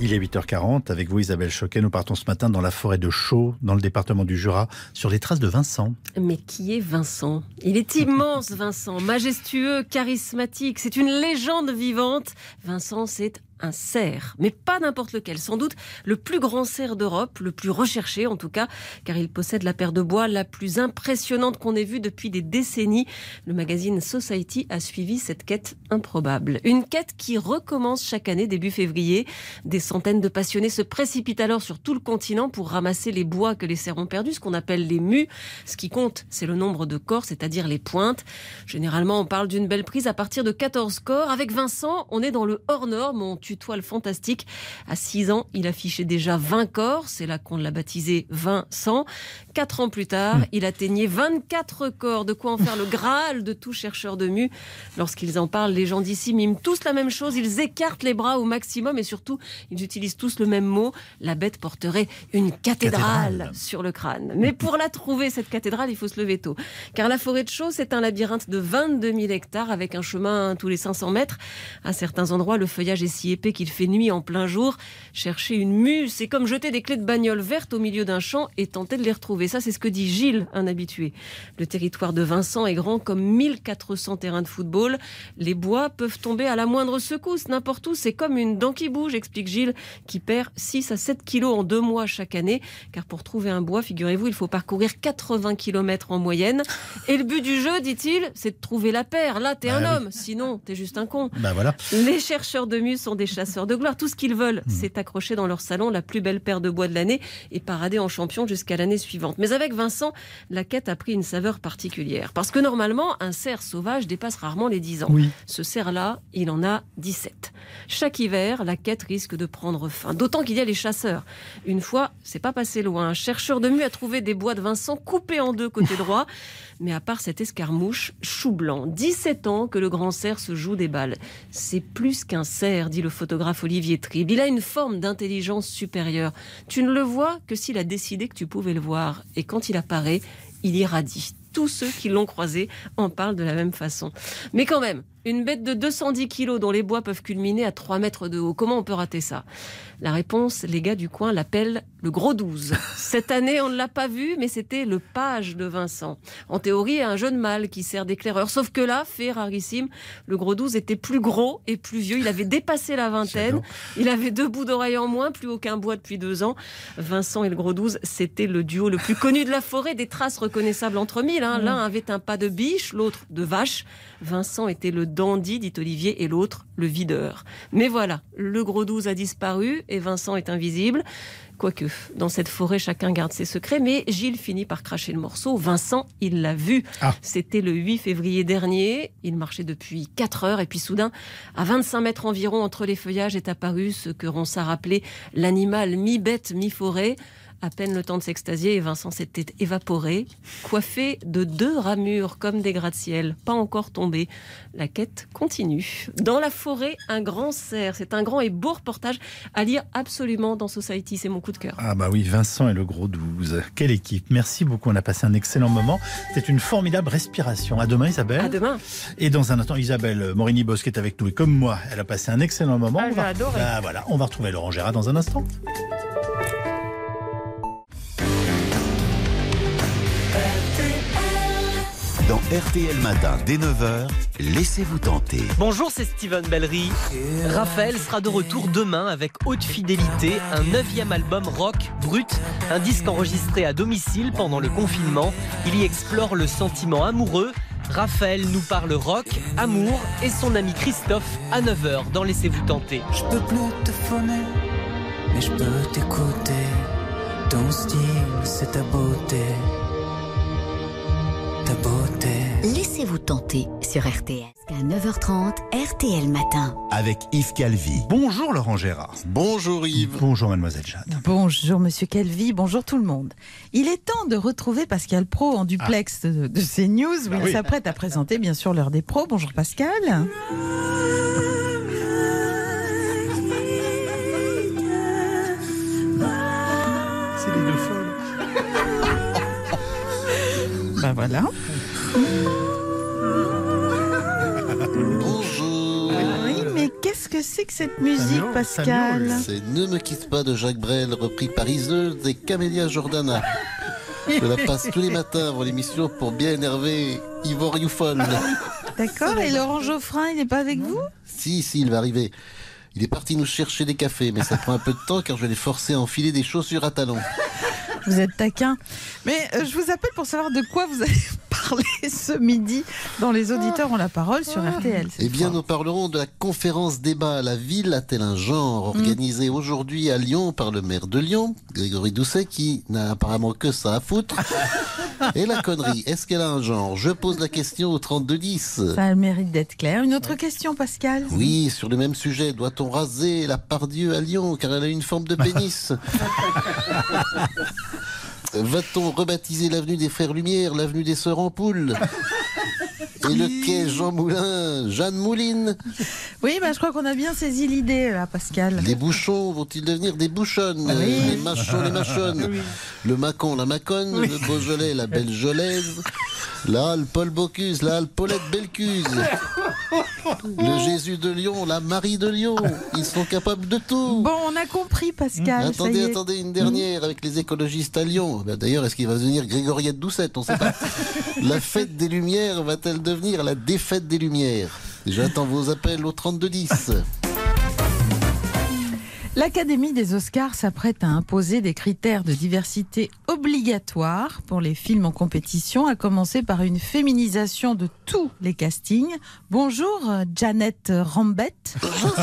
Il est huit heures quarante, avec vous Isabelle Choquet, nous partons ce matin dans la forêt de Chaux, dans le département du Jura, sur les traces de Vincent. Mais qui est Vincent ? Il est immense, Vincent, majestueux, charismatique, c'est une légende vivante. Vincent, c'est un cerf, mais pas n'importe lequel, sans doute le plus grand cerf d'Europe, le plus recherché en tout cas, car il possède la paire de bois la plus impressionnante qu'on ait vue depuis des décennies. Le magazine Society a suivi cette quête improbable. Une quête qui recommence chaque année début février. Des centaines de passionnés se précipitent alors sur tout le continent pour ramasser les bois que les cerfs ont perdus, ce qu'on appelle les mus. Ce qui compte, c'est le nombre de corps, c'est-à-dire les pointes. Généralement, on parle d'une belle prise à partir de quatorze corps. Avec Vincent, on est dans le hors-norme, on tutoie le fantastique. À six ans, il affichait déjà vingt corps. C'est là qu'on l'a baptisé Vincent. Quatre ans plus tard, mmh. il atteignait vingt-quatre corps. De quoi en faire le Graal de tout chercheur de mus. Lorsqu'ils en parlent, les gens d'ici miment tous la même chose. Ils écartent les bras au maximum et surtout, ils utilisent tous le même mot. La bête porterait une cathédrale, cathédrale. sur le crâne. Mais pour la trouver, cette cathédrale, il faut se lever tôt. Car la forêt de Chaux, c'est un labyrinthe de vingt-deux mille hectares avec un chemin tous les cinq cents mètres. À certains endroits, le feuillage est si épais qu'il fait nuit en plein jour. Chercher une mue, c'est comme jeter des clés de bagnole vertes au milieu d'un champ et tenter de les retrouver. Ça, c'est ce que dit Gilles, un habitué. Le territoire de Vincent est grand comme mille quatre cents terrains de football. Les bois peuvent tomber à la moindre secousse, n'importe où. C'est comme une dent qui bouge, explique Gilles, qui perd six à sept kilos en deux mois chaque année. Car pour trouver un bois, figurez-vous, il faut parcourir quatre-vingts kilomètres en moyenne. Et le but du jeu, dit-il, c'est de trouver la paire. Là, t'es bah, un oui. homme, sinon, t'es juste un con. Bah, voilà. Les chercheurs de mus sont des chasseurs de gloire. Tout ce qu'ils veulent, mmh. c'est accrocher dans leur salon la plus belle paire de bois de l'année et parader en champion jusqu'à l'année suivante. Mais avec Vincent, la quête a pris une saveur particulière. Parce que normalement, un cerf sauvage dépasse rarement les dix ans. Oui. Ce cerf-là, il en a dix-sept. Chaque hiver, la quête risque de prendre fin. D'autant qu'il y a les chasseurs. Une fois, c'est pas passé loin. Un chercheur de mus a trouvé des bois de Vincent coupés en deux côté droit. Mais à part cette escarmouche, chou blanc, dix-sept ans que le grand cerf se joue des balles. C'est plus qu'un cerf, dit le photographe Olivier Tribe. Il a une forme d'intelligence supérieure. Tu ne le vois que s'il a décidé que tu pouvais le voir. Et quand il apparaît, il irradie. Tous ceux qui l'ont croisé en parlent de la même façon. Mais quand même, une bête de deux cent dix kilos dont les bois peuvent culminer à trois mètres de haut. Comment on peut rater ça ? La réponse, les gars du coin l'appellent le gros douze. Cette année, on ne l'a pas vu, mais c'était le page de Vincent. En théorie, un jeune mâle qui sert d'éclaireur. Sauf que là, fait rarissime, le gros douze était plus gros et plus vieux. Il avait dépassé la vingtaine. Il avait deux bouts d'oreilles en moins, plus aucun bois depuis deux ans. Vincent et le gros douze, c'était le duo le plus connu de la forêt. Des traces reconnaissables entre mille. Hein. L'un avait un pas de biche, l'autre de vache. Vincent était le dandy, dit Olivier, et l'autre, le videur. Mais voilà, le gros douze a disparu et Vincent est invisible. Quoique, dans cette forêt, chacun garde ses secrets, mais Gilles finit par cracher le morceau. Vincent, il l'a vu. Ah. C'était le huit février dernier. Il marchait depuis quatre heures et puis soudain, à vingt-cinq mètres environ entre les feuillages, est apparu ce que Ronsard appelait l'animal mi-bête, mi-forêt. À peine le temps de s'extasier et Vincent s'était évaporé, coiffé de deux ramures comme des gratte-ciel, pas encore tombé. La quête continue. Dans la forêt, un grand cerf. C'est un grand et beau reportage à lire absolument dans Society. C'est mon coup de cœur. Ah bah oui, Vincent et le gros douze. Quelle équipe. Merci beaucoup. On a passé un excellent moment. C'était une formidable respiration. À demain, Isabelle. À demain. Et dans un instant, Isabelle Morini-Bosque est avec nous. Et comme moi, elle a passé un excellent moment. Ah, on va... adoré. Bah, voilà, on va retrouver Laurent Gérard dans un instant. Dans R T L Matin, dès neuf heures, laissez-vous tenter. Bonjour, c'est Steven Bellery. Raphaël sera de retour demain avec Haute Fidélité, un neuvième album rock brut, un disque enregistré à domicile pendant le confinement. Il y explore le sentiment amoureux. Raphaël nous parle rock, amour et son ami Christophe à neuf heures dans Laissez-vous tenter. Je peux plus te phoner, mais je peux t'écouter. Ton style, c'est ta beauté. Ta beauté. Laissez-vous tenter sur R T L. À neuf heures trente, R T L Matin. Avec Yves Calvi. Bonjour Laurent Gérard. Bonjour Yves. Bonjour Mademoiselle Jade. Bonjour Monsieur Calvi, bonjour tout le monde. Il est temps de retrouver Pascal Praud en duplex ah. de, de CNews où ah il oui. s'apprête à présenter bien sûr l'heure des pros. Bonjour Pascal. C'est les deux folles. Ben voilà. Bonjour. Oui, mais qu'est-ce que c'est que cette musique, miaule, Pascal? C'est Ne me quitte pas de Jacques Brel, repris par Iseult et Camélia Jordana. Je la passe tous les matins avant l'émission pour bien énerver Yvon Rioufol. D'accord, et Laurent Geoffrin, il n'est pas avec vous? Si, si, il va arriver. Il est parti nous chercher des cafés, mais ça prend un peu de temps car je vais les forcer à enfiler des chaussures à talons. Vous êtes taquin. Mais euh, je vous appelle pour savoir de quoi vous allez parler ce midi dans Les Auditeurs ont la parole sur R T L. Eh bien, nous parlerons de la conférence débat. La ville a-t-elle un genre, organisée mmh. aujourd'hui à Lyon par le maire de Lyon, Grégory Doucet, qui n'a apparemment que ça à foutre. Et la connerie, est-ce qu'elle a un genre? Je pose la question au trente-deux dix. Ça a le mérite d'être clair. Une autre question, Pascal? Oui, sur le même sujet. Doit-on raser la Pardieu à Lyon car elle a une forme de pénis? Va-t-on rebaptiser l'avenue des Frères Lumière, l'avenue des Sœurs Ampoules? Et le quai Jean Moulin, Jeanne Mouline? Oui, bah, je crois qu'on a bien saisi l'idée, là, Pascal. Les bouchons vont-ils devenir des bouchonnes? Oui. Les machons, les machonnes? Oui. Le Macon, la Maconne? Oui. Le Beaujolais, la Belgelaise? La Halle Paul Bocuse, la Halle Paulette Belcuse? Le Jésus de Lyon, la Marie de Lyon? Ils sont capables de tout. Bon, on a compris, Pascal. Mmh. Attendez, attendez, une dernière mmh. avec les écologistes à Lyon. Ben, d'ailleurs, est-ce qu'il va devenir Grégoriette Doucet? On ne sait pas. La fête des Lumières va-t-elle devenir la défaite des Lumières? J'attends vos appels au trente-deux dix. L'Académie des Oscars s'apprête à imposer des critères de diversité obligatoires pour les films en compétition, à commencer par une féminisation de tous les castings. Bonjour, Janet Rambette.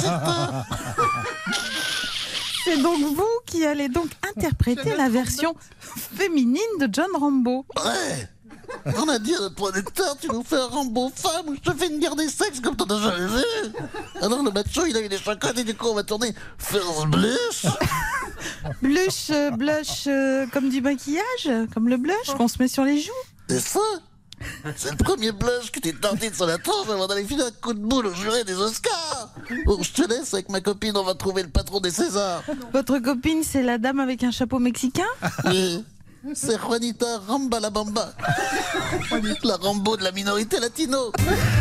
C'est donc vous qui allez donc interpréter la version féminine de John Rambo. Ouais. On a dit à notre producteur, tu nous fais un Rambo femme ou je te fais une guerre des sexes comme t'en as jamais vu. Alors le macho, il a eu des chocottes et du coup on va tourner First Blush. Blush, euh, blush euh, comme du maquillage, comme le blush qu'on se met sur les joues. C'est ça. C'est le premier blush que t'es tenté sur la tronche avant d'aller filer un coup de boule au juré des Oscars. Bon, je te laisse avec ma copine, on va trouver le patron des Césars. Votre copine, c'est la dame avec un chapeau mexicain? Oui. C'est Juanita Rambalabamba, la Rambo de la minorité latino.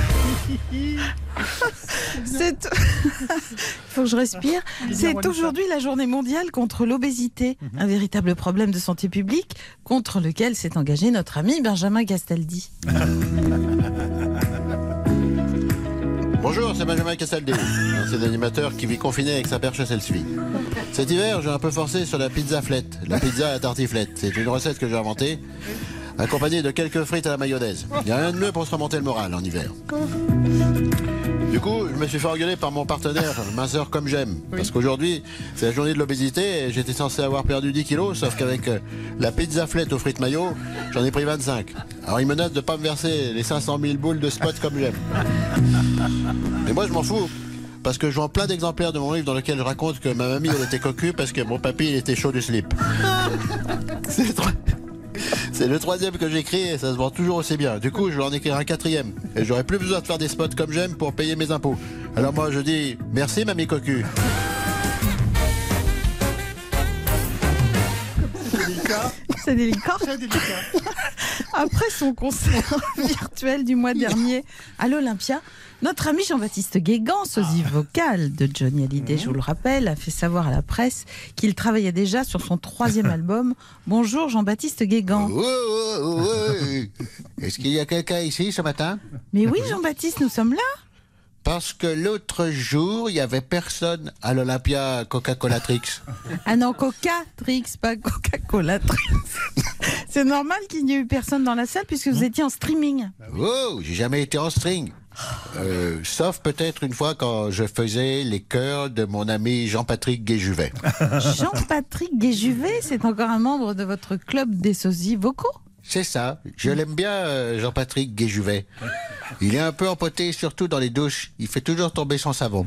C'est... Il faut que je respire. C'est aujourd'hui la journée mondiale contre l'obésité, un véritable problème de santé publique contre lequel s'est engagé notre ami Benjamin Castaldi. Bonjour, c'est Benjamin Castaldi, ancien animateur qui vit confiné avec sa perche à selfie. Cet hiver, j'ai un peu forcé sur la pizza flette, la pizza à la tartiflette. C'est une recette que j'ai inventée, accompagnée de quelques frites à la mayonnaise. Il n'y a rien de mieux pour se remonter le moral en hiver. Du coup, je me suis fait engueuler par mon partenaire, minceur comme j'aime. Oui. Parce qu'aujourd'hui, c'est la journée de l'obésité et j'étais censé avoir perdu dix kilos, sauf qu'avec euh, la pizza flette aux frites mayo, j'en ai pris vingt-cinq. Alors il menace de ne pas me verser les cinq cent mille boules de spot comme j'aime. Mais moi, je m'en fous. Parce que je vends plein d'exemplaires de mon livre dans lequel je raconte que ma mamie, elle était cocu parce que mon papy, il était chaud du slip. C'est le, tro... c'est le troisième que j'écris et ça se vend toujours aussi bien. Du coup, je vais en écrire un quatrième. Et j'aurai plus besoin de faire des spots comme j'aime pour payer mes impôts. Alors moi, je dis merci, mamie cocu. C'est délicat. C'est délicat. C'est délicat. Après son concert virtuel du mois dernier à l'Olympia, notre ami Jean-Baptiste Guégan, sosie vocal de Johnny Hallyday, je vous le rappelle, a fait savoir à la presse qu'il travaillait déjà sur son troisième album. Bonjour Jean-Baptiste Guégan. Ouais, ouais, ouais. Est-ce qu'il y a quelqu'un ici ce matin? Mais oui Jean-Baptiste, nous sommes là. Parce que l'autre jour, il n'y avait personne à l'Olympia Coca-Cola Trix. Ah non, Coca-Trix, pas Coca-Cola Trix. C'est normal qu'il n'y ait eu personne dans la salle puisque vous étiez en streaming. Oh, j'ai jamais été en string. Euh, sauf peut-être une fois quand je faisais les chœurs de mon ami Jean-Patrick Guéjuvet. Jean-Patrick Guéjuvet, c'est encore un membre de votre club des sosies vocaux? C'est ça, je l'aime bien euh, Jean-Patrick Guéjuvet. Il est un peu empoté, surtout dans les douches. Il fait toujours tomber son savon.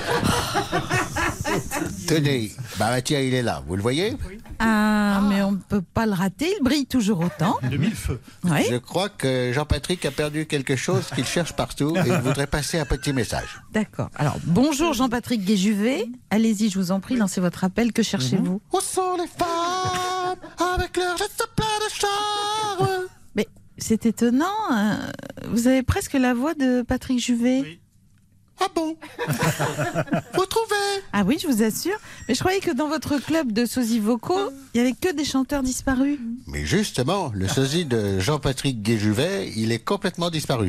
Tenez, bah tiens, il est là, vous le voyez? Ah, mais on ne peut pas le rater, il brille toujours autant. De mille feux. Oui. Je crois que Jean-Patrick a perdu quelque chose qu'il cherche partout et il voudrait passer un petit message. D'accord. Alors, bonjour Jean-Patrick Guéjuvet. Allez-y, je vous en prie, lancez votre appel. Que cherchez-vous? Où sont les femmes avec leurs gestes pleins de charme? Mais c'est étonnant, hein. Vous avez presque la voix de Patrick Juvet. Oui. Ah bon? Vous trouvez? Ah oui, je vous assure. Mais je croyais que dans votre club de sosies vocaux, il n'y avait que des chanteurs disparus. Mais justement, le sosie de Jean-Patrick Guéjuvet, il est complètement disparu.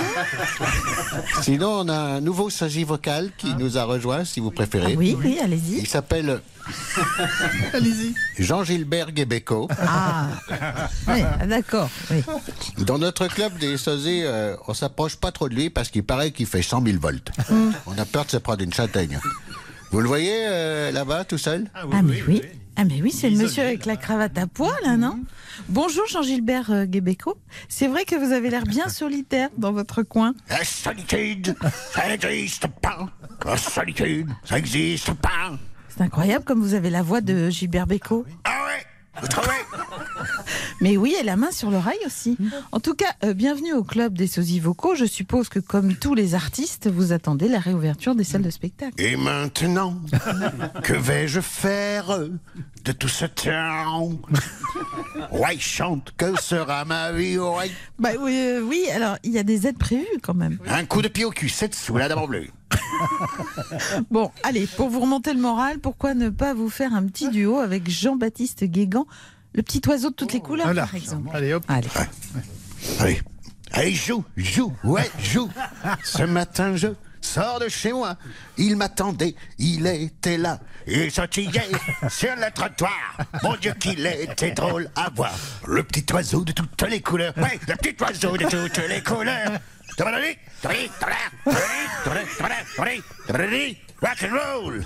Sinon, on a un nouveau sosie vocal qui nous a rejoint, si vous préférez. Ah oui, oui, allez-y. Il s'appelle Allez-y. Jean-Gilbert Guébeco. Ah, oui, d'accord. Oui. Dans notre club des sosies, euh, on s'approche pas trop de lui parce qu'il paraît qu'il fait cent mille volts. Mm. On a peur de se prendre une châtaigne. Vous le voyez euh, là-bas, tout seul? Ah, oui, ah mais oui, oui. oui. Ah mais oui, c'est le monsieur avec la cravate à pois, là, non? Mm. Bonjour Jean-Gilbert euh, Guébeco. C'est vrai que vous avez l'air bien solitaire dans votre coin. La solitude, ça n'existe pas. La solitude, ça n'existe pas. C'est incroyable comme vous avez la voix de Gilbert Bécaud. Ah ouais, vous trouvez? Mais oui, et la main sur l'oreille aussi. En tout cas, euh, bienvenue au club des sosies vocaux. Je suppose que comme tous les artistes, vous attendez la réouverture des salles de spectacle. Et maintenant, que vais-je faire de tout ce temps? Ouais, chante, que sera ma vie? Ouais. Bah oui, euh, oui, alors il y a des aides prévues quand même. Un coup de pied au cul, sept sous la dame bleue. Bon, allez, pour vous remonter le moral, pourquoi ne pas vous faire un petit duo avec Jean-Baptiste Guégan, le petit oiseau de toutes les couleurs, Voilà. par exemple. Allez, hop. Allez. Ouais. Allez, allez, joue, joue, ouais, joue. Ce matin, je sors de chez moi. Il m'attendait, il était là. Il sautillait sur le trottoir. Mon Dieu, qu'il était drôle à voir. Le petit oiseau de toutes les couleurs. Ouais, le petit oiseau de toutes les couleurs. Rock and roll.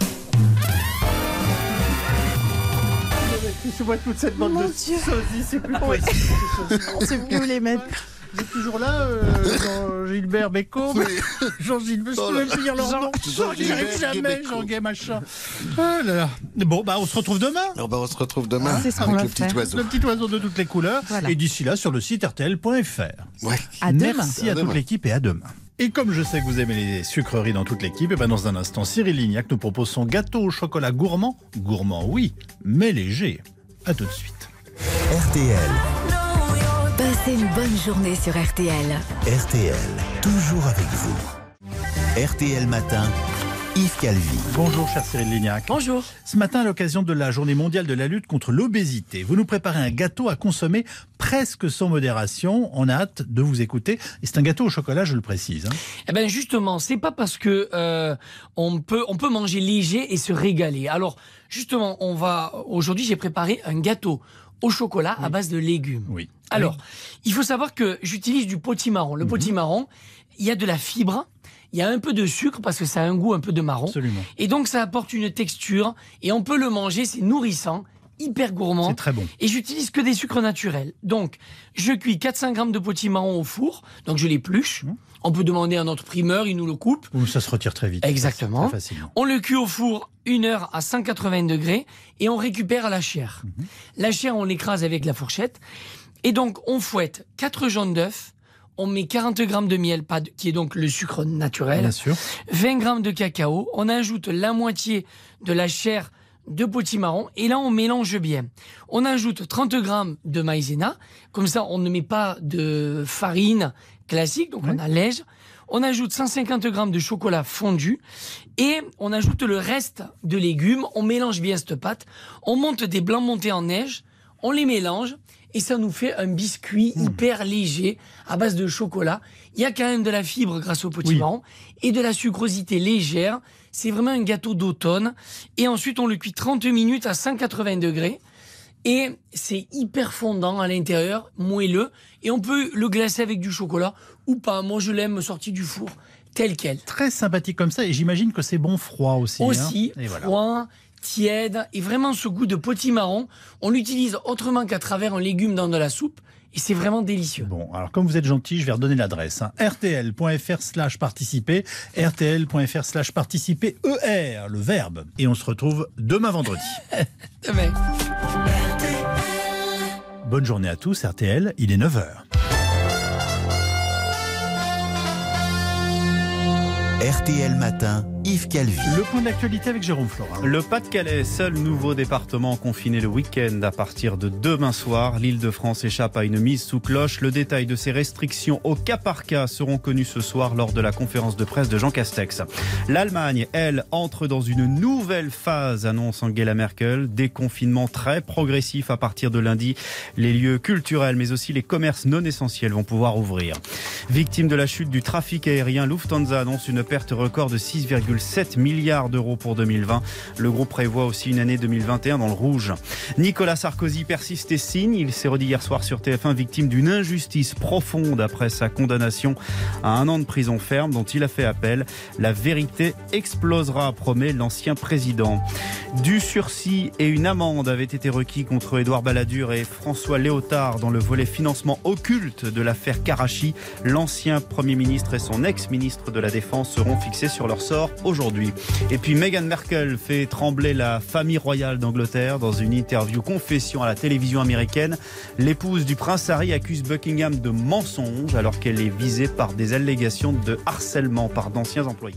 Je vois toute cette bande Mon de Dieu. sosies, c'est plus Ouais. possible. On ne sait plus où les mettre. Vous êtes toujours là, euh, Jean-Gilbert Bécaud? Jean-Gilbert, je Oh peux là. même plus dire leur Jean- nom. Jean-Gilbert J'y arrive jamais, Guébeco. Jean-Gay machin. Oh là là. Bon, bah on se retrouve demain. Oh bah, on se retrouve demain C'est ce qu'on avec va le petit faire. oiseau. Le petit oiseau de toutes les couleurs. Voilà. Et d'ici là, sur le site R T L point F R. Ouais. À demain. Merci À à toute demain. l'équipe et à demain. Et comme je sais que vous aimez les sucreries dans toute l'équipe, et ben dans un instant, Cyril Lignac nous propose son gâteau au chocolat gourmand. Gourmand, oui, mais léger. À tout de suite. R T L, Passez une bonne journée sur R T L. R T L, toujours avec vous. R T L Matin, Yves Calvi. Bonjour, cher Cyril Lignac. Bonjour. Ce matin, à l'occasion de la journée mondiale de la lutte contre l'obésité, vous nous préparez un gâteau à consommer presque sans modération. On a hâte de vous écouter. Et c'est un gâteau au chocolat, je le précise. Hein. Eh ben justement, c'est pas parce que euh, on peut on peut manger léger et se régaler. Alors justement, on va aujourd'hui j'ai préparé un gâteau au chocolat à base de légumes. Oui. Alors, il faut savoir que j'utilise du potimarron. Le Mhm. potimarron, il y a de la fibre, il y a un peu de sucre parce que ça a un goût un peu de marron. Absolument. Et donc ça apporte une texture et on peut le manger, c'est nourrissant, hyper gourmand. C'est très bon. Et j'utilise que des sucres naturels. Donc, je cuis quatre cents grammes de potimarron au four, donc je l'épluche. Mmh. On peut demander à notre primeur, il nous le coupe. Ouh, ça se retire très vite. Exactement. Très facilement. On le cuit au four une heure à cent quatre-vingts degrés et on récupère la chair. Mmh. La chair, on l'écrase avec la fourchette. Et donc, on fouette quatre jaunes d'œufs. On met quarante grammes de miel, pas de- qui est donc le sucre naturel. Bien sûr. vingt grammes de cacao. On ajoute la moitié de la chair de potimarron et là on mélange bien. On ajoute trente grammes de maïzena, comme ça on ne met pas de farine classique, donc on allège. On ajoute cent cinquante grammes de chocolat fondu et on ajoute le reste de légumes. On mélange bien cette pâte. On monte des blancs montés en neige, on les mélange et ça nous fait un biscuit hyper léger à base de chocolat. Il y a quand même de la fibre grâce au potimarron et de la sucrosité légère. C'est vraiment un gâteau d'automne. Et ensuite, on le cuit trente minutes à cent quatre-vingts degrés. Et c'est hyper fondant à l'intérieur, moelleux. Et on peut le glacer avec du chocolat ou pas. Moi, je l'aime sorti du four, tel quel. Très sympathique comme ça. Et j'imagine que c'est bon froid aussi. Aussi, hein. Et voilà. froid, tiède. Et vraiment ce goût de potimarron, on l'utilise autrement qu'à travers un légume dans de la soupe. Et c'est vraiment délicieux. Bon, alors comme vous êtes gentil, je vais redonner l'adresse. Hein. R T L point F R slash participer. R T L point F R slash participer. E R, le verbe. Et on se retrouve demain vendredi. Demain. Bonne journée à tous. R T L, il est neuf heures. R T L Matin, Yves Calvi. Le point d'actualité avec Jérôme Florin. Le Pas-de-Calais, seul nouveau département confiné le week-end à partir de demain soir. L'Île-de-France échappe à une mise sous cloche. Le détail de ces restrictions au cas par cas seront connus ce soir lors de la conférence de presse de Jean Castex. L'Allemagne, elle, entre dans une nouvelle phase, annonce Angela Merkel. Déconfinement très progressif à partir de lundi. Les lieux culturels mais aussi les commerces non essentiels vont pouvoir ouvrir. Victime de la chute du trafic aérien, Lufthansa annonce une perte record de six virgule sept milliards d'euros pour deux mille vingt. Le groupe prévoit aussi une année deux mille vingt et un dans le rouge. Nicolas Sarkozy persiste et signe. Il s'est redit hier soir sur T F un victime d'une injustice profonde après sa condamnation à un an de prison ferme dont il a fait appel. La vérité explosera, promet l'ancien président. Du sursis et une amende avaient été requis contre Édouard Balladur et François Léotard dans le volet financement occulte de l'affaire Karachi. L'ancien Premier ministre et son ex-ministre de la Défense seront fixés sur leur sort aujourd'hui. Et puis Meghan Markle fait trembler la famille royale d'Angleterre dans une interview confession à la télévision américaine. L'épouse du prince Harry accuse Buckingham de mensonge alors qu'elle est visée par des allégations de harcèlement par d'anciens employés.